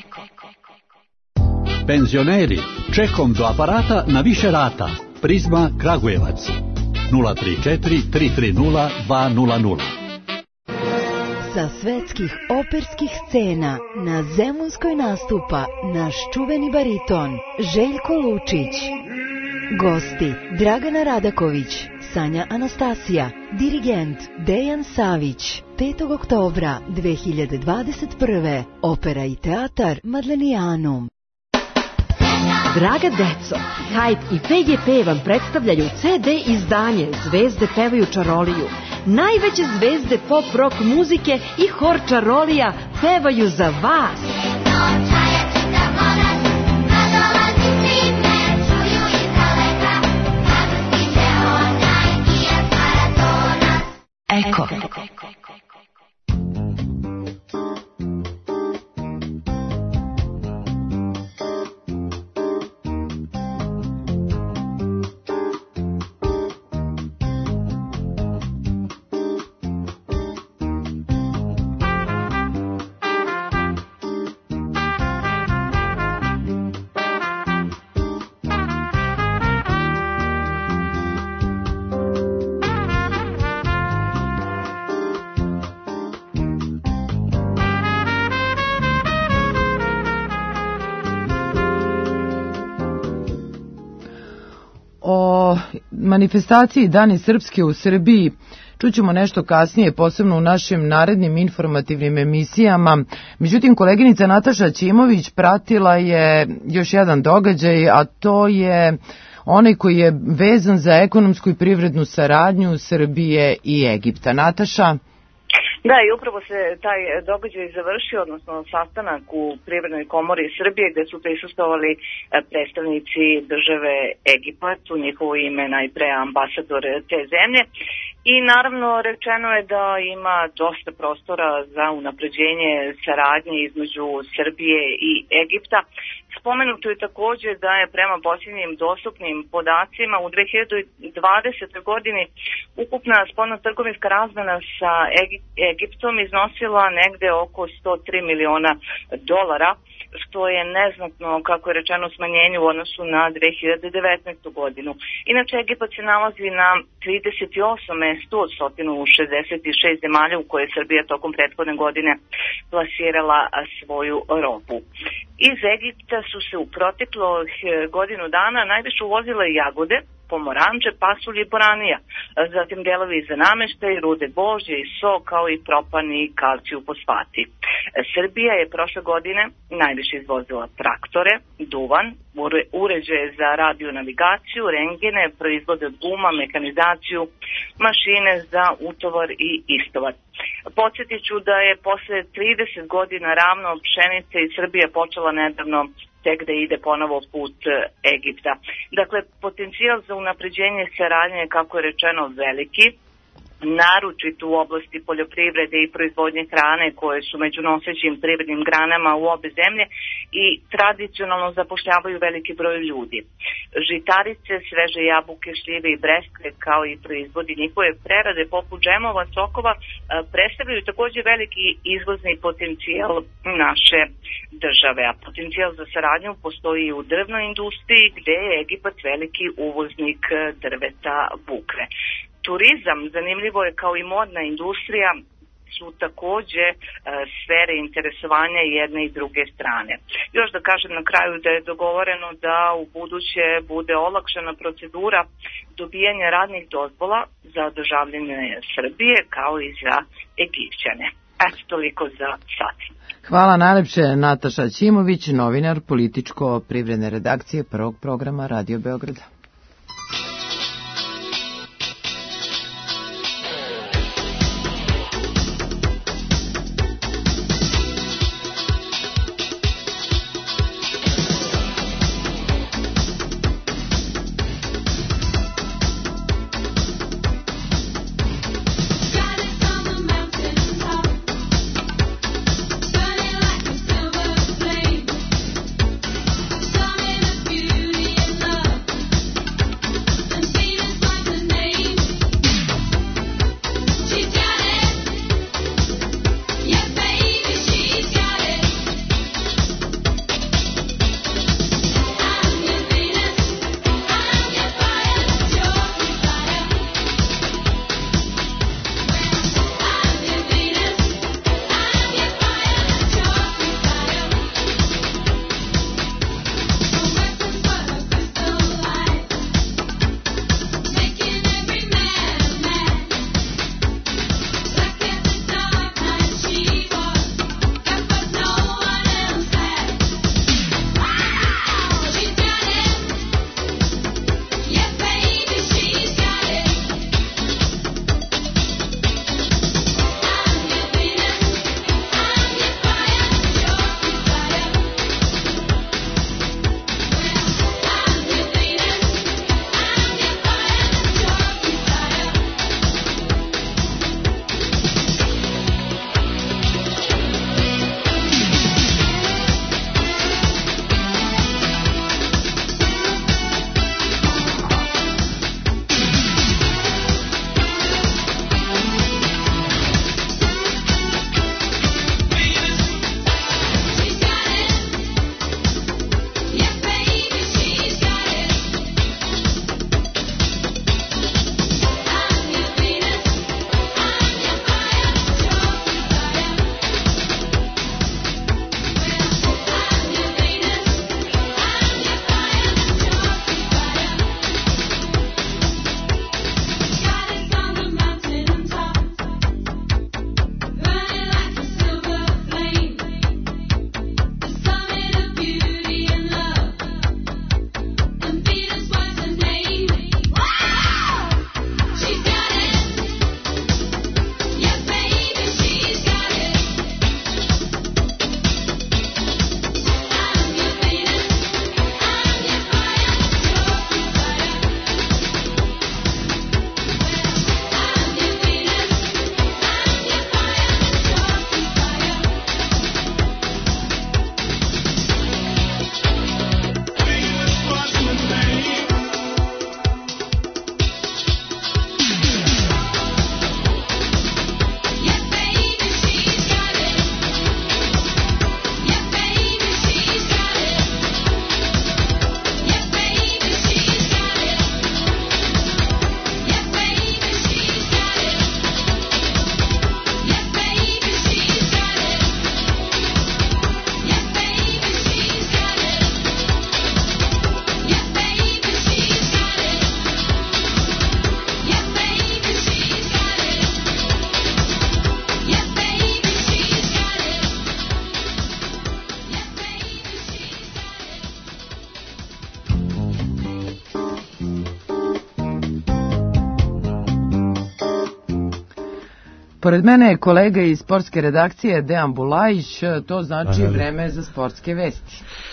Penzioneri, čekom do aparata na više rata. Prizma Kragujevac. 034 330 200. Sa svetskih operskih scena na Zemunskoj nastupa naš čuveni bariton Željko Lučić. Gosti Dragana Radaković, Sanja Anastasija, dirigent Dejan Savić. 5. oktobra 2021. Opera i teatar Madlenijanum. Draga deco, Hype i PGP vam predstavljaju CD izdanje Zvezde pevaju čaroliju. Najveće zvezde pop rock muzike i hor čarolija pevaju za vas. Eko. O manifestaciji Dani Srpske u Srbiji čućemo nešto kasnije, posebno u našim narednim informativnim emisijama. Međutim, koleginica Nataša Ćimović pratila je još jedan događaj, a to je onaj koji je vezan za ekonomsku i privrednu saradnju Srbije i Egipta. Nataša? Da, i upravo se taj događaj završio, odnosno sastanak u Privrednoj komori Srbije, gde su prisustvovali predstavnici države Egipat, u njihovo ime najpre ambasador te zemlje. I naravno rečeno je da ima dosta prostora za unapređenje saradnje između Srbije i Egipta. Spomenuto je također da je prema posljednjim dostupnim podacima u 2020. godini ukupna spoljno-trgovinska razmena sa Egiptom iznosila negde oko 103 miliona dolara, što je neznatno, kako je rečeno, smanjenje u odnosu na 2019. godinu. Inače, Egipat se nalazi na 38. mestu od 166 zemalja u koje je Srbija tokom prethodne godine plasirala svoju robu. Iz Egipta su se u proteklih godinu dana najviše uvozile jagode, pomoranđe, pasulj i boranija, zatim delovi za nameštaj, rude božje i so, kao i propani kalciju fosfati. Srbija je prošle godine najviše izvozila traktore, duvan, uređaje za radionavigaciju, rengene, proizvode od guma, mehanizaciju, mašine za utovar i istovar. Podsjetit ću da je posle 30 godina ravno pšenice i Srbija počela nedavno tek da ide ponovo put Egipta. Dakle, potencijal za unapređenje saradnje, kako je rečeno, veliki. naročito u oblasti poljoprivrede i proizvodnje hrane koje su među nosećim privrednim granama u obe zemlje i tradicionalno zapošljavaju veliki broj ljudi. Žitarice, sveže jabuke, šljive i breskve kao i proizvodi njihove prerade poput džemova, sokova predstavljaju također veliki izvozni potencijal naše države, a potencijal za saradnju postoji i u drvnoj industriji gdje je Egipat veliki uvoznik drveta bukve. Turizam, zanimljivo je kao i modna industrija, su također sfere interesovanja jedne i druge strane. Još da kažem na kraju da je dogovoreno da u buduće bude olakšana procedura dobijanja radnih dozvola za državljane Srbije kao i za Egipćane. Eto, toliko za sad. Hvala najlepše. Nataša Ćimović, novinar političko-privredne redakcije prvog programa Radio Beograda. Pored mene je kolega iz sportske redakcije Dejan Bulajić, to znači vreme za sportske vesti.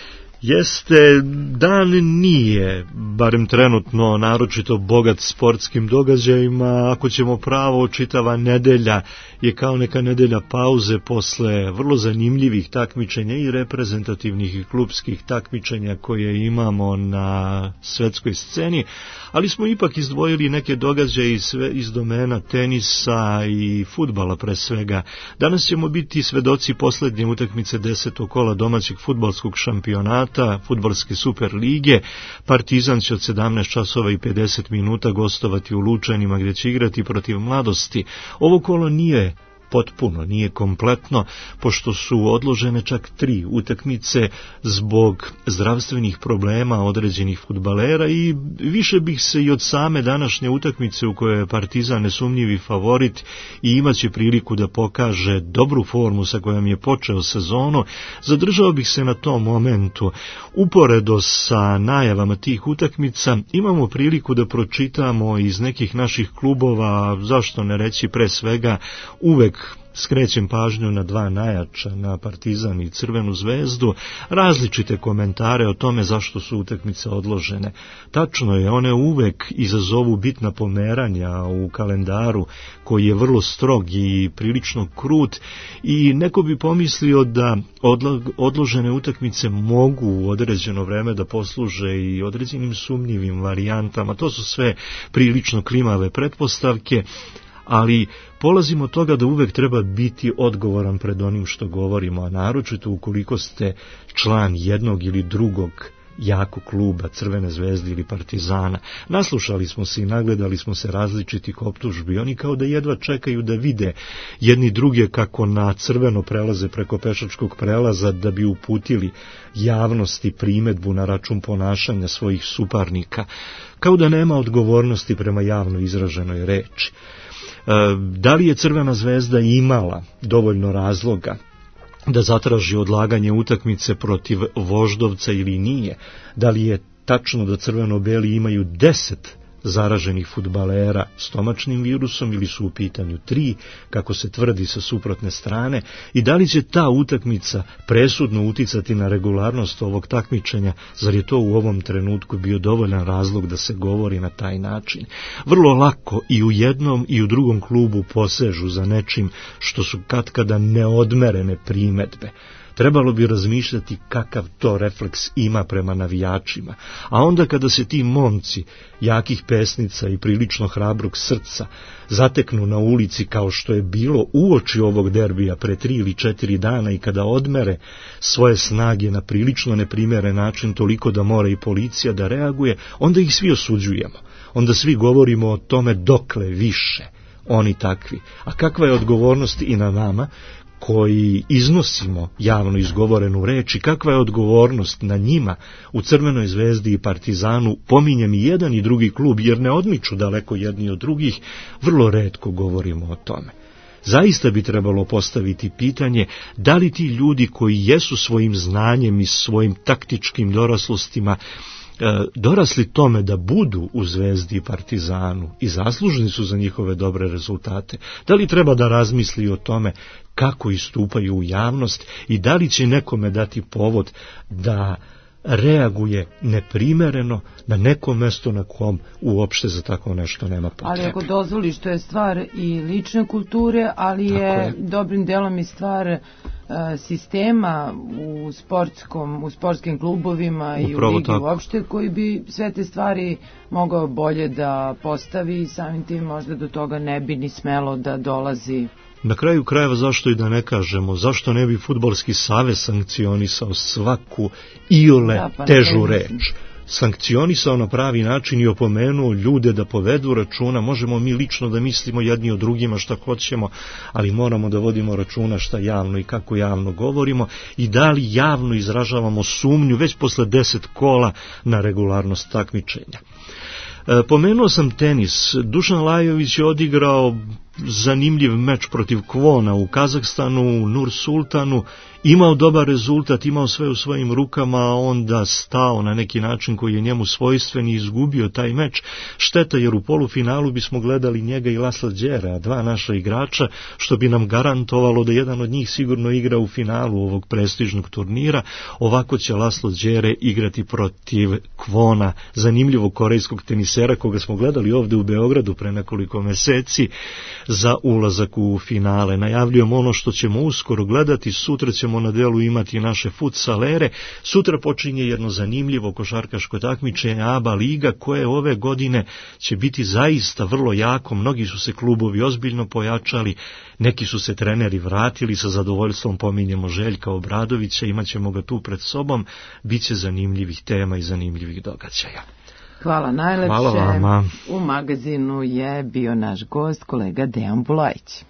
Jeste, dan nije, barem trenutno, naročito bogat sportskim događajima. Ako ćemo pravo, čitava nedelja je kao neka nedelja pauze posle vrlo zanimljivih takmičenja i reprezentativnih i klubskih takmičenja koje imamo na svetskoj sceni, ali smo ipak izdvojili neke događaje iz domena tenisa i fudbala pre svega. Danas ćemo biti svedoci poslednje utakmice 10. kola domaćeg fudbalskog šampionata, fudbalske super lige. Partizan će od 17 časova i 50 minuta gostovati u Lučanima gdje će igrati protiv Mladosti. Ovo kolo nije potpuno, nije kompletno, pošto su odložene čak 3 utakmice zbog zdravstvenih problema određenih fudbalera i više bih se i od same današnje utakmice u kojoj je Partizan nesumnjivi favorit i imaće priliku da pokaže dobru formu sa kojom je počeo sezonu, zadržao bih se na tom momentu. Uporedo sa najavama tih utakmica imamo priliku da pročitamo iz nekih naših klubova, zašto ne reći pre svega, uvek skrećem pažnju na 2 najjača, na Partizan i Crvenu zvezdu, različite komentare o tome zašto su utakmice odložene. Tačno je, one uvek izazovu bitna pomeranja u kalendaru koji je vrlo strog i prilično krut i neko bi pomislio da odložene utakmice mogu u određeno vreme da posluže i određenim sumnjivim varijantama. To su sve prilično klimave pretpostavke, ali polazimo od toga da uvek treba biti odgovoran pred onim što govorimo, a naročito ukoliko ste član jednog ili drugog jakog kluba, Crvene zvezde ili Partizana. Naslušali smo se i nagledali smo se različitih optužbi. Oni kao da jedva čekaju da vide jedni druge kako na crveno prelaze preko pešačkog prelaza da bi uputili javnosti primedbu na račun ponašanja svojih suparnika. Kao da nema odgovornosti prema javno izraženoj reči. Da li je Crvena zvezda imala dovoljno razloga da zatraži odlaganje utakmice protiv Voždovca ili nije? Da li je tačno da crveno-beli imaju 10 zaraženih fudbalera stomačnim virusom ili su u pitanju 3, kako se tvrdi sa suprotne strane, i da li će ta utakmica presudno uticati na regularnost ovog takmičenja? Zar je to u ovom trenutku bio dovoljan razlog da se govori na taj način? Vrlo lako i u jednom i u drugom klubu posežu za nečim što su katkada neodmerene primedbe. Trebalo bi razmišljati kakav to refleks ima prema navijačima. A onda kada se ti momci jakih pesnica i prilično hrabrog srca zateknu na ulici kao što je bilo uoči ovog derbija pre 3 ili 4 dana i kada odmere svoje snage na prilično neprimjeren način toliko da mora i policija da reaguje, onda ih svi osuđujemo. Onda svi govorimo o tome dokle više oni takvi. A kakva je odgovornost i na nama koji iznosimo javno izgovorenu reč i kakva je odgovornost na njima u Crvenoj zvezdi i Partizanu? Pominjem i jedan i drugi klub jer ne odmiču daleko jedni od drugih, vrlo retko govorimo o tome. Zaista bi trebalo postaviti pitanje da li ti ljudi koji jesu svojim znanjem i svojim taktičkim doraslostima dorasli tome da budu u Zvezdi i Partizanu i zaslužni su za njihove dobre rezultate, da li treba da razmisli o tome kako istupaju u javnost i da li će nekome dati povod da reaguje neprimereno na neko mesto na kom uopšte za tako nešto nema potrebe. Ali ako dozvoliš, to je stvar i lične kulture, ali je dobrim delom i stvar sistema u sportskim klubovima i u ligi uopšte, koji bi sve te stvari mogao bolje da postavi i samim tim možda do toga ne bi ni smelo da dolazi. Na kraju krajeva, zašto i da ne kažemo, zašto ne bi Fudbalski savez sankcionisao svaku iole težu reč? Sankcionisao na pravi način i opomenuo ljude da povedu računa. Možemo mi lično da mislimo jedni o drugima šta hoćemo, ali moramo da vodimo računa šta javno i kako javno govorimo i da li javno izražavamo sumnju već posle 10 kola na regularnost takmičenja. Pomenuo sam tenis. Dušan Lajović je odigrao zanimljiv meč protiv Kvona u Kazahstanu, u Nur Sultanu, imao dobar rezultat, imao sve u svojim rukama, a onda stao na neki način koji je njemu svojstven i izgubio taj meč. Šteta, jer u polufinalu bismo gledali njega i Lasla Đera, dva naša igrača, što bi nam garantovalo da jedan od njih sigurno igra u finalu ovog prestižnog turnira. Ovako će Laslo Đere igrati protiv Kvona, zanimljivog korejskog tenisera koga smo gledali ovde u Beogradu pre nekoliko meseci za ulazak u finale. Najavljujemo ono što ćemo uskoro gledati, sutra ćemo na delu imati naše futsalere. Sutra počinje jedno zanimljivo košarkaško takmičenje ABA liga koje ove godine će biti zaista vrlo jako. Mnogi su se klubovi ozbiljno pojačali, neki su se treneri vratili, sa zadovoljstvom pominjemo Željka Obradovića, imat ćemo ga tu pred sobom, bit će zanimljivih tema i zanimljivih događaja. Hvala najlepše. Hvala vama. U magazinu je bio naš gost, kolega Dejan Bulajić.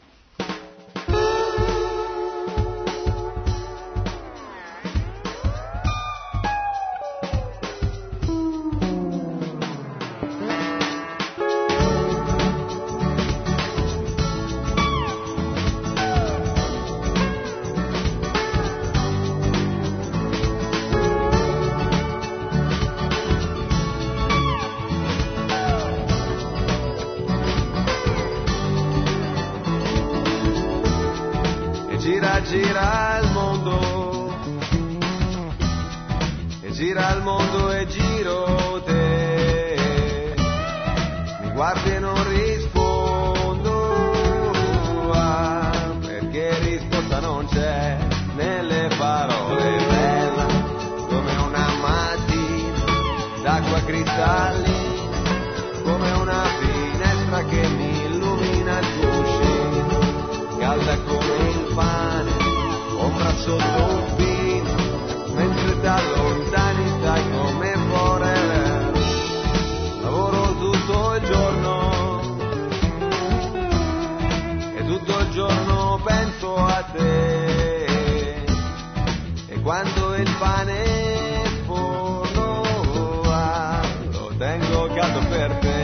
gira il mondo, e gira il mondo e giro te, mi guardi e non rispondo, perché risposta non c'è nelle parole, bella come una mattina d'acqua cristallina, come una finestra che mi illumina il cuscino, calda come il pane, ombra sotto un pino, mentre da lontani stai come forever. Lavoro tutto il giorno e tutto il giorno penso a te, e quando il pane forno lo tengo caldo per te.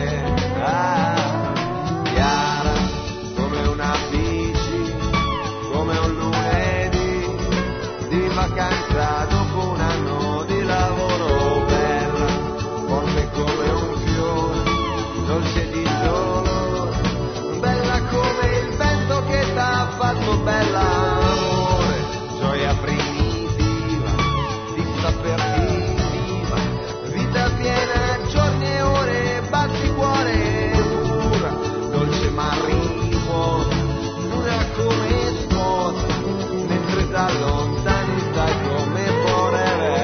Chiara come una bici, come un lunedì di vacanza dopo un anno di lavoro, bella, forte come un fiore, dolce di dolore, bella come il vento che t'ha fatto bella, amore, gioia primitiva di saperti viva, vita piena, giorni e ore, batti cuore pura, dolce ma riposa, dura come sposa, mentre da lontani stai come forever.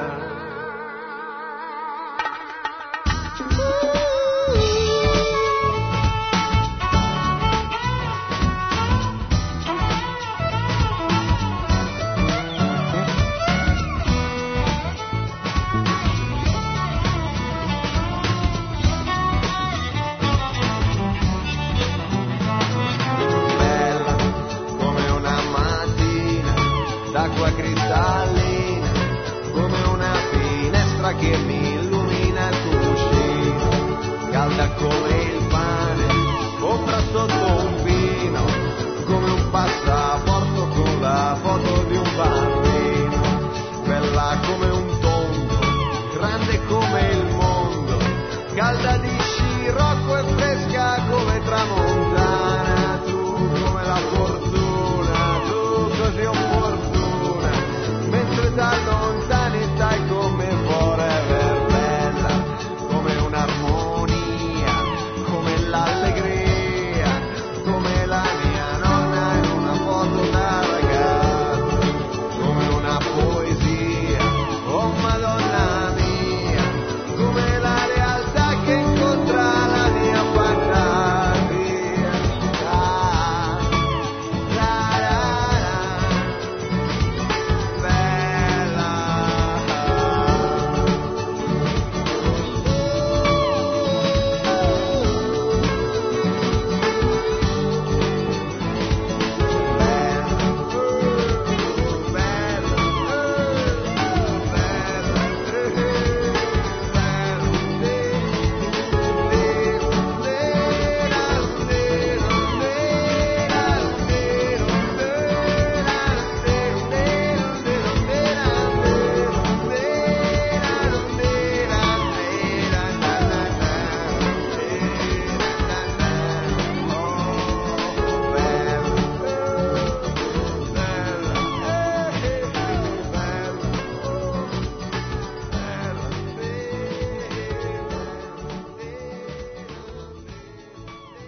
Bella come una mattina d'acqua cristallina, come una finestra che mi illumina il cuscino, calda come il pane, ombra sotto un pino, come un passaporto con la foto di un bambino, bella come un tondo, grande come il mondo, calda di scirocco e fresca come tramontana, tu come la fortuna, tu così opportuna, mentre da lontani stai come forever, bella come un'armonia, come l'allegria, come la mia nonna in una foto da ragazza, come una poesia, oh Madonna mia,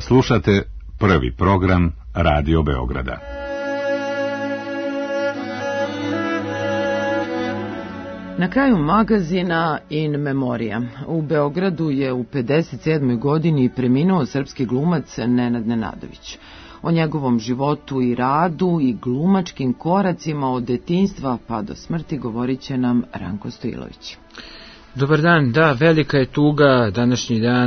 Slušate prvi program Radio Beograda. Na kraju magazina In Memoriam. U Beogradu je u 57. godini preminuo srpski glumac Nenad Nenadović. O njegovom životu i radu i glumačkim koracima od detinjstva pa do smrti govorit će nam Ranko Stojilović. Dobar dan, da, velika je tuga današnji dan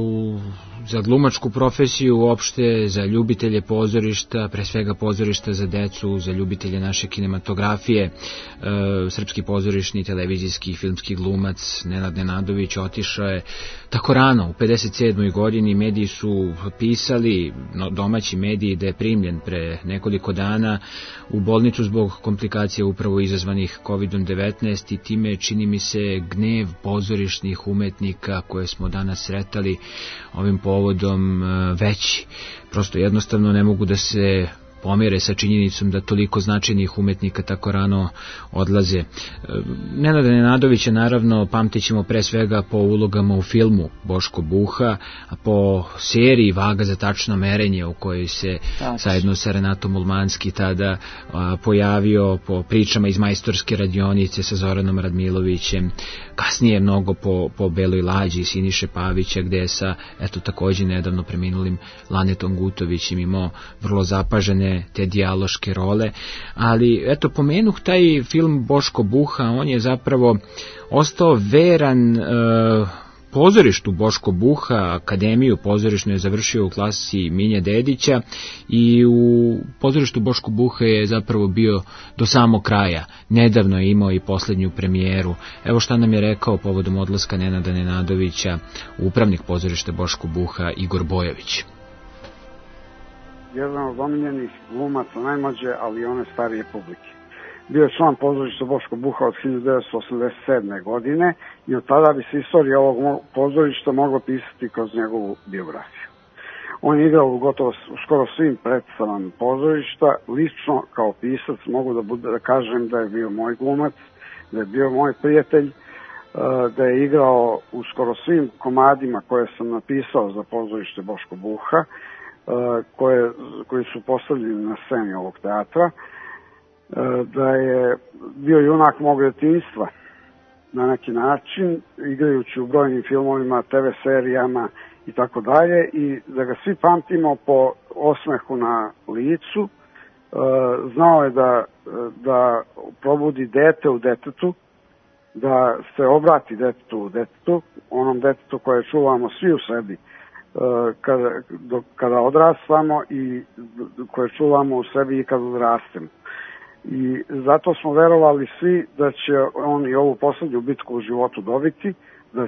za glumačku profesiju, uopšte za ljubitelje pozorišta, pre svega pozorišta za decu, za ljubitelje naše kinematografije. Srpski pozorišni, televizijski i filmski glumac Nenad Nenadović otišao je tako rano, u 57. godini. Mediji su pisali, domaći mediji, da je primljen pre nekoliko dana u bolnicu zbog komplikacija upravo izazvanih COVID-19 i time čini mi se gnev pozorišnih umetnika koje smo danas sretali ovim povodom veći. Prosto jednostavno ne mogu da se pomire sa činjenicom da toliko značajnih umetnika tako rano odlaze. Nenada Nenadovića naravno pamtit ćemo pre svega po ulogama u filmu Boško Buha, po seriji Vaga za tačno merenje u kojoj se zajedno sa Renatom Ulmanski tada pojavio, po pričama iz Majstorske radionice sa Zoranom Radmilovićem, kasnije mnogo po Beloj lađi Siniše Pavića, gde je sa takođe nedavno preminulim Lanetom Gutovićem imao vrlo zapažene te dijaloške role, ali pomenuh taj film Boško Buha, on je zapravo ostao veran pozorištu Boško Buha, akademiju pozorišnu je završio u klasi Minje Dedića i u pozorištu Boško Buha je zapravo bio do samog kraja. Nedavno je imao i posljednju premijeru. Evo šta nam je rekao povodom odlaska Nenada Nenadovića upravnik pozorišta Boško Buha Igor Bojović. Jedan od omiljenih glumaca najmlađe, ali i one starije publike. Bio je član pozorišta Boško Buha od 1987. godine i od tada bi se istorija ovog pozorišta mogla pisati kroz njegovu biografiju. On je igrao gotovo skoro svim predstavama pozorišta. Lično kao pisac mogu da kažem da je bio moj glumac, da je bio moj prijatelj, da je igrao u skoro svim komadima koje sam napisao za pozorište Boško Buha, koji su postavljeni na sceni ovog teatra, da je bio junak mog detinjstva na neki način, igrajući u brojnim filmovima, TV serijama i tako dalje, i da ga svi pamtimo po osmehu na licu. Znao je da probudi dete u detetu, da se obrati detetu u detetu, onom detetu koje čuvamo svi u sebi kada odrastamo i koje čuvamo u sebi i kad odrastemo. I zato smo verovali svi da će on i ovu poslednju bitku u životu dobiti, da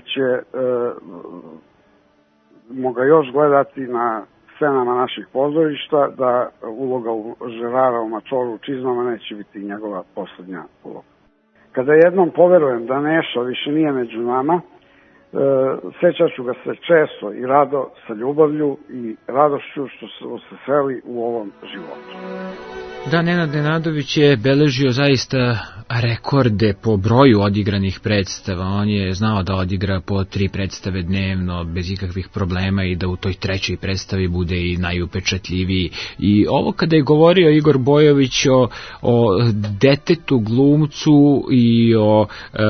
ćemo ga još gledati na scenama naših pozorišta, da uloga Žerara u Mačoru u čizmama neće biti njegova poslednja uloga. Kada jednom poverujem da Neša više nije među nama, sećat ću ga se često i rado sa ljubavlju i radošću što su se sreli u ovom životu. Da, Nenad Nenadović je beležio zaista rekorde po broju odigranih predstava. On je znao da odigra po 3 predstave dnevno bez ikakvih problema i da u toj trećoj predstavi bude i najupečatljiviji. I ovo kada je govorio Igor Bojović o detetu, glumcu i o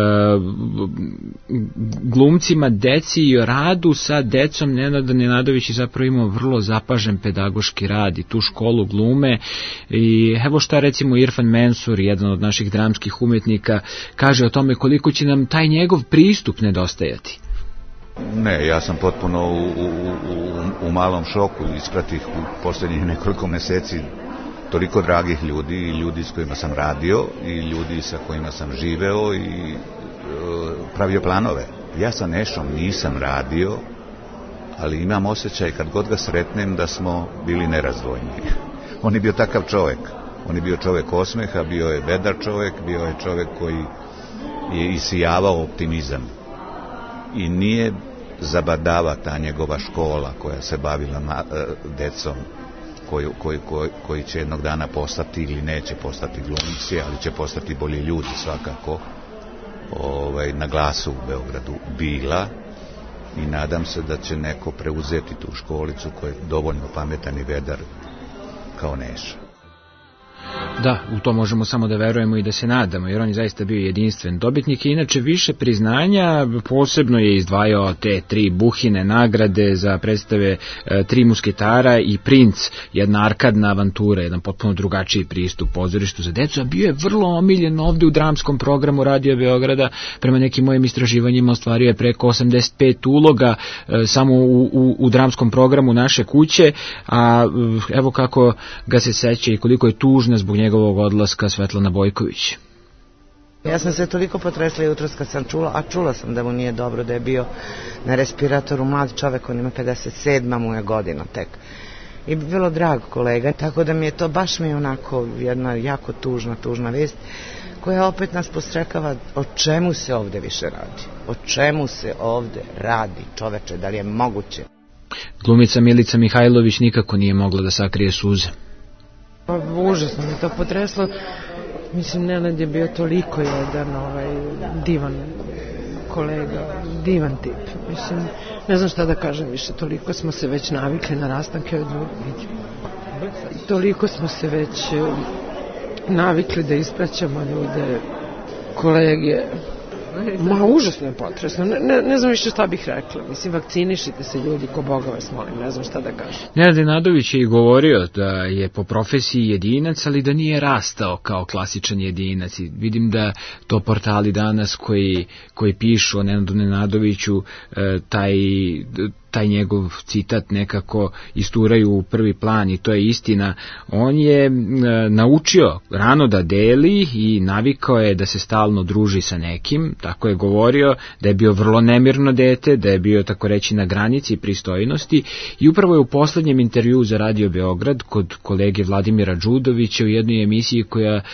glumcima deci i o radu sa decom, Nenad Nenadović je zapravo imao vrlo zapažen pedagoški rad i tu školu glume. I evo šta recimo Irfan Mensur, jedan od naših dramskih umjetnika, kaže o tome koliko će nam taj njegov pristup nedostajati. Ne, ja sam potpuno u malom šoku. Ispratih u posljednjih nekoliko meseci toliko dragih ljudi i ljudi s kojima sam radio i ljudi sa kojima sam živeo i pravio planove. Ja sa Nešom nisam radio, ali imam osjećaj kad god ga sretnem da smo bili nerazdvojni. On je bio takav čovjek. On je bio čovjek osmeha, bio je vedar čovjek, bio je čovjek koji je isijavao optimizam. I nije zabadava ta njegova škola koja se bavila decom, koji će jednog dana postati ili neće postati glumci, ali će postati bolji ljudi svakako, na Glasu u Beogradu bila. i nadam se da će neko preuzeti tu školicu koji je dovoljno pametan i vedar kao Neša. Da, u to možemo samo da verujemo i da se nadamo, jer on je zaista bio jedinstven dobitnik i inače više priznanja, posebno je izdvajao te 3 Buhine nagrade za predstave 3 musketara i Princ, jedna arkadna avantura, jedan potpuno drugačiji pristup pozorištu za decu, a bio je vrlo omiljen ovde u dramskom programu Radio Beograda, prema nekim mojim istraživanjima ostvario je preko 85 uloga samo u dramskom programu Naše kuće, a evo kako ga se seća i koliko je tužna zbog njegovog odlaska Svetlana Bojković. Ja sam se toliko potresla jutros kad sam čula, a čula sam da mu nije dobro, da je bio na respiratoru, mlad čovek, on ima 57 mu je godina tek. I bilo drag kolega, tako da mi je to baš mi onako jedna jako tužna vest, koja opet nas postrekava o čemu se ovde više radi. O čemu se ovde radi, čoveče, da li je moguće? Glumica Milica Mihajlović nikako nije mogla da sakrije suze. Užasno mi to potreslo. Mislim, Nenad je bio toliko jedan divan kolega, divan tip. Mislim, ne znam šta da kažem više, toliko smo se već navikli na rastanke od ljudi. Toliko smo se već navikli da ispraćamo ljude, kolege. Ma, užasno je potresno. Ne znam više šta bih rekla. Mislim, vakcinišite se ljudi, ko Boga vas molim, ne znam šta da kažem. Nenad Nenadović je i govorio da je po profesiji jedinac, ali da nije rastao kao klasičan jedinac. I vidim da to portali danas koji pišu o Nenadu Nenadoviću, taj njegov citat nekako isturaju u prvi plan i to je istina. On je naučio rano da deli i navikao je da se stalno druži sa nekim, tako je govorio, da je bio vrlo nemirno dete, da je bio tako reći na granici pristojnosti i upravo je u poslednjem intervjuu za Radio Beograd kod kolege Vladimira Đudovića u jednoj emisiji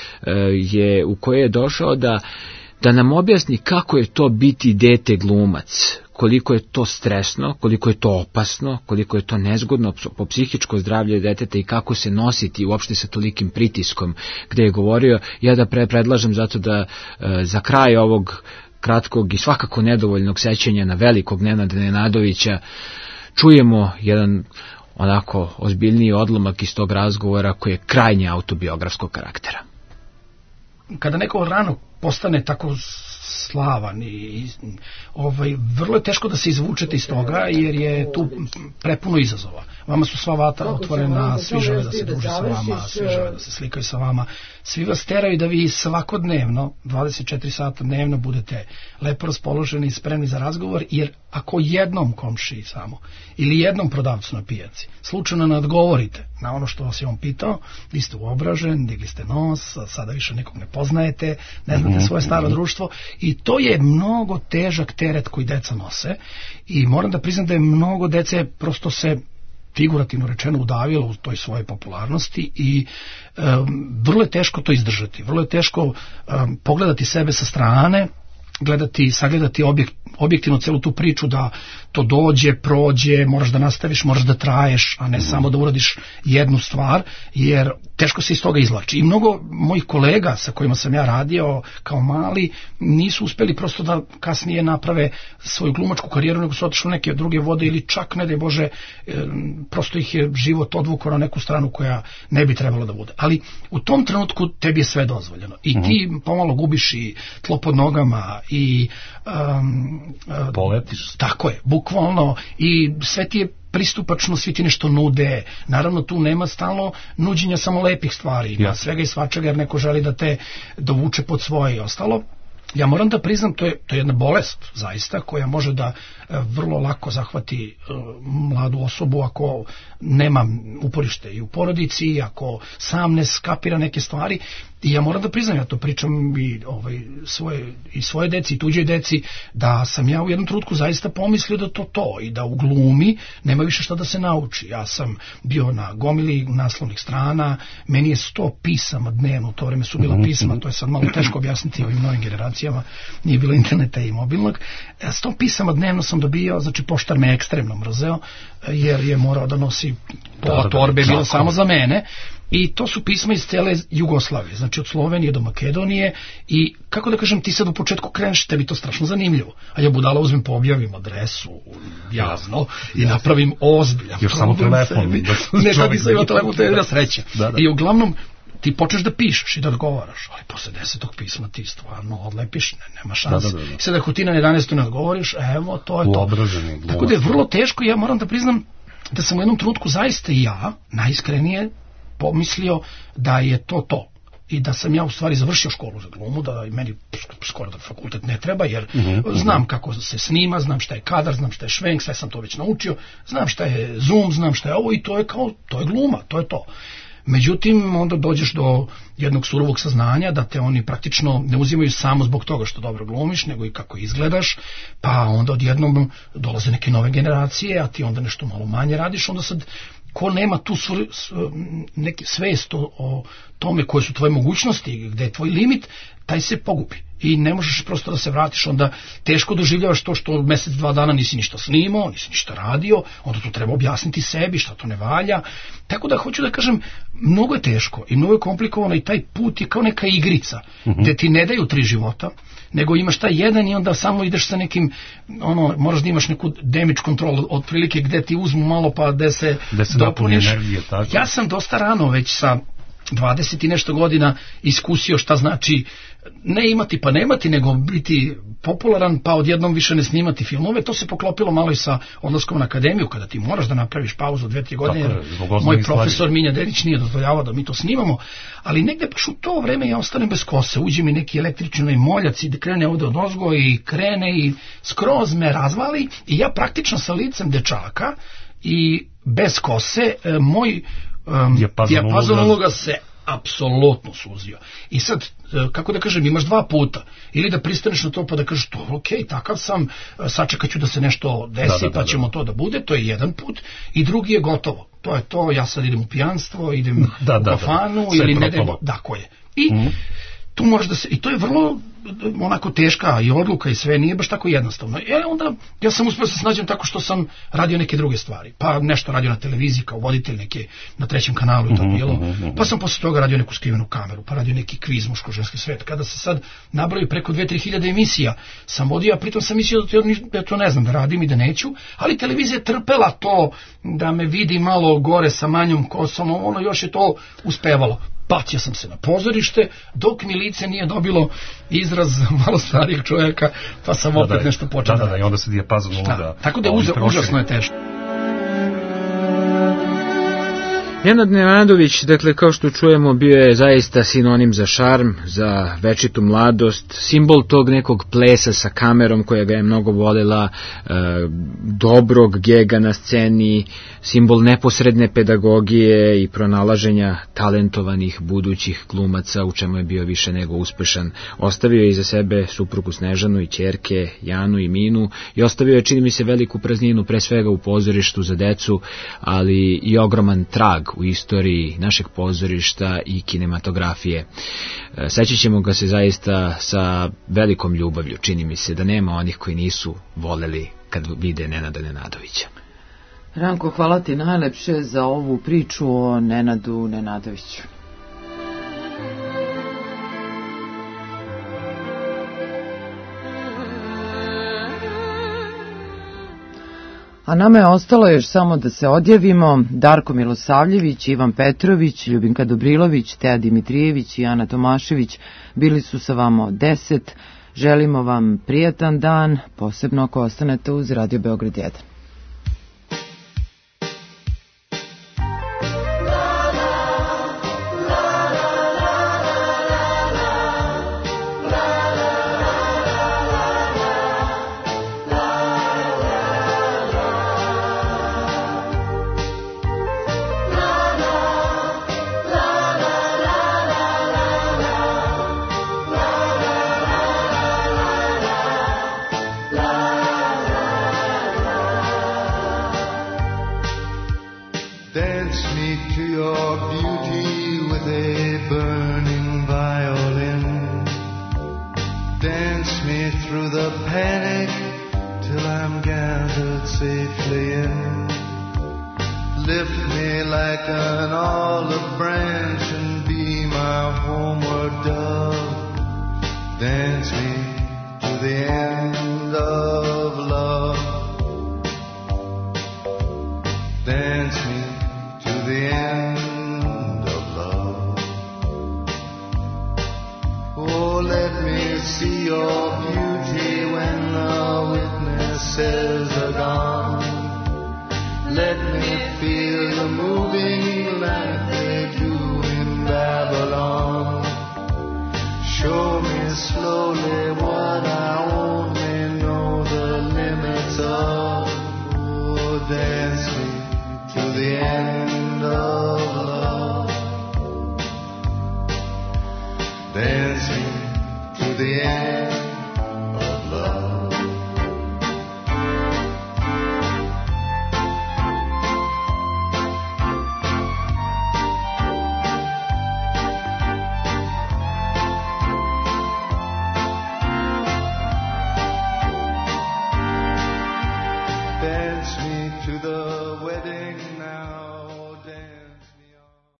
u kojoj je došao da nam objasni kako je to biti dete glumac, koliko je to stresno, koliko je to opasno, koliko je to nezgodno po psihičko zdravlje deteta i kako se nositi uopšte sa tolikim pritiskom, gde je govorio, ja da predlažem zato da za kraj ovog kratkog i svakako nedovoljnog sećanja na velikog Nenada Nenadovića čujemo jedan onako ozbiljniji odlomak iz tog razgovora koji je krajnje autobiografskog karaktera. Kada neko rano postane tako slavan i vrlo je teško da se izvučete iz toga jer je tu prepuno izazova. Vama su sva vrata otvorena, svi žele da se druže sa vama, svi žele da se slikaju sa vama, svi vas teraju da vi svakodnevno, 24 sata dnevno budete lepo raspoloženi i spremni za razgovor, jer ako jednom komšiji samo ili jednom prodavcu na pijaci slučajno ne odgovorite na ono što vas je on pitao, vi ste uobražen, digli ste nos, sada više nekog ne poznajete, ne znate svoje staro društvo i to je mnogo težak teret koji deca nose i moram da priznam da je mnogo dece prosto se figurativno rečeno udavilo u toj svojoj popularnosti i vrlo je teško to izdržati, vrlo je teško pogledati sebe sa strane, sagledati objektivno celu tu priču da to dođe, prođe, moraš da nastaviš, moraš da traješ, a ne samo da uradiš jednu stvar, jer teško se iz toga izvlači. I mnogo mojih kolega sa kojima sam ja radio kao mali nisu uspeli prosto da kasnije naprave svoju glumačku karijeru, nego su otišli neke druge vode ili čak, ne daj Bože, prosto ih je život odvukao na neku stranu koja ne bi trebalo da bude. Ali u tom trenutku tebi je sve dozvoljeno. I ti pomalo gubiš i tlo pod nogama i poletiš. Tako je, bukvalno, i sve ti je pristupačno, svi ti nešto nude. Naravno, tu nema stalno nuđenja samo lepih stvari, ima svega i svačega, jer neko želi da te dovuče pod svoje i ostalo. Ja moram da priznam, to je jedna bolest, zaista, koja može da vrlo lako zahvati mladu osobu ako nema uporište i u porodici, ako sam ne skapira neke stvari. I ja moram da priznam, ja to pričam i svoje deci i tuđoj deci, da sam ja u jednom trenutku zaista pomislio da to i da u glumi nema više šta da se nauči. Ja sam bio na gomili naslovnih strana, meni je 100 pisama dnevno, u to vreme su bila pisama, to je sad malo teško objasniti ovim novim generacijama, nije bilo interneta i mobilnog. 100 pisama dnevno sam dobio, znači poštar me ekstremno mrzeo, jer je morao da nosi pola torbe, bilo samo za mene. I to su pisma iz cele Jugoslavije, znači od Slovenije do Makedonije i kako da kažem, ti sad u početku kreneš, tebi to strašno zanimljivo, a ja budala uzmem pa objavim adresu javno i napravim ozbiljan još samo telefon. Ne, kad nisam imao telefon, to je jedna sreća. I uglavnom ti počneš da pišeš i da odgovaraš, ali posle 10. pisma ti stvarno odlepiš, nema šanse. I sad ako ti na 11. ne odgovoriš, evo, to je to. Tako da je vrlo teško, ja moram da priznam da sam u jednom trenutku zaista i ja najiskrenije pomislio da je to. I da sam ja u stvari završio školu za glumu, da meni skoro da fakultet ne treba, jer znam kako se snima, znam šta je kadar, znam šta je švenk, sve sam to već naučio, znam šta je zoom, znam šta je ovo i to je gluma, to je to. Međutim, onda dođeš do jednog surovog saznanja da te oni praktično ne uzimaju samo zbog toga što dobro glumiš, nego i kako izgledaš, pa onda odjednom dolaze neke nove generacije, a ti onda nešto malo manje radiš, onda sad ko nema tu neki svest o tome koje su tvoje mogućnosti, gde je tvoj limit, taj se pogubi. I ne možeš prosto da se vratiš, onda teško doživljavaš to što mesec, 2 dana nisi ništa snimao, nisi ništa radio, onda to treba objasniti sebi šta to ne valja. Tako da hoću da kažem, mnogo je teško i mnogo je komplikovano i taj put je kao neka igrica, gde ti ne daju 3 života, nego imaš taj jedan i onda samo ideš sa nekim, moraš da imaš neku damage control otprilike gde ti uzmu malo pa gde se dopuniš. Ja sam dosta rano već sa 20 i nešto godina iskusio šta znači ne imati pa nemati, nego biti popularan pa odjednom više ne snimati filmove. To se poklopilo malo i sa odlaskom na akademiju, kada ti moraš da napraviš pauzu 2-3 godine, jer moj profesor Minja Dedić nije dozvoljavao da mi to snimamo, ali negde baš u to vreme ja ostanem bez kose, uđe mi neki električni moljac i krene ovde od ozgo i krene i skroz me razvali i ja praktično sa licem dečaka i bez kose moj dijapazon uloga se apsolutno suzio. I sad, kako da kažem, imaš 2 puta. Ili da pristaneš na to pa da kažeš to, ok, takav sam, sačekat ću da se nešto desi, pa ćemo to da bude, to je jedan put. I drugi je gotovo. To je to, ja sad idem u pijanstvo, idem u kafanu, ili ne idem, ko je. I tu možeš da se, i to je vrlo onako teška i odluka i sve, nije baš tako jednostavno. Onda ja sam uspio da se snađem tako što sam radio neke druge stvari, pa nešto radio na televiziji kao voditelj neke na 3. kanalu i to bilo, pa sam posle toga radio neku skrivenu kameru, pa radio neki kviz muško-ženski svet. Kada se sad nabroji preko 2-3 hiljade emisija sam vodio, a pritom sam mislio da to ne znam da radim i da neću, ali televizija je trpela to da me vidi malo gore sa manjom kosom, još je to uspevalo. Bacio sam se na pozorište, dok mi lice nije dobilo izraz malo starijeg čovjeka, pa sam opet nešto počeo. Da, i onda se dijapazon uloga. Tako da užasno je teško. Nenad Nenadović, dakle, kao što čujemo, bio je zaista sinonim za šarm, za večitu mladost, simbol tog nekog plesa sa kamerom koja ga je mnogo voljela, dobrog gega na sceni, simbol neposredne pedagogije i pronalaženja talentovanih budućih glumaca, u čemu je bio više nego uspešan. Ostavio je iza sebe suprugu Snežanu i ćerke Janu i Minu i ostavio je, čini mi se, veliku prazninu, pre svega u pozorištu za decu, ali i ogroman trag u istoriji našeg pozorišta i kinematografije. Sećat ćemo ga se zaista sa velikom ljubavlju, čini mi se da nema onih koji nisu voleli kad vide Nenada Nenadovića. Ranko, hvala ti najlepše za ovu priču o Nenadu Nenadoviću. A nama je ostalo još samo da se odjavimo. Darko Milosavljević, Ivan Petrović, Ljubinka Dobrilović, Teja Dimitrijević i Ana Tomašević bili su sa vama od 10. Želimo vam prijatan dan, posebno ako ostanete uz Radio Beograd 1. lift me like an olive branch and be my homeward dove. Dance me to the end of love. Dance me to the end of love. Oh, let me see your beauty when the witnesses are gone. Let me feel you moving like they do in Babylon. Show me slowly what I only know the limits of. Oh, dance me to the end of love. Dance me to the end.